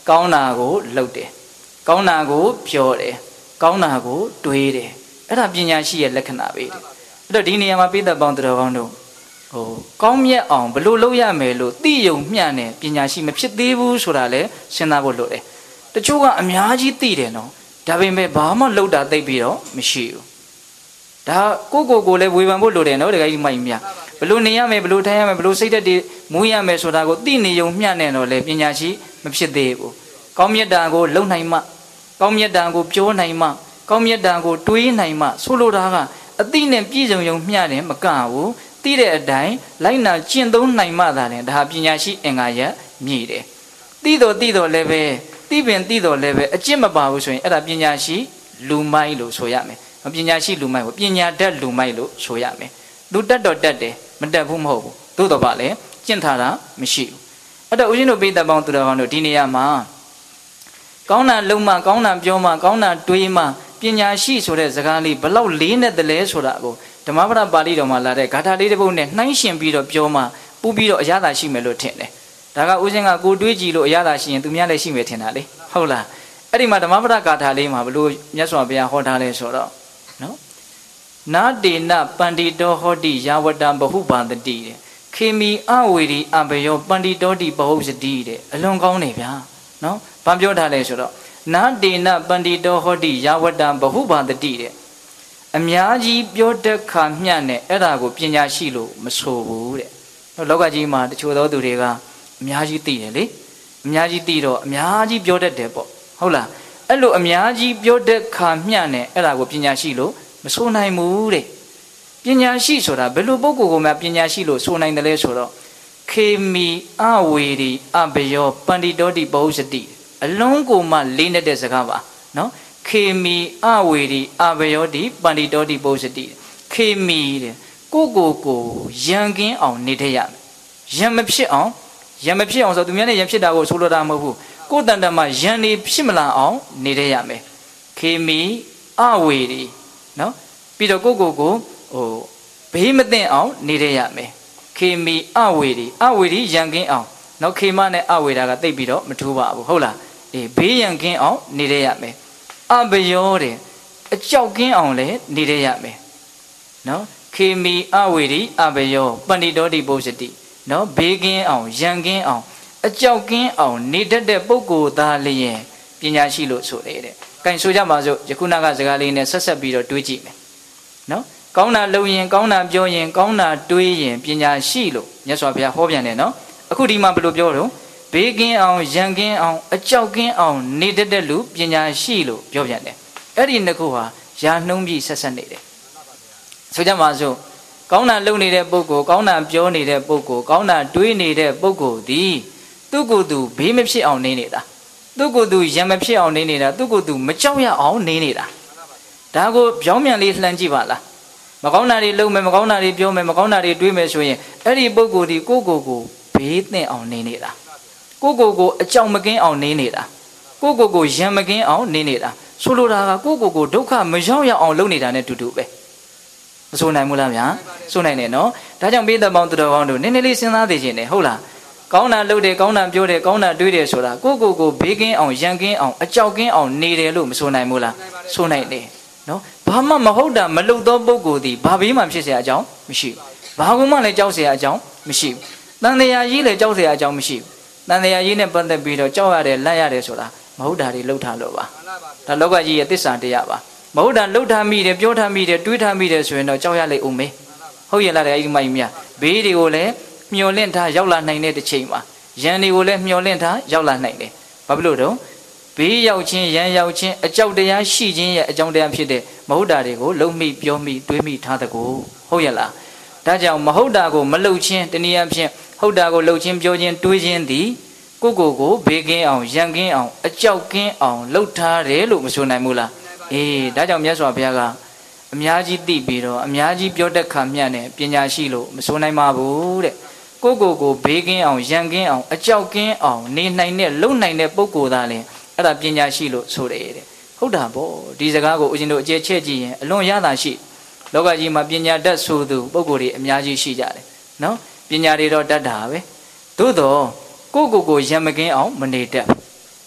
[SPEAKER 1] ကောင်းတာကိုလုပ်တယ်ကောင်းတာကိုပြောတယ်ကောင်းတာကိုတွေးတယ်အဲ့ဒါပညာရှိရဲ့လက္ခဏာပဲတဲ့အဲ့တော့ဒီနေရာမှာပိဿပေါင်းတော်ကောင်းတို့ဟိုကောင်းမြတ်အောင်ဘလို့လုပ်ရမယ်လို့သိယုံမျှနဲ့ပညာရှိမဖြစ်သေးဘူးဆိုတာလည်းစဉ်းစားဖို့လိုတယ်တချို့ကအများကြီးသိတယ်နော်ဒါပေမဲ့ဘာမှလုပ်တာသိပြီးတော့မရှိဘူးဒါကိုကိုကိုလည်းဝေဖန်ဖို့လိုတယ်နော်တကယ်ကြီးမိုက်မြဘလို့နေရမယ်ဘလို့ထိုင်ရမယ်ဘလို့စိတ်သက်တွေမူးရမယ်ဆိုတာကိုသိနေုံမျှနဲ့တော့လေပညာရှိမဖြစ်သေးဘူးကောင်းမြတ်တာကိုလုံနိုင်မှကောင်းမြတ်တာကိုပြောနိုင်မှကောင်းမြတ်တာကိုတွေးနိုင်မှဆိုလိုတာကအသိနဲ့ပြည့်စုံုံမျှတယ်မကဘူးသိတဲ့အတိုင်းလိုက်နာကျင့်သုံးနိုင်မှသာလေဒါပညာရှိအင်္ဂါရပ်မြည်တယ်သိတော့သိတော့လည်းပဲသိပင်သိတော့လည်းပဲအကျင့်မပါဘူးဆိုရင်အဲ့ဒါပညာရှိလူမိုက်လို့ဆိုရမယ်ပညာရှိလူမိုက်ကိုပညာတတ်လူမိုက်လို့ဆိုရမယ်လူတတ်တော့တတ်တယ်မတတ်ဘူးမဟုတ်ဘူးသို့တော့ပါလေကျင့်ထားတာမရှိဘူးအဲ့တော့ဦးဇင်းတို့ပိဿပေါင်းသူတော်ကောင်းတို့ဒီနေရာမှာကောင်းတာလုံးမှကောင်းတာပြောမှကောင်းတာတွေးမှပညာရှိဆိုတဲ့စကားလေးဘလောက်လေးနဲ့တလဲဆိုတာကိုဓမ္မပဒပါဠိတော်မှာလာတဲ့ဂါထာလေးတစ်ပုဒ်နဲ့နှိုင်းရှင်ပြီးတော့ပြောမှပူပြီးတော့အရသာရှိမယ်လို့ထင်တယ်ဒါကဦးဇင်းကကိုတွေးကြည့်လို့အရသာရှိရင်သူများလည်းရှိမယ်ထင်တာလေဟုတ်လားအဲ့ဒီမှာဓမ္မပဒဂါထာလေးမှာဘလို့မြတ်စွာဘုရားဟောထားလဲဆိုတော့နော်နာတေနပန္တိတောဟောတိယာဝတ္တံဘဟုပါတတိတဲ့ခေမီအဝေရီအဘယောပန္တိတောတိဘဟုစတိတဲ့အလွန်ကောင်းနေဗျာနော်ဘာပြောထားလဲဆိုတော့နာတေနပန္တိတောဟောတိယာဝတ္တံဘဟုပါတတိတဲ့အများကြီးပြောတတ်ခါမျှနဲ့အဲ့ဒါကိုပညာရှိလို့မဆိုဘူးတဲ့လောကကြီးမှာတချို့သောသူတွေကအများကြီးသိတယ်လေအများကြီးသိတော့အများကြီးပြောတတ်တယ်ပေါ့ဟုတ်လားအဲ့လိုအများကြီးပြောတတ်ခါမျှနဲ့အဲ့ဒါကိုပညာရှိလို့မဆိုနိုင်ဘူးတဲ့ပညာရှိဆိုတာဘယ်လိုပုဂ္ဂိုလ်ကိုမှပညာရှိလို့ဆိုနိုင်တယ်လဲဆိုတော့ခေမီအဝေရီအဘယောပန္တိတောတိဘဟုစတိအလုံးကိုမှလေးနေတဲ့စကားပါနော်ခေမီအဝေရီအဘယောတိပန္တိတောတိဘဟုစတိခေမီတဲ့ကိုကိုကိုရန်ကင်းအောင်နေတတ်ရမယ်ရန်မဖြစ်အောင်ရန်မဖြစ်အောင်ဆိုသူများနဲ့ရန်ဖြစ်တာကိုဆိုလိုတာမဟုတ်ဘူးကိုယ်တန်တမှာရန်နေဖြစ်မလာအောင်နေတတ်ရမယ်ခေမီအဝေရီနော်ပြီးတော့ကိုကိုကိုဟိုဘေးမသိအောင်နေရရမယ်ခေမီအဝေရီအဝေရီရန်ကင်းအောင်နော်ခေမနဲ့အဝေရာကတိတ်ပြီးတော့မထူးပါဘူးဟုတ်လားအေးဘေးရန်ကင်းအောင်နေရရမယ်အဘယောတဲ့အကြောက်ကင်းအောင်လည်းနေရရမယ်နော်ခေမီအဝေရီအဘယောပန္တိတောတိပုစတိနော်ဘေးကင်းအောင်ရန်ကင်းအောင်အကြောက်ကင်းအောင်နေတတ်တဲ့ပုဂ္ဂိုလ်သားလျင်ပညာရှိလို့ဆိုလေတဲ့ကင်ဆိုကြပါစို့ယခုနကစကားလေးနဲ့ဆက်ဆက်ပြီးတော့တွေးကြည့်မယ်နော်ကောင်းတာလုပ်ရင်ကောင်းတာပြောရင်ကောင်းတာတွေးရင်ပညာရှိလို့မြတ်စွာဘုရားဟောပြန်တယ်နော်အခုဒီမှာဘယ်လိုပြောတော့ဘေးကင်းအောင်ရန်ကင်းအောင်အကြောက်ကင်းအောင်နေတတ်တဲ့လူပညာရှိလို့ပြောပြန်တယ်အဲ့ဒီနှစ်ခုဟာယာနှုံးပြီးဆက်ဆက်နေတယ်ဆိုကြပါစို့ကောင်းတာလုပ်နေတဲ့ပုဂ္ဂိုလ်ကောင်းတာပြောနေတဲ့ပုဂ္ဂိုလ်ကောင်းတာတွေးနေတဲ့ပုဂ္ဂိုလ်ဒီသူ့ကိုယ်သူဘေးမဖြစ်အောင်နေနေတာသူ့ကိုယ်သူရံမဖြစ်အောင်နေနေတာသူ့ကိုယ်သူမကြောက်ရအောင်နေနေတာဒါကိုပြောင်းပြန်လေးလှမ်းကြည့်ပါလားမကောင်းတာတွေလုပ်မယ်မကောင်းတာတွေပြောမယ်မကောင်းတာတွေတွေးမယ်ဆိုရင်အဲ့ဒီပုဂ္ဂိုလ်ဒီကိုယ့်ကိုယ်ကိုဘေးသင့်အောင်နေနေတာကိုယ့်ကိုယ်ကိုအကြောက်မကင်းအောင်နေနေတာကိုယ့်ကိုယ်ကိုရံမကင်းအောင်နေနေတာဆိုလိုတာကကိုယ့်ကိုယ်ကိုဒုက္ခမရောက်ရအောင်လုပ်နေတာနဲ့တူတူပဲမဆိုနိုင်ဘူးလားဗျာဆိုနိုင်တယ်နော်ဒါကြောင့်ပိဿပေါင်းသူတော်ကောင်းတို့နည်းနည်းလေးစဉ်းစားသိခြင်းနဲ့ဟုတ်လားကောင်းတာလုပ်တယ်ကောင်းတာပြောတယ်ကောင်းတာတွေးတယ်ဆိုတာကိုယ့်ကိုယ်ကိုဘေးကင်းအောင်ရန်ကင်းအောင်အကြောက်ကင်းအောင်နေတယ်လို့မဆိုနိုင်ဘူးလားဆိုနိုင်တယ်နော်ဘာမှမဟုတ်တာမလုပ်သောပုဂ္ဂိုလ်သည်ဘာဘေးမှဖြစ်เสียအကြောင်းမရှိဘူးဘာကုမှလည်းကြောက်เสียအကြောင်းမရှိဘူးတန်တရားကြီးလည်းကြောက်เสียအကြောင်းမရှိဘူးတန်တရားကြီးနဲ့ပတ်သက်ပြီးတော့ကြောက်ရတယ်လက်ရတယ်ဆိုတာမဟုတ်တာတွေလှုပ်ထားလို့ပါဒါလောကကြီးရဲ့သစ္စာတရားပါမဟုတ်တာလှုပ်ထားမိတယ်ပြောထားမိတယ်တွေးထားမိတယ်ဆိုရင်တော့ကြောက်ရလိမ့်ဦးမေဟုတ်ရဲ့လားတဲ့အဲ့ဒီမိုင်းမြဘေးတွေကိုလည်းမျောလင့်ထားရောက်လာနိုင်တဲ့တစ်ချိန်မှာရန်တွေကိုလည်းမျောလင့်ထားရောက်လာနိုင်တယ်ဘာဖြစ်လို့တော့ဘေးရောက်ခြင်းရန်ရောက်ခြင်းအကြောက်တရားရှိခြင်းရဲ့အကြောင်းတရားဖြစ်တဲ့မဟုတ်တာတွေကိုလုံးမိပြောမိတွေးမိထားတဲ့ကိုဟုတ်ရဲ့လားဒါကြောင့်မဟုတ်တာကိုမလှုပ်ခြင်းတနည်းအားဖြင့်ဟုတ်တာကိုလှုပ်ခြင်းပြောခြင်းတွေးခြင်းသည်ကိုကိုကိုဘေးကင်းအောင်ရန်ကင်းအောင်အကြောက်ကင်းအောင်လှုပ်ထားတယ်လို့မဆိုနိုင်ဘူးလားအေးဒါကြောင့်မြတ်စွာဘုရားကအများကြီးသိပြီးတော့အများကြီးပြောတတ်ခါမြတ်နဲ့ပညာရှိလို့မဆိုနိုင်ပါဘူးတဲ့ကိုကိုကိုဘေးကင်းအောင်ရန်ကင်းအောင်အကြောက်ကင်းအောင်နေနိုင်တဲ့လုံနိုင်တဲ့ပုဂ္ဂိုလ်သားလည်းအဲ့ဒါပညာရှိလို့ဆိုတယ်တဲ့ဟုတ်တာပေါ့ဒီစကားကိုဦးဇင်းတို့အကျဲချဲ့ကြည့်ရင်အလွန်ရတာရှိလောကကြီးမှာပညာတတ်ဆိုသူပုဂ္ဂိုလ်တွေအများကြီးရှိကြတယ်နော်ပညာတွေတော့တတ်တာပဲသို့တော့ကိုကိုကိုရံမကင်းအောင်မနေတတ်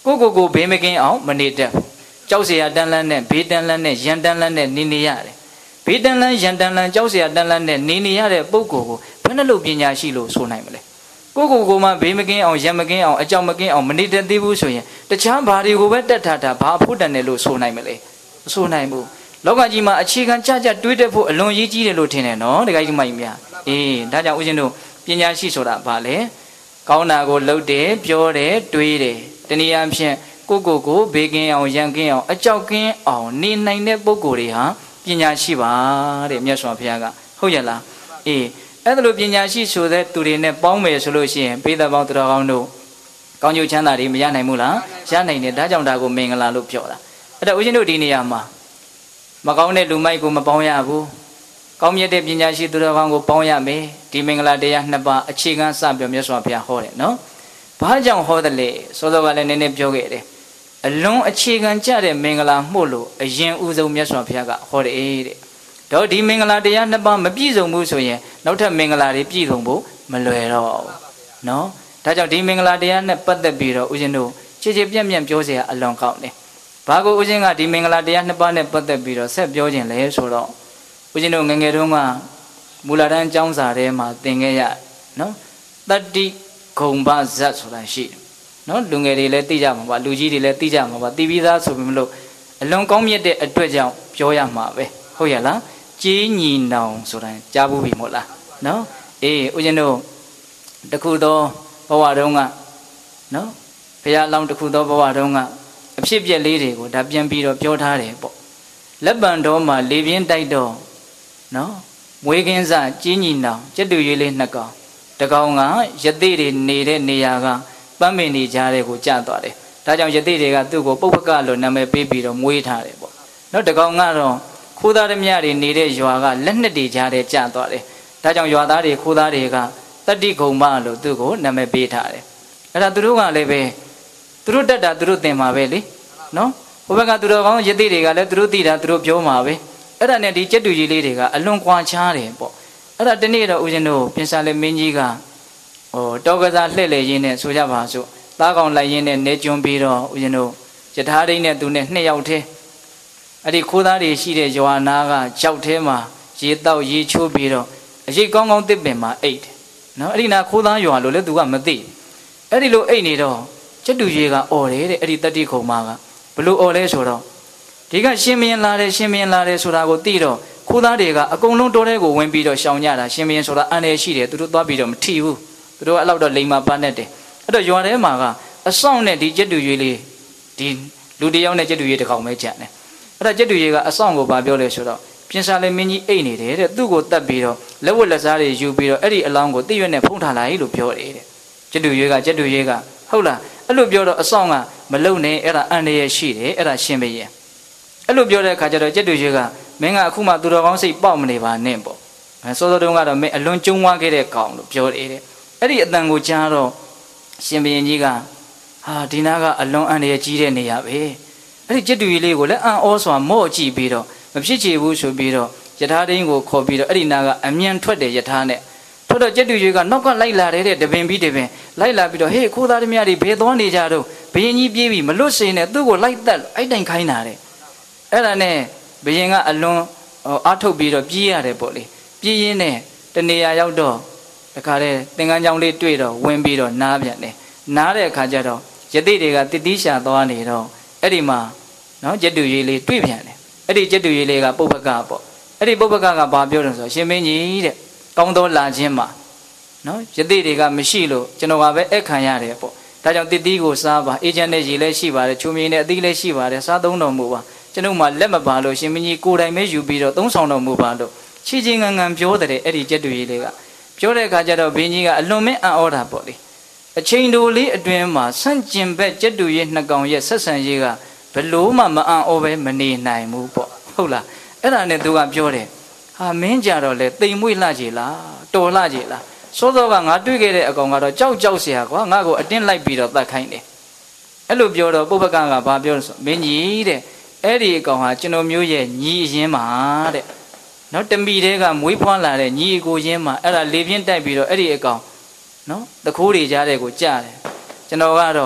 [SPEAKER 1] ကိုကိုကိုဘေးမကင်းအောင်မနေတတ်ကြောက်เสียတန်းလန်းနဲ့ဘေးတန်းလန်းနဲ့ရန်တန်းလန်းနဲ့နေနေရတယ်ဘေးတန်းလန်းရန်တန်းလန်းကြောက်เสียတန်းလန်းနဲ့နေနေရတဲ့ပုဂ္ဂိုလ်ကိုဘယ်နှလို့ပညာရှိလို့ဆိုနိုင်မလဲကိုကိုကိုမှဘေးမကင်းအောင်ရန်မကင်းအောင်အကြောက်မကင်းအောင်မနေတတ်သေးဘူးဆိုရင်တခြားဘာတွေကိုပဲတက်ထားတာဘာဖို့တန်တယ်လို့ဆိုနိုင်မလဲမဆိုနိုင်ဘူးလောကကြီးမှာအခြေခံကြကြတွေးတက်ဖို့အလွန်ရေးကြီးတယ်လို့ထင်တယ်နော်တခါကြီးမကြီးများအေးဒါကြောင့်ဦးဇင်းတို့ပညာရှိဆိုတာဘာလဲကောင်းတာကိုလုပ်တယ်ပြောတယ်တွေးတယ်တနည်းအားဖြင့်ကိုကိုကိုဘေးကင်းအောင်ရန်ကင်းအောင်အကြောက်ကင်းအောင်နေနိုင်တဲ့ပုဂ္ဂိုလ်တွေဟာပညာရှိပါတဲ့မြတ်စွာဘုရားကဟုတ်ရလားအေးအဲ့ဒါလိုပညာရှိဆိုတဲ့သူတွေနဲ့ပေါင်းမယ်ဆိုလို့ရှိရင်ပိဿပေါင်းတော်ကောင်းတို့ကောင်းကျိုးချမ်းသာတွေမရနိုင်ဘူးလားရနိုင်တယ်ဒါကြောင့်ဒါကိုမင်္ဂလာလို့ပြောတာအဲ့တော့ဦးဇင်းတို့ဒီနေရာမှာမကောင်းတဲ့လူမိုက်ကိုမပေါင်းရဘူးကောင်းမြတ်တဲ့ပညာရှိသူတော်ကောင်းကိုပေါင်းရမယ်ဒီမင်္ဂလာတရားနှစ်ပါးအခြေခံစပြောမြတ်စွာဘုရားဟောတယ်နော်ဘာကြောင့်ဟောတယ်လဲစောစောကလည်းနည်းနည်းပြောခဲ့တယ်အလွန်အခြေခံကြတဲ့မင်္ဂလာမှုလို့အရင်ဦးဆုံးမြတ်စွာဘုရားကဟောတယ်တဲ့တော့ဒီမင်္ဂလာတရားနှစ်ပါးမပြည့်စုံဘူးဆိုရင်နောက်ထပ်မင်္ဂလာတွေပြည့်စုံဖို့မလွယ်တော့ဘူးနော်ဒါကြောင့်ဒီမင်္ဂလာတရားနဲ့ပတ်သက်ပြီးတော့ဦးဇင်းတို့ခြေခြေပြန့်ပြန့်ပြောเสียအလွန်ကောင်းတယ်ဘာကိုဦးဇင်းကဒီမင်္ဂလာတရားနှစ်ပါးနဲ့ပတ်သက်ပြီးတော့ဆက်ပြောခြင်းလဲဆိုတော့ဦးဇင်းတို့ငငယ်တုန်းကမူလတန်းကျောင်းစာထဲမှာသင်ခဲ့ရနော်တတ္တိဂုံဘဇတ်ဆိုတာရှိတယ်နော်လူငယ်တွေလည်းသိကြမှာပါလူကြီးတွေလည်းသိကြမှာပါသိပြီးသားဆိုပြီးမလို့အလွန်ကောင်းမြတ်တဲ့အတွက်ကြောင့်ပြောရမှာပဲဟုတ်ရလားကြေးညီနောင်ဆိုတာကြားဘူးပြီမို့လားနော်အေးဦးဇင်းတို့တခုသောဘဝတုန်းကနော်ဘုရားအလောင်းတခုသောဘဝတုန်းကအဖြစ်ပြက်လေးတွေကိုဒါပြန်ပြီးတော့ပြောထားတယ်ပေါ့လက်ပံတော်မှာလေပြင်းတိုက်တော့နော်မွေးကင်းစကြေးညီနောင်ကျက်တူရွေးလေးနှစ်ကောင်တကောင်ကယသိတွေနေတဲ့နေရာကပန်းပင်တွေကြားတဲ့ကိုကျသွားတယ်ဒါကြောင့်ယသိတွေကသူ့ကိုပုပ္ပကလို့နာမည်ပေးပြီးတော့မွေးထားတယ်ပေါ့နော်တကောင်ကတော့ခိုးသားဓမြတွေနေတဲ့ရွာကလက်နှစ်တွေကြားတဲ့ကျသွားတယ်ဒါကြောင့်ရွာသားတွေခိုးသားတွေကတတ္တိဂုံမလို့သူ့ကိုနာမည်ပေးထားတယ်အဲ့ဒါသူတို့ကလည်းပဲသူတို့တက်တာသူတို့သင်မှာပဲလေနော်ဘုဘကသူတော်ကောင်းယသိတွေကလည်းသူတို့သိတာသူတို့ပြောမှာပဲအဲ့ဒါနဲ့ဒီကျက်တူကြီးလေးတွေကအလွန်ကွာခြားတယ်ပေါ့အဲ့ဒါတနေ့တော့ဦးဇင်းတို့ပြင်စာလေမင်းကြီးကဟိုတောကစားလှည့်လေရင်းနဲ့ဆိုကြပါစို့သားကောင်လိုက်ရင်းနဲ့နေကျွန်းပြီးတော့ဦးဇင်းတို့ယထာဒိန်းနဲ့သူနဲ့နှစ်ယောက်တည်းအဲ့ဒီခိုးသားတွေရှိတဲ့ရွာနာကကြောက်ထဲမှာရေတောက်ရေချိုးပြီးတော့အရေးကောင်းကောင်းတစ်ပင်မှာအိတ်တယ်နော်အဲ့ဒီနာခိုးသားရွာလို့လည်းသူကမသိအဲ့ဒီလိုအိတ်နေတော့ကျက်တူကြီးကအော်တယ်တဲ့အဲ့ဒီတတိခုံမကဘလို့အော်လဲဆိုတော့ဒီကရှင်မင်းလာတယ်ရှင်မင်းလာတယ်ဆိုတာကိုသိတော့ခိုးသားတွေကအကုန်လုံးတောထဲကိုဝင်ပြီးတော့ရှောင်ကြတာရှင်မင်းဆိုတာအန်ရရှိတယ်သူတို့သွားပြီးတော့မထီဘူးသူတို့အဲ့လောက်တော့လိမ်မာပန်းနဲ့တယ်အဲ့တော့ရွာထဲမှာကအဆောင်နဲ့ဒီကျက်တူကြီးလေးဒီလူတယောက်နဲ့ကျက်တူကြီးတစ်ကောင်ပဲကြံတယ်အဲ့ဒါကျက်တူကြီးကအဆောင်ကိုဗာပြောလဲဆိုတော့ပြင်စာလေမင်းကြီးအိတ်နေတယ်တဲ့သူ့ကိုတတ်ပြီးတော့လက်ဝတ်လက်စားတွေယူပြီးတော့အဲ့ဒီအလောင်းကိုတိရွက်နဲ့ဖုံးထားလိုက်လို့ပြောတယ်တဲ့ကျက်တူကြီးကကျက်တူကြီးကဟုတ်လားအဲ့လိုပြောတော့အဆောင်ကမလုံနဲ့အဲ့ဒါအန်ရရှိတယ်အဲ့ဒါရှင်ဘရဲ့အဲ့လိုပြောတဲ့အခါကျတော့ကျက်တူကြီးကမင်းကအခုမှသူတော်ကောင်းစိတ်ပေါက်မနေပါနဲ့ပေါ့စောစောတုန်းကတော့မင်းအလွန်ကျုံဝါခဲ့တဲ့ကောင်လို့ပြောတယ်တဲ့အဲ့ဒီအတန်ကိုကြားတော့ရှင်ဘရင်ကြီးကဟာဒီနာကအလွန်အန်ရကြီးတဲ့နေရာပဲအဲ့ဒီကျက်တူကြီးလေးကိုလည်းအံ့ဩစွာမော့ကြည့်ပြီးတော့မဖြစ်ချေဘူးဆိုပြီးတော့ယထာဒိန်းကိုခေါ်ပြီးတော့အဲ့ဒီနာကအမြန်ထွက်တယ်ယထာနဲ့ထွက်တော့ကျက်တူကြီးကနောက်ကလိုက်လာတယ်တဲ့တပင်ပြီးတပင်လိုက်လာပြီးတော့ဟေးခိုးသားဓမြတွေဘယ်သွားနေကြတော့ဘရင်ကြီးပြေးပြီးမလွတ်စင်နဲ့သူ့ကိုလိုက်တက်အဲ့တိုင်ခိုင်းတာတဲ့အဲ့ဒါနဲ့ဘရင်ကအလွန်အားထုတ်ပြီးတော့ပြေးရတယ်ပေါ့လေပြေးရင်းနဲ့တနေရာရောက်တော့တခါတည်းသင်္ကန်းကြောင်လေးတွေ့တော့ဝင်ပြီးတော့နားပြန်တယ်နားတဲ့အခါကျတော့ယသိတွေကတတိရှာသွားနေတော့အဲ့ဒီမှာနော်ကျက်တူကြီးလေးတွေ့ပြန်တယ်အဲ့ဒီကျက်တူကြီးလေးကပုပ္ပကပေါ့အဲ့ဒီပုပ္ပကကဘာပြောတယ်ဆိုတော့ရှင်မင်းကြီးတဲ့ကောင်းသောလာခြင်းမှာနော်ယသိတွေကမရှိလို့ကျွန်တော်ကပဲအခမ်းရတယ်ပေါ့ဒါကြောင့်တတိကိုစားပါအေဂျင့်နဲ့ရေလည်းရှိပါတယ်ချုံမြင်းနဲ့အသီးလည်းရှိပါတယ်စားသုံးတော်မူပါကျွန်တော်မှလက်မပါလို့ရှင်မင်းကြီးကိုယ်တိုင်ပဲယူပြီးတော့သုံးဆောင်တော်မူပါလို့ချီချင်းငံငံပြောတဲ့အဲ့ဒီကျက်တူကြီးလေးကပြောတဲ့အခါကျတော့ဘင်းကြီးကအလွန်မင်းအံ့ဩတာပေါ့လေအချိန်တိုလေးအတွင်းမှာဆန့်ကျင်ဘက်ကျက်တူကြီးနှစ်ကောင်ရဲ့ဆက်ဆံရေးကဘလို့မှမအံ့ဩပဲမနေနိုင်ဘူးပေါ့ဟုတ်လားအဲ့ဒါနဲ့သူကပြောတယ်ဟာမင်းကြတော့လေတိမ်မွေ့လှကြည်လားတော်လှကြည်လားစောစောကငါတွေ့ခဲ့တဲ့အကောင်ကတော့ကြောက်ကြောက်เสียကွာငါ့ကိုအတင်းလိုက်ပြီးတော့တတ်ခိုင်းတယ်အဲ့လိုပြောတော့ပုပ္ပကကဘာပြောလဲဆိုမင်းကြီးတဲ့အဲ့ဒီအကောင်ဟာကျွန်တော်မျိုးရဲ့ညီအရင်ပါတဲ့နော်တမီတဲကမွေးဖွားလာတဲ့ညီအကိုရင်းမှာအဲ့ဒါလေပြင်းတိုက်ပြီးတော့အဲ့ဒီအကောင်နော်တခိုးတွေကြားတဲ့ကိုကြားတယ်ကျွန်တော်ကတော့ဒီ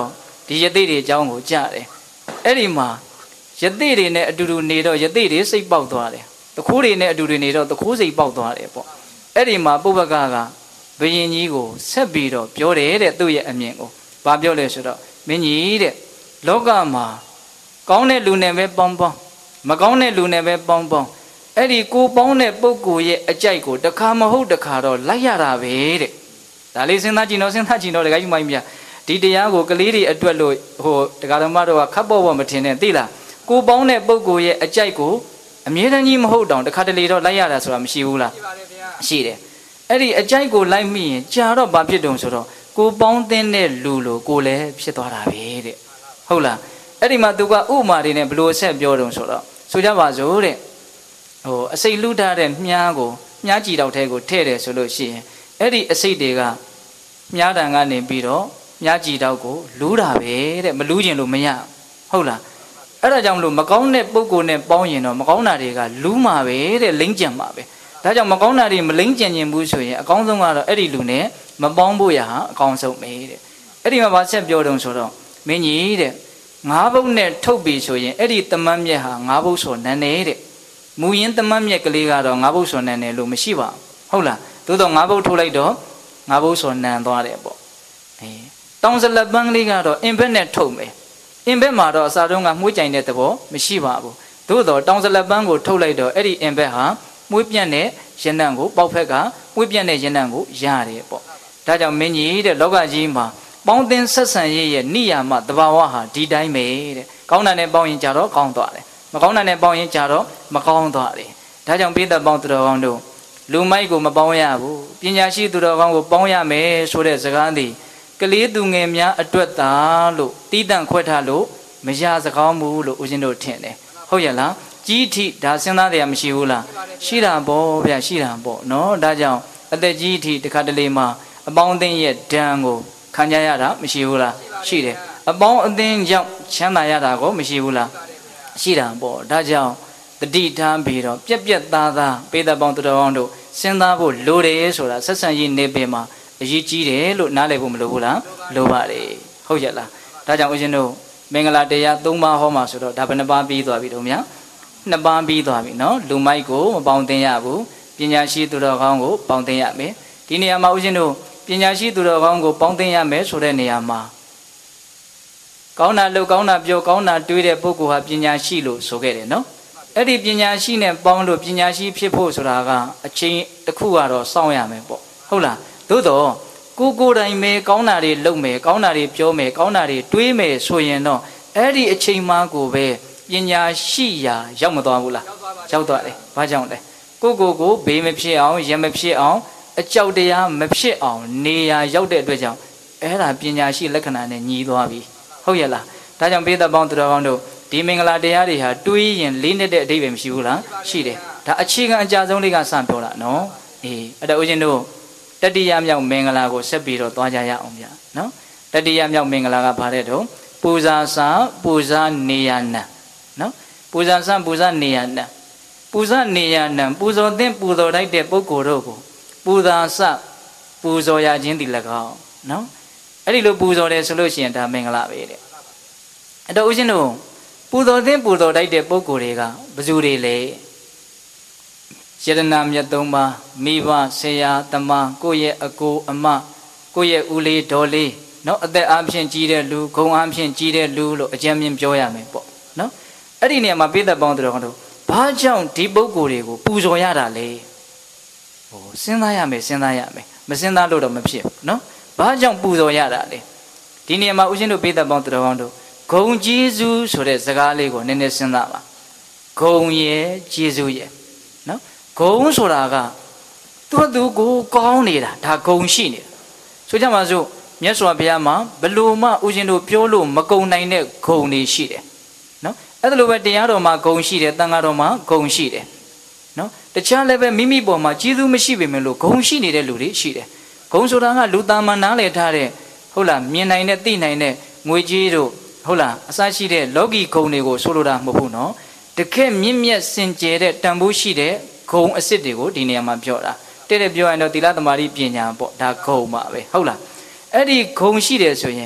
[SPEAKER 1] ဒီယသိတွေအကြောင်းကိုကြားတယ်အဲ့ဒီမှာယသိတွေနဲ့အတူတူနေတော့ယသိတွေစိတ်ပေါက်သွားတယ်တခိုးတွေနဲ့အတူတူနေတော့တခိုးစိတ်ပေါက်သွားတယ်ပေါ့အဲ့ဒီမှာပုဗ္ဗကကဘယင်ကြီးကိုဆက်ပြီးတော့ပြောတယ်တဲ့သူ့ရဲ့အမြင်ကိုဘာပြောလဲဆိုတော့မင်းကြီးတဲ့လောကမှာကောင်းတဲ့လူနဲ့ပဲပေါင်းပေါင်းမကောင်းတဲ့လူနဲ့ပဲပေါင်းပေါင်းအဲ့ဒီကိုပေါင်းတဲ့ပုဂ္ဂိုလ်ရဲ့အကြိုက်ကိုတစ်ခါမဟုတ်တစ်ခါတော့လိုက်ရတာပဲတဲ့ဒါလေးစဉ်းစားကြည့်တော့စဉ်းစားကြည့်တော့တခါကြီးမိုင်းပြဒီတရားကိုကလေးတွေအတွက်လို့ဟိုတရားတော်မတော်ကခပ်ပေါ်ပေါ်မထင်နဲ့သိလားကိုပေါင်းတဲ့ပုဂ္ဂိုလ်ရဲ့အကြိုက်ကိုအမြဲတမ်းကြီးမဟုတ်တောင်တစ်ခါတလေတော့လိုက်ရတာဆိုတာမရှိဘူးလားရှိပါတယ်ဗျာရှိတယ်အဲ့ဒီအကြိုက်ကိုလိုက်မိရင်ကြာတော့ဘာဖြစ်တုံဆိုတော့ကိုပေါင်းတဲ့လူလိုကိုလည်းဖြစ်သွားတာပဲတဲ့ဟုတ်လားအဲ့ဒီမှာသူကဥမာတွေနဲ့ဘလို့ဆက်ပြောတုံဆိုတော့ဆိုကြပါစို့တဲ့ဟိုအစိတ်လူထားတဲ့မြားကိုမြားကြည်တောက်ထဲကိုထည့်တယ်ဆိုလို့ရှိရင်အဲ့ဒီအစိတ်တွေကမြားတံကနေပြီးတော့မြားကြည်တောက်ကိုလူးတာပဲတဲ့မလူးကျင်လို့မရဟုတ်လားအဲ့ဒါကြောင့်မလို့မကောင်းတဲ့ပုံကိုနဲ့ပေါင်းရင်တော့မကောင်းတာတွေကလူးမှာပဲတဲ့လိမ့်ကျန်မှာပဲဒါကြောင့်မကောင်းတာတွေမလိမ့်ကျန်ခြင်းဘူးဆိုရင်အကောင်းဆုံးကတော့အဲ့ဒီလူနဲ့မပေါင်းဖို့ရဟာအကောင်းဆုံးပဲတဲ့အဲ့ဒီမှာဗာဆက်ပြောတုံဆိုတော့မင်းကြီးတဲ့ငါးဘုတ်နဲ့ထုတ်ပြီဆိုရင်အဲ့ဒီတမန်မြက်ဟာငါးဘုတ်ဆိုနန်းနေတဲ့မူရင်းတမန်မြက်ကလေးကတော့ငါးဘုတ်ဆိုနန်းနေလို့မရှိပါဘူးဟုတ်လားသို့တော့ငါးဘုတ်ထုတ်လိုက်တော့ငါးဘုတ်ဆိုနန်းသွားတယ်ပေါ့အေးတောင်စလက်ပန်းလေးကတော့အင်ဘက်နဲ့ထုတ်မယ်အင်ဘက်မှာတော့အစာတုံးကမှုကြိုင်တဲ့သဘောမရှိပါဘူးသို့တော့တောင်စလက်ပန်းကိုထုတ်လိုက်တော့အဲ့ဒီအင်ဘက်ဟာမွေးပြန့်တဲ့ရနံ့ကိုပေါက်ဖက်ကမွေးပြန့်တဲ့ရနံ့ကိုရတယ်ပေါ့ဒါကြောင့်မင်းကြီးတဲ့လောကကြီးမှာပေါင်းသင်းဆက်ဆံရေးရဲ့နိယာမတဘာဝဟာဒီတိုင်းပဲတဲ့ကောင်းတာနဲ့ပေါင်းရင်ကြတော့ကောင်းသွားတယ်မကောင်းတာနဲ့ပေါင်းရင်ကြတော့မကောင်းသွားတယ်ဒါကြောင့်ပိဿပေါင်းသူတော်ကောင်းတို့လူမိုက်ကိုမပေါင်းရဘူးပညာရှိသူတော်ကောင်းကိုပေါင်းရမယ်ဆိုတဲ့စကားသည်ကလေးသူငယ်များအတွက်သာလို့တီးတန့်ခွဲထားလို့မရစကောင်းဘူးလို့ဦးဇင်းတို့ထင်တယ်ဟုတ်ရဲ့လားကြီးထိဒါစဉ်းစားတရားမရှိဘူးလားရှိတာပေါ့ဗျာရှိတာပေါ့နော်ဒါကြောင့်အသက်ကြီးထိတခါတလေမှာအပေါင်းအသင်းရဲ့ဒဏ်ကိုခံကြရတာမရှိဘူးလားရှိတယ်အပေါင်းအသင်းကြောင့်ချမ်းသာရတာကိုမရှိဘူးလားရှိတာပေါ့ဒါကြောင့်တတိထားပြီးတော့ပြက်ပြက်သားသားပိဿပေါင်းသူတော်ကောင်းတို့စဉ်းစားဖို့လိုတယ်ဆိုတာဆက်ဆံရေးနေပင်မှာအရေးကြီးတယ်လို့နားလည်ဖို့မလိုဘူးလားလိုပါတယ်ဟုတ်ရဲ့လားဒါကြောင့်ဦးဇင်းတို့မင်္ဂလာတရားသုံးပါးဟောမှာဆိုတော့ဒါဘယ်နှပါးပြီးသွားပြီတို့များနှစ်ပါးပြီးသွားပြီနော်လူမိုက်ကိုမပေါင်းသင်ရဘူးပညာရှိသူတော်ကောင်းကိုပေါင်းသင်ရမယ်ဒီနေရာမှာဦးဇင်းတို့ပညာရှိသူတော်ကောင်းကိုပေါင်းသင်ရမယ်ဆိုတဲ့နေရာမှာကောင်းတာလို့ကောင်းတာပြောကောင်းတာတွေးတဲ့ပုဂ္ဂိုလ်ဟာပညာရှိလို့ဆိုခဲ့တယ်နော်အဲ့ဒီပညာရှိနဲ့ပေါင်းလို့ပညာရှိဖြစ်ဖို့ဆိုတာကအချိန်တစ်ခုကတော့စောင့်ရမယ်ပေါ့ဟုတ်လားသို့တော့ကိုကိုယ်တိုင်ပဲကောင်းတာတွေလုပ်မယ်ကောင်းတာတွေပြောမယ်ကောင်းတာတွေတွေးမယ်ဆိုရင်တော့အဲ့ဒီအချိန်မှကိုပဲပညာရှိရာရောက်မသွားဘူးလားရောက်သွားတယ်ဘာကြောင့်လဲကိုကိုကိုဘေးမဖြစ်အောင်ရမဖြစ်အောင်အကြောက်တရားမဖြစ်အောင်နေရာရောက်တဲ့အတွက်ကြောင့်အဲ့ဒါပညာရှိလက္ခဏာနဲ့ညီသွားပြီဟုတ်ရဲ့လားဒါကြောင့်ပိဿပေါင်းသူတော်ကောင်းတို့ဒီမင်္ဂလာတရားတွေဟာတွေးရင်လေးနဲ့တဲ့အဓိပ္ပာယ်မရှိဘူးလားရှိတယ်ဒါအခြေခံအကြဆုံးလေးကစပြောတာနော်အေးအဲ့တော့ဦးဇင်းတို့တတိယမြောက်မင်္ဂလာကိုဆက်ပြီးတော့သွားကြရအောင်ဗျာနော်တတိယမြောက်မင်္ဂလာကဘာတဲ့တော့ပူဇာစာပူဇာနေယနံနော်ပူဇာစာပူဇာနေယနံပူဇာနေယနံပူဇော်သင့်ပူဇော်လိုက်တဲ့ပုဂ္ဂိုလ်တို့ကိုပူဇာစပူဇော်ရခြင်းတည်၎င်းနော်အဲ့ဒီလိုပူဇော်တယ်ဆိုလို့ရှိရင်ဒါမင်္ဂလာပဲတဲ့အဲ့တော့ဦးဇင်းတို့ပူဇော်သင့်ပူဇော်လိုက်တဲ့ပုဂ္ဂိုလ်တွေကဘယ်သူတွေလဲယတနာမြတ်သုံးပါးမိဘဆရာသမားကိုယ့်ရဲ့အကိုအမကိုယ့်ရဲ့ဦးလေးဒေါ်လေးနော်အသက်အားဖြင့်ကြီးတဲ့လူဂုဏ်အားဖြင့်ကြီးတဲ့လူလို့အကြံဉာဏ်ပြောရမယ်ပေါ့နော်အဲ့ဒီနေရာမှာပိဿပေါင်းသူတော်ကောင်းတို့ဘာကြောင့်ဒီပုဂ္ဂိုလ်တွေကိုပူဇော်ရတာလဲဟိုစဉ်းစားရမယ်စဉ်းစားရမယ်မစဉ်းစားလို့တော့မဖြစ်ဘူးနော်ဘာကြောင့်ပူဇော်ရတာလဲဒီနေရာမှာဦးဇင်းတို့ပိဿပေါင်းသူတော်ကောင်းတို့ဂုံကျေးဇူးဆိုတဲ့စကားလေးကိုနည်းနည်းစဉ်းစားပါဂုံရဲ့ကျေးဇူးရဲ့နော်ဂုံဆိုတာကသူ့သူကိုကောင်းနေတာဒါဂုံရှိနေတာဆိုကြပါစို့မြတ်စွာဘုရားမှာဘလို့မှဦးဇင်းတို့ပြောလို့မကုံနိုင်တဲ့ဂုံတွေရှိတယ်နော်အဲ့ဒါလိုပဲတရားတော်မှာဂုံရှိတယ်တန်ခါတော်မှာဂုံရှိတယ်နော်တခြားလည်းပဲမိမိပေါ်မှာကျေးဇူးမရှိပေမဲ့လို့ဂုံရှိနေတဲ့လူတွေရှိတယ်ဂုံဆိုတာကလူသားမှနားလည်ထားတဲ့ဟုတ်လားမြင်နိုင်တဲ့သိနိုင်တဲ့ငွေကြေးတို့ဟုတ်လားအစရှိတဲ့လောကီဂုံတွေကိုဆိုလိုတာမဟုတ်ဘူးနော်တကယ်မြင့်မြတ်စင်ကြယ်တဲ့တန်ဖိုးရှိတဲ့ဂုံအစ်စ်တွေကိုဒီနေရာမှာပြောတာတဲ့တဲ့ပြောရင်တော့သီလသမารိပညာပေါ့ဒါဂုံပါပဲဟုတ်လားအဲ့ဒီဂုံရှိတယ်ဆိုရင်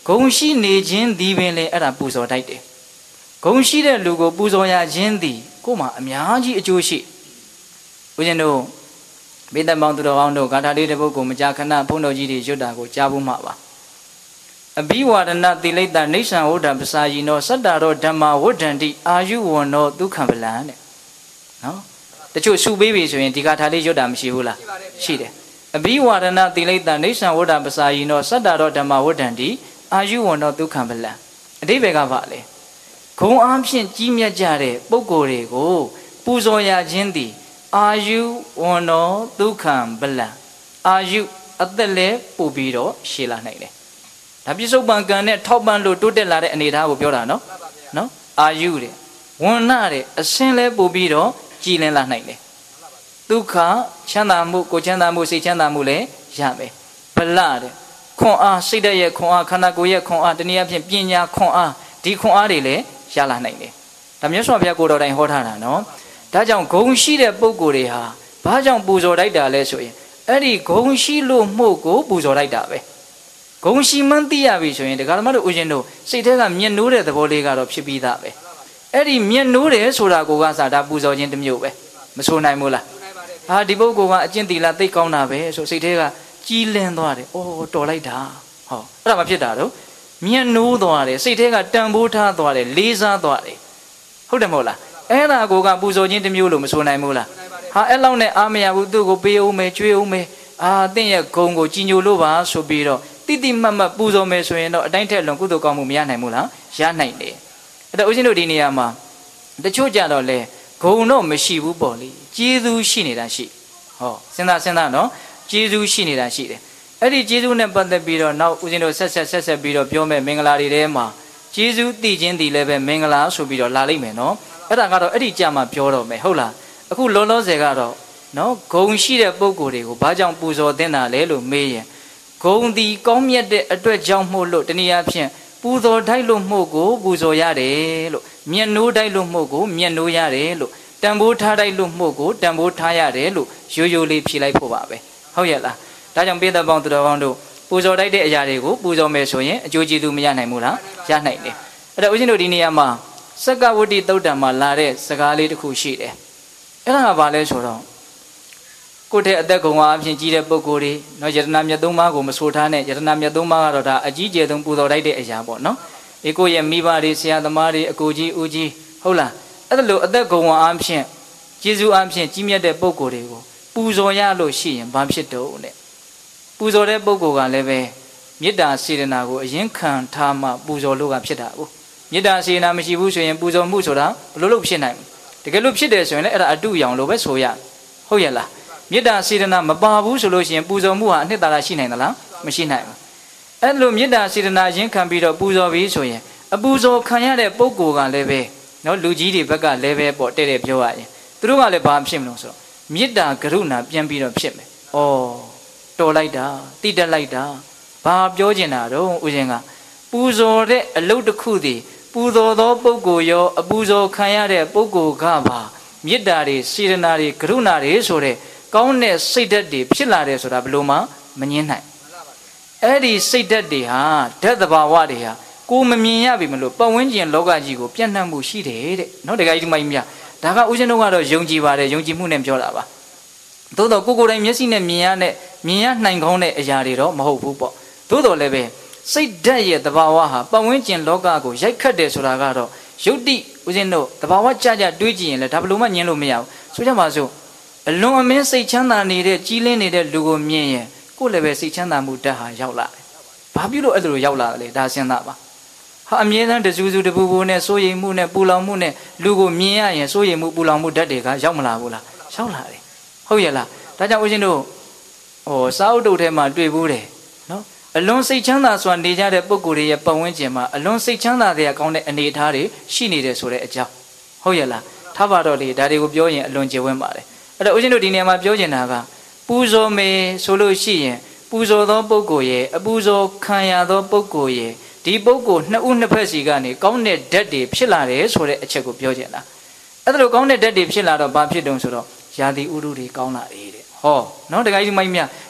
[SPEAKER 1] ဂုံရှိနေခြင်းဒီပင်လေအဲ့ဒါပူဇော်တိုက်တယ်ဂုံရှိတဲ့လူကိုပူဇော်ရခြင်းသည်ကိုယ်မှာအများကြီးအကျိုးရှိဦးဇင်းတို့မိသက်ပေါင်းသူတော်ကောင်းတို့ဂါထာလေးတစ်ပုဒ်ကိုမကြာခဏဘုန်းတော်ကြီးတွေရွတ်တာကိုကြားဖို့မှာပါအဘိဝါဒနာတိလိတ္တနေဆံဝဋ္ဌပစာယိနောစတ္တာရောဓမ္မဝဋ္ဌန္တိအာယုဝန္နောဒုက္ခပလံတဲ့နော်တချို့စုပေးပြီဆိုရင်ဒီဂါထာလေးရွတ်တာမရှိဘူးလားရှိတယ်အဘိဝါဒနာတိလိတ္တနေဆံဝဋ္ဌပစာယိနောစတ္တာရောဓမ္မဝဋ္ဌန္တိအာယုဝန္နောဒုက္ခပလံအဓိပ္ပာယ်ကဘာလဲဂုံအားဖြင့်ကြီးမြတ်ကြတဲ့ပုဂ္ဂိုလ်တွေကိုပူဇော်ရခြင်းသည်အာယုဝန္နောဒုက္ခပလံအာယုအသက်လည်းပို့ပြီးတော့ရှည်လာနိုင်တယ်ဒါပြစ္ဆုတ်ပံကံနဲ့ထောက်ပံ့လို့တိုးတက်လာတဲ့အနေအထားကိုပြောတာနော်နော်အာယုတဲ့ဝန္နတဲ့အစင်းလည်းပို့ပြီးတော့ကြည်လင်လာနိုင်တယ်ဒုက္ခချမ်းသာမှုကိုချမ်းသာမှုစိတ်ချမ်းသာမှုလည်းရမယ်ဗလတဲ့ခွန်အားစိတ်ဓာတ်ရဲ့ခွန်အားခန္ဓာကိုယ်ရဲ့ခွန်အားတနည်းအားဖြင့်ပညာခွန်အားဒီခွန်အားတွေလည်းရလာနိုင်တယ်ဒါမြတ်စွာဘုရားကိုယ်တော်တိုင်ဟောထားတာနော်ဒါကြောင့်ဂုံရှိတဲ့ပုဂ္ဂိုလ်တွေဟာဘာကြောင့်ပူဇော်တိုက်တာလဲဆိုရင်အဲ့ဒီဂုံရှိလို့မှုကိုပူဇော်တိုက်တာပဲဂုံရှိမှန်းသိရပြီဆိုရင်ဒကာဓမ္မတို့ဦးရှင်တို့စိတ်ထဲကမျက်နှိုးတဲ့သဘောလေးကတော့ဖြစ်ပြီးသားပဲအဲ့ဒီမျက်နှိုးတယ်ဆိုတာကိုကစားဒါပူဇော်ခြင်းတစ်မျိုးပဲမဆိုနိုင်ဘူးလားဟာဒီပုဂ္ဂိုလ်ကအကျင့်သီလသိကောင်းတာပဲဆိုစိတ်ထဲကကြီးလင်းသွားတယ်အိုးတော်လိုက်တာဟောအဲ့ဒါမှဖြစ်တာတော့မျက်နှိုးသွားတယ်စိတ်ထဲကတန်ဖိုးထားသွားတယ်လေးစားသွားတယ်ဟုတ်တယ်မဟုတ်လားအဲ့ဒါကိုကပူဇော်ခြင်းတစ်မျိုးလို့မဆိုနိုင်ဘူးလားဟာအဲ့လောက်နဲ့အားမရဘူးသူ့ကိုပေးအောင်မယ်ကျွေးအောင်မယ်အာတင့်ရဲ့ဂုံကိုကြီးညိုလို့ပါဆိုပြီးတော့တိတိမတ်မတ်ပူဇော်မယ်ဆိုရင်တော့အတိုင်းထက်လွန်ကုသိုလ်ကောင်းမှုမရနိုင်ဘူးလားရနိုင်တယ်အဲ့တော့ဦးဇင်းတို့ဒီနေရာမှာတချို့ကြတော့လေဂုံတော့မရှိဘူးပေါ့လေကျေးဇူးရှိနေတာရှိဟောစဉ်းစားစဉ်းစားနော်ကျေးဇူးရှိနေတာရှိတယ်အဲ့ဒီကျေးဇူးနဲ့ပတ်သက်ပြီးတော့နောက်ဦးဇင်းတို့ဆက်ဆက်ဆက်ဆက်ပြီးတော့ပြောမယ်မင်္ဂလာတွေထဲမှာကျေးဇူးသိခြင်းတည်လည်းပဲမင်္ဂလာဆိုပြီးတော့လာလိမ့်မယ်နော်အဲ့ဒါကတော့အဲ့ဒီကြမှာပြောတော့မယ်ဟုတ်လားအခုလောလောဆယ်ကတော့နော်ဂုံရှိတဲ့ပုံကိုယ်တွေကိုဘာကြောင့်ပူဇော်သင့်တာလဲလို့မေးရင်ဂုံဒီကောင်းမြတ်တဲ့အတွက်ကြောင့်မို့လို့တနည်းအားဖြင့်ပူဇော်ထိုက်လို့မှုကိုပူဇော်ရတယ်လို့မျက်နှိုးထိုက်လို့မှုကိုမျက်နှိုးရတယ်လို့တန်ဖိုးထားထိုက်လို့မှုကိုတန်ဖိုးထားရတယ်လို့ရိုးရိုးလေးဖြေလိုက်ဖို့ပါပဲဟုတ်ရဲ့လားဒါကြောင့်ပိဿပေါင်းသူတော်ကောင်းတို့ပူဇော်ထိုက်တဲ့အရာတွေကိုပူဇော်မယ်ဆိုရင်အကျိုးကျေးဇူးမရနိုင်ဘူးလားရနိုင်တယ်အဲ့တော့ဦးဇင်းတို့ဒီနေရာမှာစက္ကဝတ္တိသုတ်တံမှာလာတဲ့စကားလေးတစ်ခုရှိတယ်အဲ့ဒါကဘာလဲဆိုတော့ကိုယ့်တဲ့အသက်ကုန်အားဖြင့်ကြီးတဲ့ပုဂ္ဂိုလ်တွေနော်ယတနာမြတ်သုံးပါးကိုမဆိုထားနဲ့ယတနာမြတ်သုံးပါးကတော့ဒါအကြီးကျယ်ဆုံးပူဇော်လိုက်တဲ့အရာပေါ့နော်ဒီကိုယ့်ရဲ့မိဘတွေဆရာသမားတွေအကိုကြီးဦးကြီးဟုတ်လားအဲ့ဒါလို့အသက်ကုန်အားဖြင့်ကျေးဇူးအားဖြင့်ကြီးမြတ်တဲ့ပုဂ္ဂိုလ်တွေကိုပူဇော်ရလို့ရှိရင်ဘာဖြစ်တော့နဲ့ပူဇော်တဲ့ပုဂ္ဂိုလ်ကလည်းပဲမေတ္တာစေတနာကိုအရင်ခံထားမှပူဇော်လို့ကဖြစ်တာကိုမေတ္တာစေတနာမရှိဘူးဆိုရင်ပူဇော်မှုဆိုတာဘယ်လိုလုပ်ဖြစ်နိုင်တကယ်လို့ဖြစ်တယ်ဆိုရင်လည်းအဲ့ဒါအတုရောင်လို့ပဲဆိုရဟုတ်ရဲ့လားမေတ္တာစေတနာမပါဘူးဆိုလို့ရှိရင်ပူဇော်မှုဟာအနှစ်သာရရှိနိုင်သလားမရှိနိုင်ဘူးအဲ့လိုမေတ္တာစေတနာရင်ခံပြီးတော့ပူဇော်ပြီးဆိုရင်အပူဇော်ခံရတဲ့ပုဂ္ဂိုလ်ကလည်းပဲနော်လူကြီးတွေဘက်ကလည်းပဲပေါ့တဲ့တဲ့ပြောရရင်သူတို့ကလည်းဘာဖြစ်မလို့ဆိုတော့မေတ္တာကရုဏာပြန်ပြီးတော့ဖြစ်မယ်ဩတော်လိုက်တာတိတက်လိုက်တာဘာပြောချင်တာတော့ဦးဇင်းကပူဇော်တဲ့အလုပ်တစ်ခုတည်းပူဇော်သောပုဂ္ဂိုလ်ရောအပူဇော်ခံရတဲ့ပုဂ္ဂိုလ်ကပါမေတ္တာတွေစေတနာတွေကရုဏာတွေဆိုတဲ့ကောင်းတဲ့စိတ်ဓာတ်တွေဖြစ်လာတယ်ဆိုတာဘယ်လိုမှမငြင်းနိုင်အဲ့ဒီစိတ်ဓာတ်တွေဟာဓာတ်သဘာဝတွေဟာကိုမမြင်ရပြီမလို့ပတ်ဝန်းကျင်လောကကြီးကိုပြန့်နှံ့မှုရှိတယ်တဲ့နော်တခါကြီးဒီမိုင်းမြဒါကဦးဇင်းတို့ကတော့ယုံကြည်ပါတယ်ယုံကြည်မှုနဲ့ပြောတာပါသို့တော့ကိုကိုယ်တိုင်မျက်စိနဲ့မြင်ရတဲ့မြင်ရနိုင်ကောင်းတဲ့အရာတွေတော့မဟုတ်ဘူးပေါ့သို့တော်လည်းပဲစိတ်ဓာတ်ရဲ့သဘာဝဟာပတ်ဝန်းကျင်လောကကိုရိုက်ခတ်တယ်ဆိုတာကတော့ယုတ်တိဦးဇင်းတို့သဘာဝကြကြတွေးကြည့်ရင်လည်းဒါဘလို့မှညင်းလို့မရဘူးဆိုကြပါစို့အလွန်အမင်းစိတ်ချမ်းသာနေတဲ့ကြီးလင်းနေတဲ့လူကိုမြင်ရင်ကိုယ်လည်းပဲစိတ်ချမ်းသာမှုဓာတ်ဟာရောက်လာတယ်ဘာဖြစ်လို့အဲ့လိုရောက်လာလဲဒါစဉ်းစားပါဟာအမြဲတမ်းတစူးစူးတပူပူနဲ့စိုးရိမ်မှုနဲ့ပူလောင်မှုနဲ့လူကိုမြင်ရရင်စိုးရိမ်မှုပူလောင်မှုဓာတ်တွေကရောက်မလာဘူးလားရောက်လာတယ်ဟုတ်ရဲ့လားဒါကြောင့်ဦးဇင်းတို့ဟိုစာအုပ်တုပ်ထဲမှာတွေ့ဘူးတယ်နော်အလွန်စိတ်ချမ်းသာစွာနေကြတဲ့ပုဂ္ဂိုလ်တွေရဲ့ပတ်ဝန်းကျင်မှာအလွန်စိတ်ချမ်းသာတဲ့အကောင်းတဲ့အနေအထားတွေရှိနေတယ်ဆိုတဲ့အကြောင်းဟုတ်ရဲ့လားထားပါတော့လေဒါတွေကိုပြောရင်အလွန်ကျေဝန်းပါတယ်အဲ့တော့ဦးဇင်းတို့ဒီနေရာမှာပြောချင်တာကပူဇော်မယ်ဆိုလို့ရှိရင်ပူဇော်သောပုဂ္ဂိုလ်ရဲ့အပူဇော်ခံရသောပုဂ္ဂိုလ်ရဲ့ဒီပုဂ္ဂိုလ်နှစ်ဦးနှစ်ဖက်စီကနေကောင်းတဲ့ဓာတ်တွေဖြစ်လာတယ်ဆိုတဲ့အချက်ကိုပြောချင်တာအဲ့ဒါလိုကောင်းတဲ့ဓာတ်တွေဖြစ်လာတော့ဘာဖြစ်တုံးဆိုတော့ယာတိဥရုတွေကောင်းလာတယ်တဲ့ဟောနော်တခါကြီးမိုင်းမြရ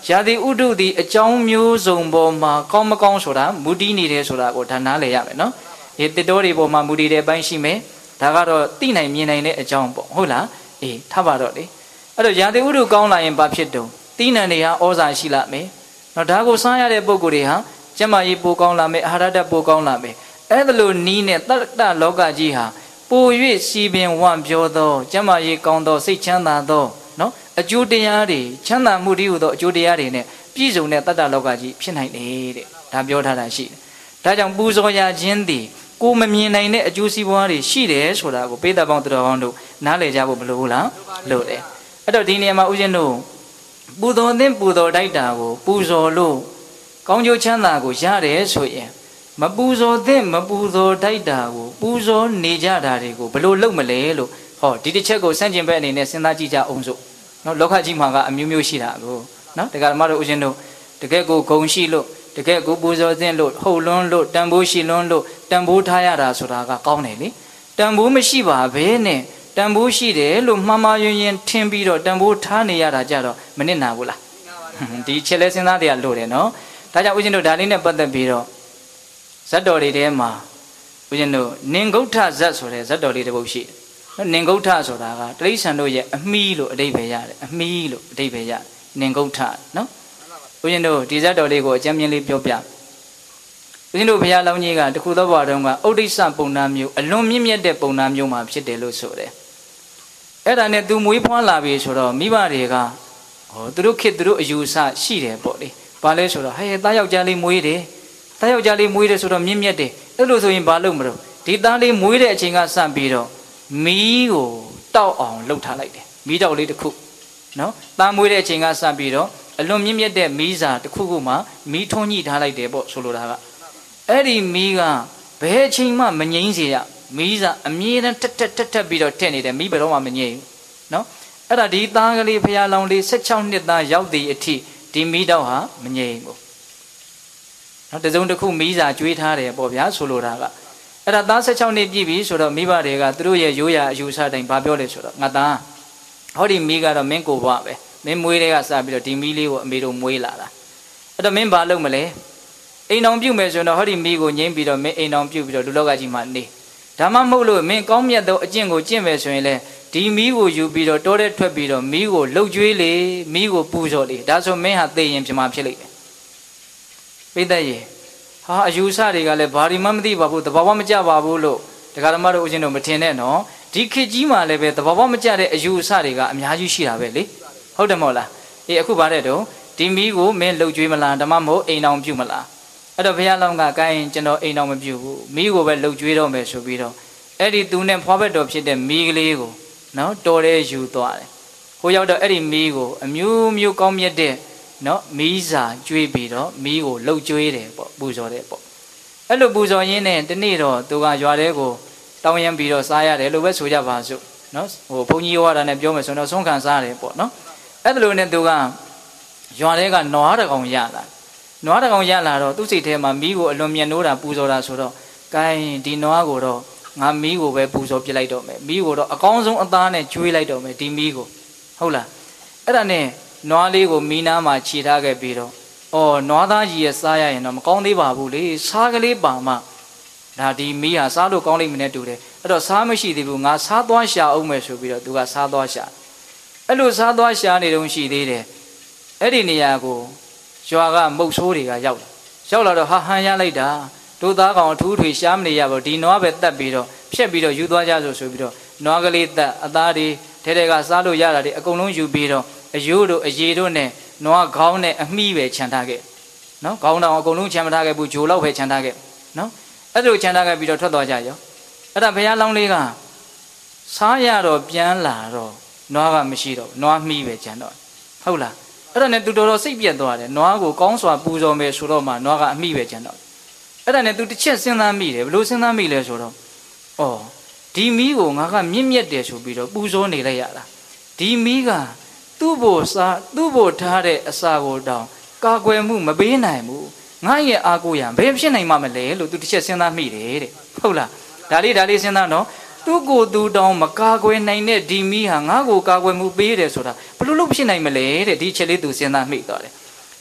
[SPEAKER 1] ရာသီဥတုဒီအကြောင်းမျိုးစုံပေါ်မှာကောင်းမကောင်းဆိုတာမူတည်နေတယ်ဆိုတာကိုဒါနားလည်ရမယ်နော်ဒီတစ်တော်တွေပေါ်မှာမူတည်တဲ့အပိုင်းရှိမယ်ဒါကတော့သိနိုင်မြင်နိုင်တဲ့အကြောင်းပေါ့ဟုတ်လားအေးထားပါတော့လေအဲ့တော့ရာသီဥတုကောင်းလာရင်ဘာဖြစ်တုံးသီးနှံတွေဟာဩဇာရှိလာမယ်နော်ဒါကိုစားရတဲ့ပုံကိုယ်တွေဟာကျန်းမာရေးပိုကောင်းလာမယ်အာဟာရဓာတ်ပိုကောင်းလာမယ်အဲ့ဒါလိုနီးနဲ့တတ္တလောကကြီးဟာပို၍စီပင်ဝံ့ပြောသောကျမ်းမာရေးကောင်းသောစိတ်ချမ်းသာသောနော်အကျိုးတရားတွေချမ်းသာမှုတည်းဟူသောအကျိုးတရားတွေနဲ့ပြည့်စုံတဲ့တတ္တလောကကြီးဖြစ်နိုင်တယ်တဲ့ဒါပြောထားတာရှိတယ်ဒါကြောင့်ပူဇော်ရခြင်းသည်ကိုမမြင်နိုင်တဲ့အကျိုးစီးပွားတွေရှိတယ်ဆိုတာကိုပေတပေါင်းတော်ကောင်းတို့နားလည်ကြဖို့မလိုဘူးလားလို့တယ်အဲ့တော့ဒီနေရာမှာဦးဇင်းတို့ပူဇော်သင့်ပူဇော်တိုက်တာကိုပူဇော်လို့ကောင်းကျိုးချမ်းသာကိုရတယ်ဆိုရင်မပူဇော်သင့်မပူဇော်တိုက်တာကိုပူဇော်နေကြတာတွေကိုဘယ်လိုလုပ်မလဲလို့ဟောဒီတစ်ချက်ကိုစန့်ကျင်ဘက်အနေနဲ့စဉ်းစားကြည့်ကြအောင်စို့နော်လောကကြီးမှာကအမျိုးမျိုးရှိတာကိုနော်တရားဓမ္မတို့ဦးဇင်းတို့တကယ်ကိုဂုံရှိလို့တကယ်ကိုပူဇော်သင့်လို့ဟုတ်လွန်းလို့တန်ဖိုးရှိလွန်းလို့တန်ဖိုးထားရတာဆိုတာကကောင်းတယ်လေတန်ဖိုးမရှိပါဘဲနဲ့တန်ဖိုးရှိတယ်လို့မှားမှားယွင်းယွင်းထင်ပြီးတော့တန်ဖိုးထားနေရတာကြတော့မနစ်နာဘူးလားဒီချက်လဲစဉ်းစားတရားလို့တယ်နော်ဒါကြောင့်ဦးဇင်းတို့ဒါလေးနဲ့ပတ်သက်ပြီးတော့ဇတ်တော်တွေထဲမှာဦးဇင်းတို့နင်္ဂုဋ္ဌဇတ်ဆိုတဲ့ဇတ်တော်လေးတစ်ပုဒ်ရှိတယ်နင်္ဂုဋ္ဌဆိုတာကတိရစ္ဆာန်တို့ရဲ့အမီးလို့အဓိပ္ပာယ်ရတယ်အမီးလို့အဓိပ္ပာယ်ရတယ်နင်္ဂုဋ္ဌနော်ဦးဇင်းတို့ဒီဇတ်တော်လေးကိုအကျဉ်းပြင်းလေးပြောပြဦးဇင်းတို့ဘုရားလောင်းကြီးကတခုသောဘဝတုန်းကဥဒိစ္စပုံနာမျိုးအလွန်မြင့်မြတ်တဲ့ပုံနာမျိုးမှာဖြစ်တယ်လို့ဆိုတယ်အဲ့ဒါနဲ့သူမွေးဖွားလာပြီဆိုတော့မိဘတွေကဟောသူတို့ခေတ်သူတို့အယူဆရှိတယ်ပေါ့လေဘာလဲဆိုတော့ဟဲ့သားယောက်ျားလေးမွေးတယ်သားယောက်ျားလေးမွေးတယ်ဆိုတော့မြင့်မြတ်တယ်အဲ့လိုဆိုရင်ဘာလုပ်မလို့ဒီသားလေးမွေးတဲ့အချိန်ကစပြီးတော့မီးကိုတောက်အောင်လှုပ်ထားလိုက်တယ်မီးတောက်လေးတစ်ခုနော်သားမွေးတဲ့အချိန်ကစပြီးတော့အလွန်မြင့်မြတ်တဲ့မီးစာတစ်ခုခုမှမီးထွန်းညှိထားလိုက်တယ်ပေါ့ဆိုလိုတာကအဲ့ဒီမီးကဘယ်အချိန်မှမငြိမ်းစေရမီးစာအမြဲတမ်းတက်တက်တက်တက်ပြီးတော့ထက်နေတယ်မီးဘယ်တော့မှမငြိမ်းဘူးနော်အဲ့ဒါဒီသားကလေးဖရာလောင်လေး၁၆နှစ်သားရောက်တဲ့အထိဒီမီးတောက်ဟာမငြိမ်းဘူးနော်တစုံတစ်ခုမီးစာကျွေးထားတယ်ပေါ့ဗျာဆိုလိုတာကအဲ့ဒါသား၁၆နှစ်ပြည့်ပြီဆိုတော့မိဘတွေကသူတို့ရဲ့ရိုးရာအယူဆတိုင်းဘာပြောလဲဆိုတော့ငါသားဟောဒီမီးကတော့မင်းကိုဘွားပဲမင်းမွေးတဲ့ကစပြီးတော့ဒီမီးလေးကိုအမေတို့မွေးလာတာအဲ့တော့မင်းဘာလုပ်မလဲအိမ်အောင်ပြုတ်မယ်ဆိုတော့ဟောဒီမီးကိုငြိမ်းပြီးတော့မင်းအိမ်အောင်ပြုတ်ပြီးတော့လူလောကကြီးမှာနေဒါမှမဟုတ်လို့မင်းကောင်းမြတ်သောအကျင့်ကိုကျင့်မယ်ဆိုရင်လေဒီမီးကိုယူပြီးတော့တောထဲထွက်ပြီးတော့မီးကိုလှုပ်ကြွေးလေမီးကိုပူဇော်လေဒါဆိုမင်းဟာသိရင်ပြမဖြစ်လိမ့်မယ်ပိဿရေဟာအယူဆတွေကလည်းဘာဒီမှမသိပါဘူးတဘာဝမကြပါဘူးလို့တရားဓမ္မတို့ဦးဇင်းတို့မထင်နဲ့နော်ဒီခေတ်ကြီးမှာလည်းပဲတဘာဝမကြတဲ့အယူအဆတွေကအများကြီးရှိတာပဲလေဟုတ်တယ်မဟုတ်လားအေးအခုဗါတဲ့တော့ဒီမီးကိုမင်းလှုပ်ကြွေးမလားဓမ္မမဟုတ်အိမ်အောင်ပြုတ်မလားအဲ့တော့ဘုရားလောင်းကကိုင်းကျွန်တော်အိမ်အောင်မပြုတ်ဘူးမီးကိုပဲလှုပ်ကြွေးတော့မယ်ဆိုပြီးတော့အဲ့ဒီသူနဲ့ဖွားဘက်တော်ဖြစ်တဲ့မီးကလေးကိုနော်တော်တဲ့ယူသွားတယ်ဟိုရောက်တော့အဲ့ဒီမီးကိုအမျိုးမျိုးကောင်းမြတ်တဲ့နော်မီးစာကျွေးပြီးတော့မီးကိုလှုပ်ကြွေးတယ်ပေါ့ပူဇော်တယ်ပေါ့အဲ့လိုပူဇော်ရင်းနဲ့တနေ့တော့သူကရွာထဲကိုတောင်းရမ်းပြီးတော့စားရတယ်လို့ပဲဆိုကြပါစို့နော်ဟိုဘုန်းကြီးဟောတာနဲ့ပြောမယ်ဆိုတော့ဆုံးခံစားတယ်ပေါ့နော်အဲ့ဒါလိုနဲ့သူကရွာထဲကနွားတကောင်ရလာနွားတကောင်ရလာတော့သူ့စိတ်ထဲမှာမီးကိုအလွန်မြတ်နိုးတာပူဇော်တာဆိုတော့ဂိုင်းဒီနွားကိုတော့ငါမီးကိုပဲပူဇော်ပြလိုက်တော့မယ်မီးကိုတော့အကောင်းဆုံးအသားနဲ့ကျွေးလိုက်တော့မယ်ဒီမီးကိုဟုတ်လားအဲ့ဒါနဲ့နွားလေးကိုမီးနားမှာခြေထားခဲ့ပြီးတော့အော်နွားသားကြီးရဲ့စားရရင်တော့မကောင်းသေးပါဘူးလေစားကလေးပါမှဒါဒီမီးဟာစားလို့ကောင်းလိမ့်မယ်နဲ့တူတယ်အဲ့တော့စားမရှိသေးဘူးငါစားသွားရှာအောင်မယ်ဆိုပြီးတော့သူကစားသွားရှာအဲ့လိုစားသွားရှာနေတုန်းရှိသေးတယ်အဲ့ဒီနေရာကိုရွာကမုတ်ဆိုးတွေကရောက်လာရောက်လာတော့ဟာဟန်ရလိုက်တာတို့သားကောင်အထူးထွေရှားမနေရဘူးဒီနွားပဲတက်ပြီးတော့ဖြက်ပြီးတော့ယူသွားကြဆိုဆိုပြီးတော့နွားကလေးတက်အသားတွေထဲထဲကစားလို့ရတာတွေအကုန်လုံးယူပြီးတော့အယိုးတို့အရေတို့နဲ့နွားခေါင်းနဲ့အမိပဲခြံထားခဲ့နော်ခေါင်းတောင်အကုန်လုံးခြံမထားခဲ့ဘူးဂျိုလောက်ပဲခြံထားခဲ့နော်အဲ့လိုခြံထားခဲ့ပြီးတော့ထွက်သွားကြရောအဲ့ဒါဘုရားလောင်းလေးကစားရတော့ပြန်လာတော့နွားကမရှိတော့နွားမိပဲခြံတော့ဟုတ်လားအဲ့ဒါနဲ့သူတော်တော်စိတ်ပြက်သွားတယ်နွားကိုကောင်းစွာပူဇော်မယ်ဆိုတော့မှနွားကအမိပဲခြံတော့အဲ့ဒါနဲ့သူတစ်ချက်စဉ်းစားမိတယ်ဘယ်လိုစဉ်းစားမိလဲဆိုတော့အော်ဒီမီးကိုငါကမြင့်မြတ်တယ်ဆိုပြီးတော့ပူဇော်နေလိုက်ရတာဒီမီးကသူ့ဘို့စားသူ့ဘို့ထားတဲ့အစာကိုတောင်ကာကွယ်မှုမပေးနိုင်ဘူးငါရဲ့အာကိုရံဘယ်ဖြစ်နိုင်မှမလဲလို့သူတစ်ချက်စဉ်းစားမိတယ်တဲ့ဟုတ်လားဒါလေးဒါလေးစဉ်းစားတော့သူ့ကိုယ်သူတောင်မကာကွယ်နိုင်တဲ့ဒီမီးဟာငါ့ကိုကာကွယ်မှုပေးတယ်ဆိုတာဘယ်လိုလုပ်ဖြစ်နိုင်မလဲတဲ့ဒီချက်လေးသူစဉ်းစားမိသွားတယ်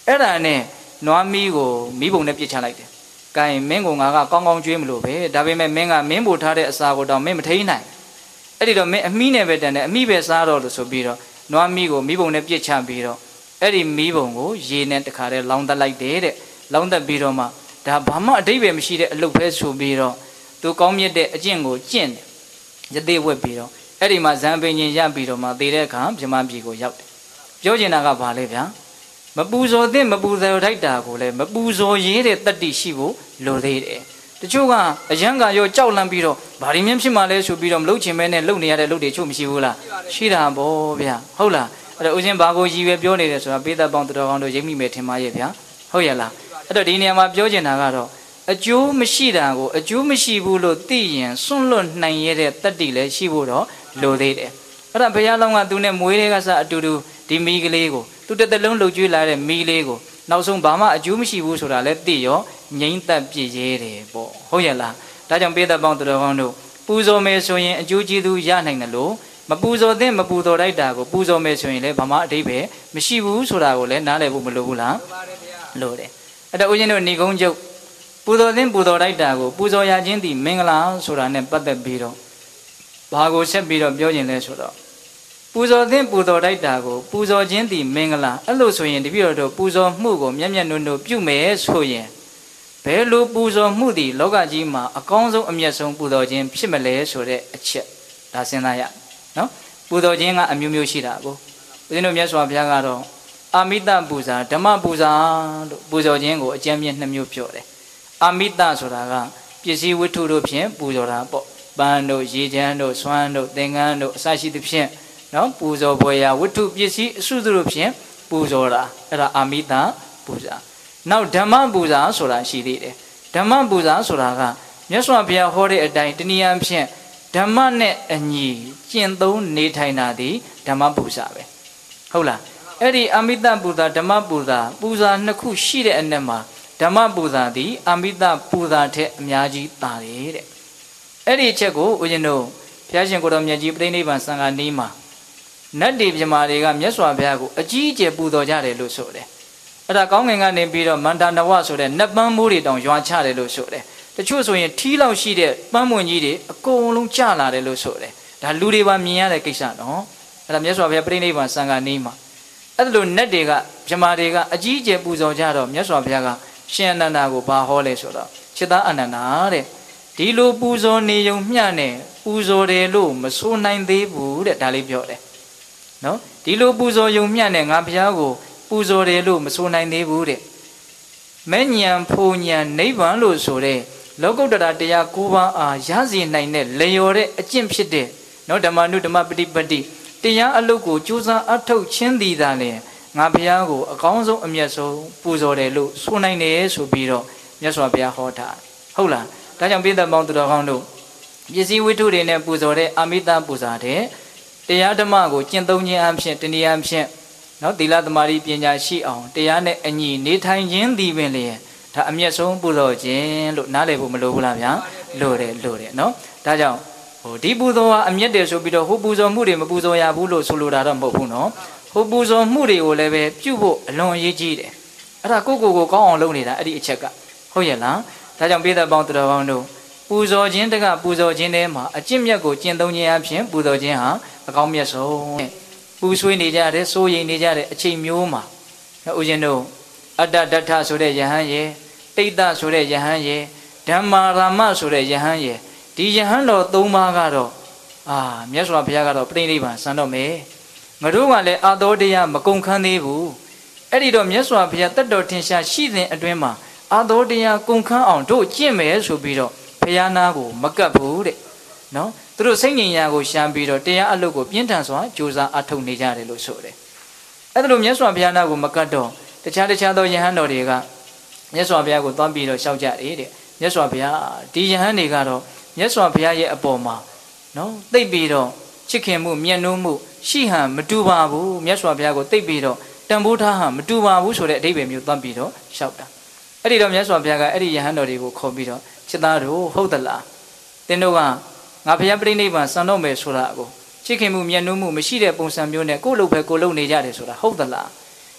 [SPEAKER 2] အဲ့ဒါနဲ့နွားမီးကိုမီးပုံနဲ့ပြစ်ချလိုက်တယ်။ကဲမင်းကငါကကောင်းကောင်းကျွေးမလို့ပဲဒါပေမဲ့မင်းကမင်းပို့ထားတဲ့အစာကိုတော့မင်းမထိန်နိုင်အဲ့ဒီတော့မင်းအမီးနဲ့ပဲတန်တယ်အမီးပဲစားတော့လို့ဆိုပြီးတော့နွားမီးကိုမီးပုံနဲ့ပြစ်ချပြီးတော့အဲ့ဒီမီးပုံကိုရေနဲ့တခါတည်းလောင်းတက်လိုက်တယ်တဲ့လောင်းတက်ပြီးတော့မှဒါဘာမှအတိတ်ပဲမရှိတဲ့အလုပ်ပဲဆိုပြီးတော့သူကောင်းမြတ်တဲ့အကျင့်ကိုကျင့်တယ်ရသေးဝက်ပြီးတော့အဲ့ဒီမှာဇံပင်ရှင်ရပြီးတော့မှသေတဲ့အခါဗြဟ္မာပြည်ကိုရောက်တယ်ပြောချင်တာကဘာလဲဗျာမပူဇော်သင့်မပူဇော်ထိုက်တာကိုလည်းမပူဇော်ရေးတဲ့တတ္တိရှိဖို့လိုသေးတယ်တချို့ကအယံကရောကြောက်လန့်ပြီးတော့ဘာဒီမြင့်ဖြစ်မှလဲဆိုပြီးတော့မလုပ်ချင်မဲနဲ့လုပ်နေရတဲ့လုပ်တွေချို့မရှိဘူးလားရှိတာပေါ့ဗျာဟုတ်လားအဲ့တော့ဦးဇင်းဘာကိုရည်ရွယ်ပြောနေတယ်ဆိုတာပေးသက်ပေါင်းတော်ကောင်းတို့ရိပ်မိမယ်ထင်ပါရဲ့ဗျာဟုတ်ရဲ့လားအဲ့တော့ဒီနေရာမှာပြောချင်တာကတော့အကျိုးမရှိတာကိုအကျိုးမရှိဘူးလို့သိရင်စွန့်လွတ်နိုင်ရတဲ့တတ္တိလည်းရှိဖို့တော့လိုသေးတယ်အဲ့ဒါဘုရားလောင်းကသူနဲ့မွေးတဲ့ကစအတူတူဒီမီးကလေးကိုသူတစ်သက်လုံးလှုပ်ကြွေးလာတဲ့မီးလေးကိုနောက်ဆုံးဘာမှအကျိုးမရှိဘူးဆိုတာလည်းသိရောငြိမ့်သက်ပြည့်ရဲတယ်ပေါ့ဟုတ်ရဲ့လားဒါကြောင့်ပေးသက်ပေါင်းတော်ကောင်းတို့ပူဇော်မယ်ဆိုရင်အကျိုးကျေးဇူးရနိုင်တယ်လို့မပူဇော်သင့်မပူဇော်လိုက်တာကိုပူဇော်မယ်ဆိုရင်လည်းဘာမှအတိတ်ပဲမရှိဘူးဆိုတာကိုလည်းနားလည်ဖို့မလိုဘူးလားလိုတယ်အဲ့တော့ဦးဇင်းတို့ဏိကုံးကျုပ်ပူဇော်သင့်ပူဇော်လိုက်တာကိုပူဇော်ရခြင်းသည်မင်္ဂလာဆိုတာနဲ့ပတ်သက်ပြီးတော့ဘာကိုဆက်ပြီးတော့ပြောခြင်းလဲဆိုတော့ပူဇော်သင့်ပူဇော်လိုက်တာကိုပူဇော်ခြင်းသည်မင်္ဂလာအဲ့လိုဆိုရင်တပည့်တော်တို့ပူဇော်မှုကိုမျက်မျက်နှုံနှုံပြုမယ်ဆိုရင်ဘယ်လိုပူဇော်မှုသည်လောကကြီးမှာအကောင်းဆုံးအမြတ်ဆုံးပူဇော်ခြင်းဖြစ်မလဲဆိုတဲ့အချက်ဒါစဉ်းစားရနော်ပူဇော်ခြင်းကအမျိုးမျိုးရှိတာကိုဦးဇင်းတို့မြတ်စွာဘုရားကတော့အာမိတပူဇာဓမ္မပူဇာလို့ပူဇော်ခြင်းကိုအကျဉ်းပြနှစ်မျိုးပြောတယ်အာမိတဆိုတာကပစ္စည်းဝတ္ထုတို့ဖြင့်ပူဇော်တာပေါ့ပန်းတို့ရေချမ်းတို့ဆွမ်းတို့သင်္ကန်းတို့အစရှိသဖြင့်နော်ပူဇော်ပွဲရာဝတ္ထုပစ္စည်းအစုစုတို့ဖြင့်ပူဇော်တာအဲ့ဒါအာမိတပူဇာနောက်ဓမ္မပူဇာဆိုတာရှိသေးတယ်ဓမ္မပူဇာဆိုတာကမြတ်စွာဘုရားဟောတဲ့အတိုင်းတနည်းအားဖြင့်ဓမ္မနဲ့အညီကျင့်သုံးနေထိုင်တာဒီဓမ္မပူဇာပဲဟုတ်လားအဲ့ဒီအာမိတပူဇာဓမ္မပူဇာပူဇာနှစ်ခုရှိတဲ့အနက်မှာဓမ္မပူဇာသည်အာမိတပူဇာထက်အများကြီးသာတယ်တဲ့အဲ့ဒီအချက်ကိုဦးဇင်းတို့ဘုရားရှင်ကိုတော်မြတ်ကြီးပြိဋိနိဗ္ဗာန်စံဃာနီးမှာနတ်တွေပြမာတွေကမြတ်စွာဘုရားကိုအကြီးအကျယ်ပူဇော်ကြတယ်လို့ဆိုတယ်အဲ့ဒါကောင်းငင်ကနေပြီးတော့မန္တနဝဆိုတဲ့နတ်ပန်းမိုးတွေတောင်ရွာချတယ်လို့ဆိုတယ်တချို့ဆိုရင်ထီးလောက်ရှိတဲ့ပန်းမွန်ကြီးတွေအကုန်လုံးကျလာတယ်လို့ဆိုတယ်ဒါလူတွေပါမြင်ရတဲ့ကိစ္စနော်အဲ့ဒါမြတ်စွာဘုရားပြိဋိနိဗ္ဗာန်စံဃာနီးမှာအဲ့လိုနတ်တွေကပြမာတွေကအကြီးအကျယ်ပူဇော်ကြတော့မြတ်စွာဘုရားကရှင်အနန္ဒာကိုဘာဟောလဲဆိုတော့ခြေသားအနန္ဒာတဲ့ဒီလိုပူဇော်နေုံမျှနဲ့ပူဇော်တယ်လို့မဆိုနိုင်သေးဘူးတဲ့ဒါလေးပြောတယ်နော်ဒီလိုပူဇော်ယုံမျှနဲ့ငါဘုရားကိုပူဇော်တယ်လို့မဆိုနိုင်သေးဘူးတဲ့မဲ့ညံဖူညံနိဗ္ဗာန်လို့ဆိုတဲ့လောကုတ္တရာတရား၉ပါးအားရစေနိုင်တဲ့လျော်တဲ့အကျင့်ဖြစ်တဲ့နော်ဓမ္မနုဓမ္မပฏิပတ္တိတရားအလုပ်ကိုကြိုးစားအထောက်ချင်းသည်သာလျှင်ငါဘုရားကိုအကောင်းဆုံးအမြတ်ဆုံးပူဇော်တယ်လို့ဆိုနိုင်တယ်ဆိုပြီးတော့မြတ်စွာဘုရားဟောတာဟုတ်လားဒါကြောင့်ပိဿပေါင်းသူတော်ကောင်းတို့ပစ္စည်းဝတ္ထုတွေနဲ့ပူဇော်တဲ့အာမိတပူဇာတဲ့တရားဓမ္မကိုကျင့်သုံးခြင်းအဖြစ်တနည်းအားဖြင့်နော်သီလသမารိပညာရှိအောင်တရားနဲ့အညီနေထိုင်ခြင်းသည်ပင်လျင်ဒါအမျက်ဆုံးပူဇော်ခြင်းလို့နားလည်ဖို့မလိုဘူးလားဗျာလိုတယ်လိုတယ်နော်ဒါကြောင့်ဟိုဒီပူဇော်ဟာအမျက်တယ်ဆိုပြီးတော့ဟိုပူဇော်မှုတွေမပူဇော်ရဘူးလို့ဆိုလိုတာတော့မဟုတ်ဘူးနော်ဟိုပူဇော်မှုတွေကိုလည်းပဲပြုဖို့အလွန်အရေးကြီးတယ်အဲ့ဒါကိုကိုကိုကောင်းအောင်လုပ်နေတာအဲ့ဒီအချက်ကဟုတ်ရဲ့လားဒါကြောင့်ပိဿပေါင်းသူတော်ကောင်းတို့ပူဇော်ခြင်းတကပူဇော်ခြင်းထဲမှာအကျင့်မြတ်ကိုကျင့်သုံးခြင်းအပြင်ပူဇော်ခြင်းဟာအကောင်းမြတ်ဆုံးပူဆွေးနေကြတယ်စိုးရိမ်နေကြတဲ့အချိန်မျိုးမှာဦးဇင်းတို့အတ္တဒဋ္ဌဆိုတဲ့ယဟန်ရဲ့တိတ်တဆိုတဲ့ယဟန်ရဲ့ဓမ္မာရာမဆိုတဲ့ယဟန်ရဲ့ဒီယဟန်တော်၃ပါးကတော့အာမြတ်စွာဘုရားကတော့ပြိဋိနိဗ္ဗာန်စံတော့မယ်ငါတို့ကလည်းအာသောတရားမကုန်ခန်းသေးဘူးအဲ့ဒီတော့မြတ်စွာဘုရားတတ်တော်ထင်ရှားရှိတဲ့အတွင်းမှာအာသောတရားကုန်ခန်းအောင်တို့ကျင့်မယ်ဆိုပြီးတော့ဘုရားနာကိုမကပ်ဘူးတဲ့နော်သူတို့စိတ်ငြိမ်ရာကိုရှမ်းပြီးတော့တရားအလုပ်ကိုပြင်းထန်စွာကြိုးစားအထောက်နေကြတယ်လို့ဆိုတယ်အဲ့ဒါလို့မြတ်စွာဘုရားနာကိုမကတ်တော့တခြားတခြားသောယဟန်တော်တွေကမြတ်စွာဘုရားကိုသွားပြီးတော့ရှောက်ကြတယ်တဲ့မြတ်စွာဘုရားဒီယဟန်တွေကတော့မြတ်စွာဘုရားရဲ့အပေါ်မှာနော်သိပ်ပြီးတော့ချစ်ခင်မှုမြတ်နိုးမှုရှိဟန်မတူပါဘူးမြတ်စွာဘုရားကိုသိပ်ပြီးတော့တန်ဖိုးထားဟန်မတူပါဘူးဆိုတဲ့အဓိပ္ပာယ်မျိုးသွားပြီးတော့ရှောက်တာအဲ့ဒီတော့မြတ်စွာဘုရားကအဲ့ဒီယဟန်တော်တွေကိုခေါ်ပြီးတော့ချစ်သားတို့ဟုတ်သလားသင်တို့ကငါဘုရားပြိဋိနိဗ္ဗာန်စံတော့မယ်ဆိုတာကိုချစ်ခင်မှုမြတ်နိုးမှုမရှိတဲ့ပုံစံမျိုးနဲ့ကိုယ်လုပ်ပဲကိုယ်လုပ်နေကြတယ်ဆိုတာဟုတ်သလား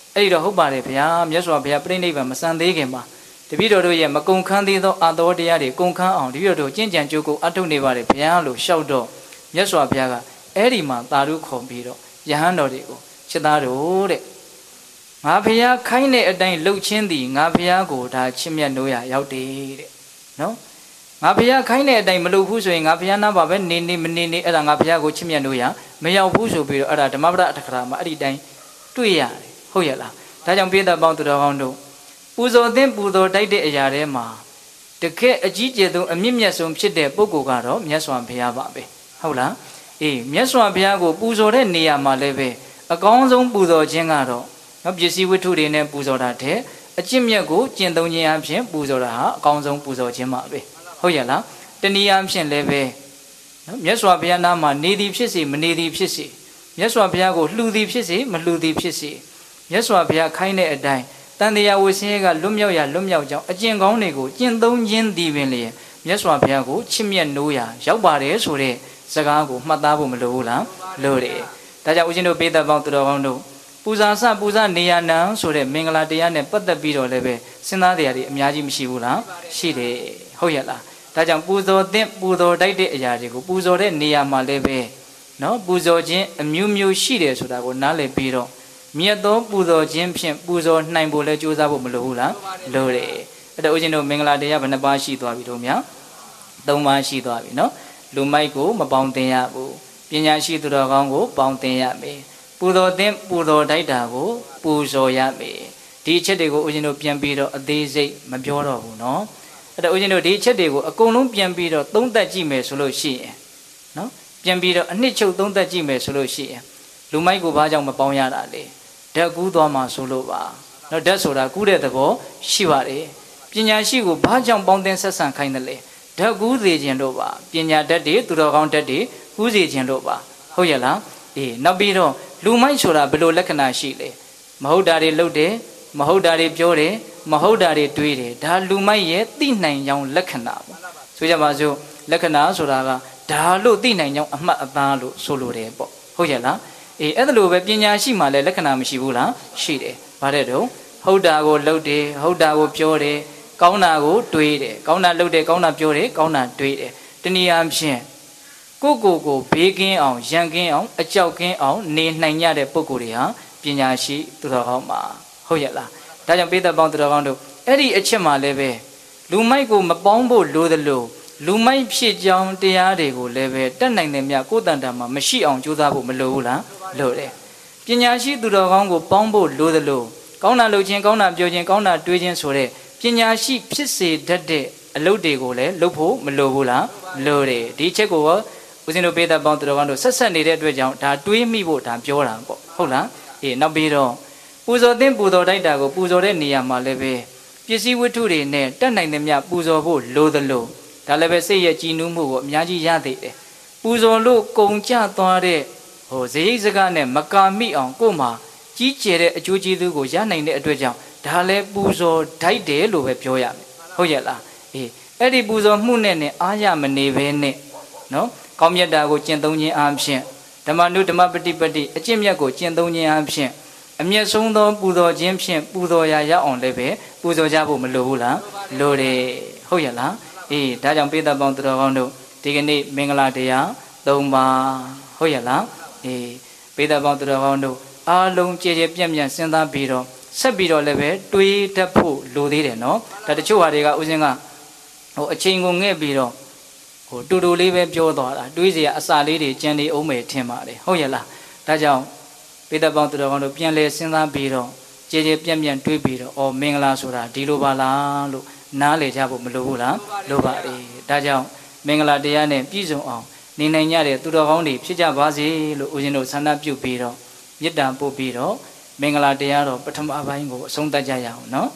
[SPEAKER 2] အဲ့ဒီတော့ဟုတ်ပါတယ်ဗျာမြတ်စွာဘုရားပြိဋိဘံမစံသေးခင်မှာတပည့်တော်တို့ရဲ့မကုံခန်းသေးသောအာတော်တရားတွေကုံခန်းအောင်တပည့်တော်တို့ကျင့်ကြံကြိုးကိုအထုတ်နေပါတယ်ဗျာလို့လျှောက်တော့မြတ်စွာဘုရားကအဲ့ဒီမှာသာဓုခေါ်ပြီးတော့ယဟန်တော်တွေကိုချစ်သားတို့တဲ့ငါဘုရားခိုင်းတဲ့အတိုင်းလှုပ်ချင်းသည်ငါဘုရားကိုဒါချစ်မြတ်လို့ရရောက်တယ်တဲ့နော်ငါဘုရားခိုင်းတဲ့အတိုင်းမလုပ်ဘူးဆိုရင်ငါဘုရားနားပါပဲနေနေမနေနေအဲ့ဒါငါဘုရားကိုချစ်မြတ်လို့ရမရောက်ဘူးဆိုပြီးတော့အဲ့ဒါဓမ္မပဒအထကရာမှာအဲ့ဒီတိုင်းတွေ့ရတယ်ဟုတ်ရဲ့လားဒါကြောင့်ပိဋကပေါင်းသူတော်ကောင်းတို့ပူဇော်သင့်ပူဇော်တိုက်တဲ့အရာထဲမှာတကယ်အကြီးကျယ်ဆုံးအမြင့်မြတ်ဆုံးဖြစ်တဲ့ပုဂ္ဂိုလ်ကတော့မြတ်စွာဘုရားပါပဲဟုတ်လားအေးမြတ်စွာဘုရားကိုပူဇော်တဲ့နေရာမှာလည်းပဲအကောင်းဆုံးပူဇော်ခြင်းကတော့နော်ပစ္စည်းဝတ္ထုတွေနဲ့ပူဇော်တာတဲ့အကျင့်မြတ်ကိုကျင့်သုံးခြင်းအပြင်ပူဇော်တာဟာအကောင်းဆုံးပူဇော်ခြင်းပါပဲဟုတ်ရဲ့လားတနည်းအားဖြင့်လည်းပဲနော်မြတ်စွာဘုရားနာမှာနေသည်ဖြစ်စေမနေသည်ဖြစ်စေမြတ်စွာဘုရားကိုလှူသည်ဖြစ်စေမလှူသည်ဖြစ်စေမြတ်စွာဘုရားခိုင်းတဲ့အတိုင်းတန်တရားဝဆင်းရဲကလွတ်မြောက်ရလွတ်မြောက်ကြောင်းအကျင့်ကောင်းတွေကိုကျင့်သုံးခြင်းသည်ပင်လေမြတ်စွာဘုရားကိုချစ်မြတ်နိုးရာရောက်ပါတယ်ဆိုတဲ့စကားကိုမှတ်သားဖို့မလိုဘူးလားလိုတယ်ဒါကြောင့်ဦးဇင်းတို့ပိဋကပေါင်းသူတော်ကောင်းတို့ပူဇာစပူဇာနေရနံဆိုတဲ့မင်္ဂလာတရားနဲ့ပတ်သက်ပြီးတော့လည်းပဲစဉ်းစားတရားတွေအများကြီးမရှိဘူးလားရှိတယ်ဟုတ်ရဲ့လားဒါကြောင့်ပူဇော်သင့်ပူဇော်တိုက်တဲ့အရာတွေကိုပူဇော်တဲ့နေရာမှာလည်းပဲနော်ပူဇော်ခြင်းအမျိုးမျိုးရှိတယ်ဆိုတာကိုနားလည်ပြီးတော့မြတ်သောပူဇော်ခြင်းဖြင့်ပူဇော်နိုင်ဖို့လဲကြိုးစားဖို့မလိုဘူးလားလိုတယ်အဲ့တော့ဦးဇင်းတို့မင်္ဂလာတရားဘယ်နှပါးရှိသွားပြီတို့များသုံးပါးရှိသွားပြီနော်လူမိုက်ကိုမပေါင်းတင်ရဘူးပညာရှိသူတော်ကောင်းကိုပေါင်းတင်ရမယ်ပူဇော်သင့်ပူဇော်တိုက်တာကိုပူဇော်ရမယ်ဒီအချက်တွေကိုဦးဇင်းတို့ပြန်ပြီးတော့အသေးစိတ်မပြောတော့ဘူးနော်အဲ့တော့ဦးဇင်းတို့ဒီအချက်တွေကိုအကုန်လုံးပြန်ပြီးတော့သုံးသပ်ကြည့်မယ်ဆိုလို့ရှိရင်နော်ပြန်ပြီးတော့အနှစ်ချုပ်သုံးသပ်ကြည့်မယ်ဆိုလို့ရှိရင်လူမိုက်ကိုဘာကြောင့်မပေါင်းရတာလဲဓာတ်ကူးသွားမှာဆိုလို့ပါနော်ဓာတ်ဆိုတာကူးတဲ့သဘောရှိပါတယ်ပညာရှိကိုဘာကြောင့်ပေါင်းတင်ဆက်ဆံခိုင်းတယ်လဲဓာတ်ကူးစေခြင်းတို့ပါပညာဓာတ်တွေသူတော်ကောင်းဓာတ်တွေကူးစေခြင်းတို့ပါဟုတ်ရဲ့လားအေးနောက်ပြီးတော့လူမိုက်ဆိုတာဘယ်လိုလက္ခဏာရှိလဲမဟုတ်တာတွေလုပ်တယ်မဟုတ်တာတွေပြောတယ်မဟုတ်တာတွေတွေးတယ်ဒါလူမိုက်ရဲ့သိနိုင်ကြောင်းလက္ခဏာပေါ့ဆိုကြပါစို့လက္ခဏာဆိုတာကဒါလို့သိနိုင်ကြောင်းအမှတ်အသားလို့ဆိုလိုတယ်ပေါ့ဟုတ်ရဲ့လားအေးအဲ့ဒါလိုပဲပညာရှိမှလည်းလက္ခဏာမရှိဘူးလားရှိတယ်ဗါတဲ့တော့ဟုတ်တာကိုလုပ်တယ်ဟုတ်တာကိုပြောတယ်ကောင်းတာကိုတွေးတယ်ကောင်းတာလုပ်တယ်ကောင်းတာပြောတယ်ကောင်းတာတွေးတယ်တနည်းအားဖြင့်ကိုကိုကိုဘေးကင်းအောင်ရန်ကင်းအောင်အကြောက်ကင်းအောင်နေနိုင်ကြတဲ့ပုဂ္ဂိုလ်တွေဟာပညာရှိသူတော်ကောင်းပါဟုတ်ရဲ့လားဒါကြောင့်ပိဋကပေါင်းသူတော်ကောင်းတို့အဲ့ဒီအချက်မှလည်းပဲလူမိုက်ကိုမပေါင်းဖို့လိုသလိုလူမိုက်ဖြစ်ကြောင်းတရားတွေကိုလည်းပဲတတ်နိုင်တယ်မြတ်ကိုယ်တန်တာမှာမရှိအောင်ကြိုးစားဖို့မလိုဘူးလားလိုတယ်ပညာရှိသူတော်ကောင်းကိုပေါင်းဖို့လိုသလိုကောင်းတာလုပ်ခြင်းကောင်းတာပြောခြင်းကောင်းတာတွေးခြင်းဆိုတဲ့ပညာရှိဖြစ်စေတတ်တဲ့အလုပ်တွေကိုလည်းလုပ်ဖို့မလိုဘူးလားလိုတယ်ဒီချက်ကိုဦးဇင်းတို့ပိဋကပေါင်းသူတော်ကောင်းတို့ဆက်ဆက်နေတဲ့အတွက်ကြောင့်ဒါတွေးမိဖို့ဒါပြောတာပေါ့ဟုတ်လားအေးနောက်ပြီးတော့ပူဇော်သင့်ပူဇော်တိုက်တာကိုပူဇော်တဲ့နေရာမှာလည်းပဲပစ္စည်းဝတ္ထုတွေနဲ့တတ်နိုင်တယ်မြတ်ပူဇော်ဖို့လိုသလိုဒါလည်းပဲစိတ်ရဲ့ကြည်နူးမှုကိုအများကြီးရသေးတယ်ပူဇော်လို့ကုံကြသွားတဲ့ဟိုဇေယိတ်စကားနဲ့မကာမိအောင်ကို့မှာကြီးကျယ်တဲ့အကျိုးကျေးဇူးကိုရနိုင်တဲ့အတွက်ကြောင့်ဒါလည်းပူဇော်ဓိုက်တယ်လို့ပဲပြောရမယ်ဟုတ်ရဲ့လားအေးအဲ့ဒီပူဇော်မှုနဲ့နဲ့အားရမနေဘဲနဲ့နော်ကောင်းမြတ်တာကိုကျင့်သုံးခြင်းအားဖြင့်ဓမ္မနုဓမ္မပฏิပတိအကျင့်မြတ်ကိုကျင့်သုံးခြင်းအားဖြင့်အမျက်ဆုံးသောပူဇော်ခြင်းဖြင့်ပူဇော်ရာရအောင်လည်းပဲပူဇော်ကြဖို့မလိုဘူးလားလိုတယ်ဟုတ်ရဲ့လားအေးဒါကြောင့်ပိဋကပေါင်းသူတော်ကောင်းတို့ဒီကနေ့မင်္ဂလာတရားသုံးပါဟုတ်ရဲ့လားအေးပိဋကပေါင်းသူတော်ကောင်းတို့အားလုံးကြည်ကြည်ပြန့်ပြန့်စဉ်းစားပြီးတော့ဆက်ပြီးတော့လည်းပဲတွေးတတ်ဖို့လိုသေးတယ်နော်ဒါတချို့ဟာတွေကဥစဉ်ကဟိုအချိန်ကိုငဲ့ပြီးတော့ဟိုတူတူလေးပဲပြောသွားတာတွေးစရာအစာလေးတွေကြံနေအောင်မယ်ထင်ပါတယ်ဟုတ်ရဲ့လားဒါကြောင့်ပိဋကပေါင်းသူတော်ကောင်းတို့ပြန်လဲစဉ်းစားပြီးတော့ကြည်ကြည်ပြန့်ပြန့်တွေးပြီးတော့အော်မင်္ဂလာဆိုတာဒီလိုပါလားလို့နားလေကြဖို့မလိုဘူးလားလိုပါလေဒါကြောင့်မင်္ဂလာတရားနဲ့ပြည့်စုံအောင်နေနိုင်ကြတဲ့သူတော်ကောင်းတွေဖြစ်ကြပါစေလို့ဦးဇင်းတို့ဆန္ဒပြုပြီးတော့မေတ္တာပို့ပြီးတော့မင်္ဂလာတရားတော်ပထမပိုင်းကိုအဆုံးသတ်ကြရအောင်နော်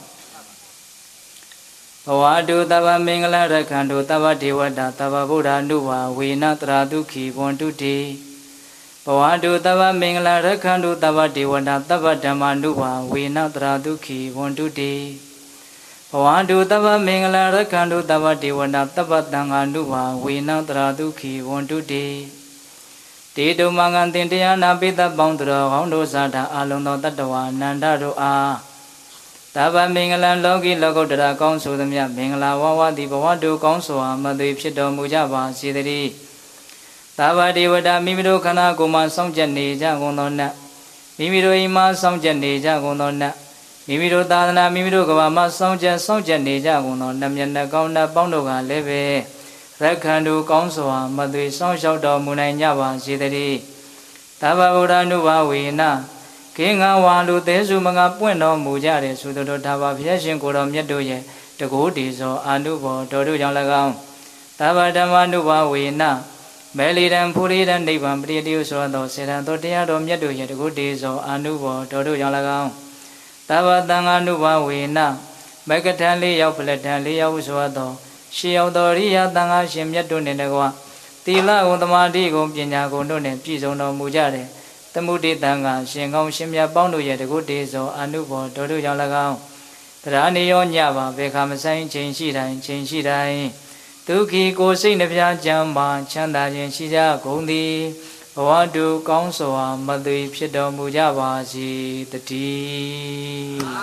[SPEAKER 2] ဘဝတုတဗ္ဗမင်္ဂလာရခန္တုတဗ္ဗဒေဝတာတဗ္ဗဗုဒ္ဓ ानु ဝါဝေနတရာဒုက္ခိဝန္တုတိဘဝတုတဗ္ဗမင်္ဂလာရခန္တုတဗ္ဗဒေဝတာတဗ္ဗဓမ္မာနုဝါဝေနတရာဒုက္ခိဝန္တုတိဘဝတုတဗ္ဗမင်္ဂလာရခန္တုတဗ္ဗဒေဝတာတဗ္ဗသံဃာနုဝါဝေနတရာဒုက္ခိဝန္တုတိဘတေတုမင်္ဂတင်တရားနာပိသပေါင်းသူတော်ကောင်းတို့စာထအာလုံးသောတတ္တဝါအနန္တတို့အားသဗ္ဗမင်္ဂလံလောကီလောကုတ္တရာကောင်းဆိုသမျှမင်္ဂလာဝဝတိဘဝတုကောင်းစွာမသွေဖြစ်တော်မူကြပါစေတည်းသဗ္ဗဒေဝတာမိမိတို့ခန္ဓာကိုယ်မှာစောင့်ကြနေကြကုန်သောနတ်မိမိတို့အိမ်မှာစောင့်ကြနေကြကုန်သောနတ်မိမိတို့သာသနာမိမိတို့ကဘာမှာစောင့်ကြစောင့်ကြနေကြကုန်သောနတ်မျက်နှာကောင်းနတ်ပေါင်းတို့ကလည်းပဲရက္ခန္တုကောင်းစွာမသွေစောင့်ရှောက်တော်မူနိုင်ကြပါစေတည်းသဗ္ဗဗုဒ္ဓ ानु ဘာဝေနခေငါဝါလူသေးစုမငါပွင့်တော်မူကြတဲ့သုတတော်ဒါဘာဘုရားရှင်ကိုတော်မြတ်တို့ရဲ့တကိုးတည်သောအာနုဘော်တော်တို့ကြောင့်၎င်းသဗ္ဗဓမ္မ ानु ဘာဝေနမဲလီတံဖူရီတံနိဗ္ဗာန်ပရိတိယဆိုသောစေတံတော်တရားတော်မြတ်တို့ရဲ့တကုတည်သောအာနုဘော်တော်တို့ကြောင့်၎င်းသဗ္ဗသံဃာနုဘာဝေနမကထံလေးရောက်ပလက်ထံလေးရောက်ဆိုသောရှေးရောက်တော်ရိယသံဃာရှင်မြတ်တို့နှင့်တကွသီလကိုသမာဓိကိုပညာကိုတို့နှင့်ပြည့်စုံတော်မူကြတဲ့သမုဒိသံဃာရှင်ကောင်းရှင်မြတ်ပေါင်းတို့ရဲ့တကုတည်သောအာနုဘော်တော်တို့ကြောင့်၎င်းတရားနေရောညပါဘေခါမဆိုင်ချိန်ရှိတိုင်းချိန်ရှိတိုင်းဒုက္ခိကိုစိတ်နှပြချမ်းသာချမ်းသာခြင်းရှိကြကုန်သည်ဘဝတုကောင်းစွာမသွေဖြစ်တော်မူကြပါစေတည်း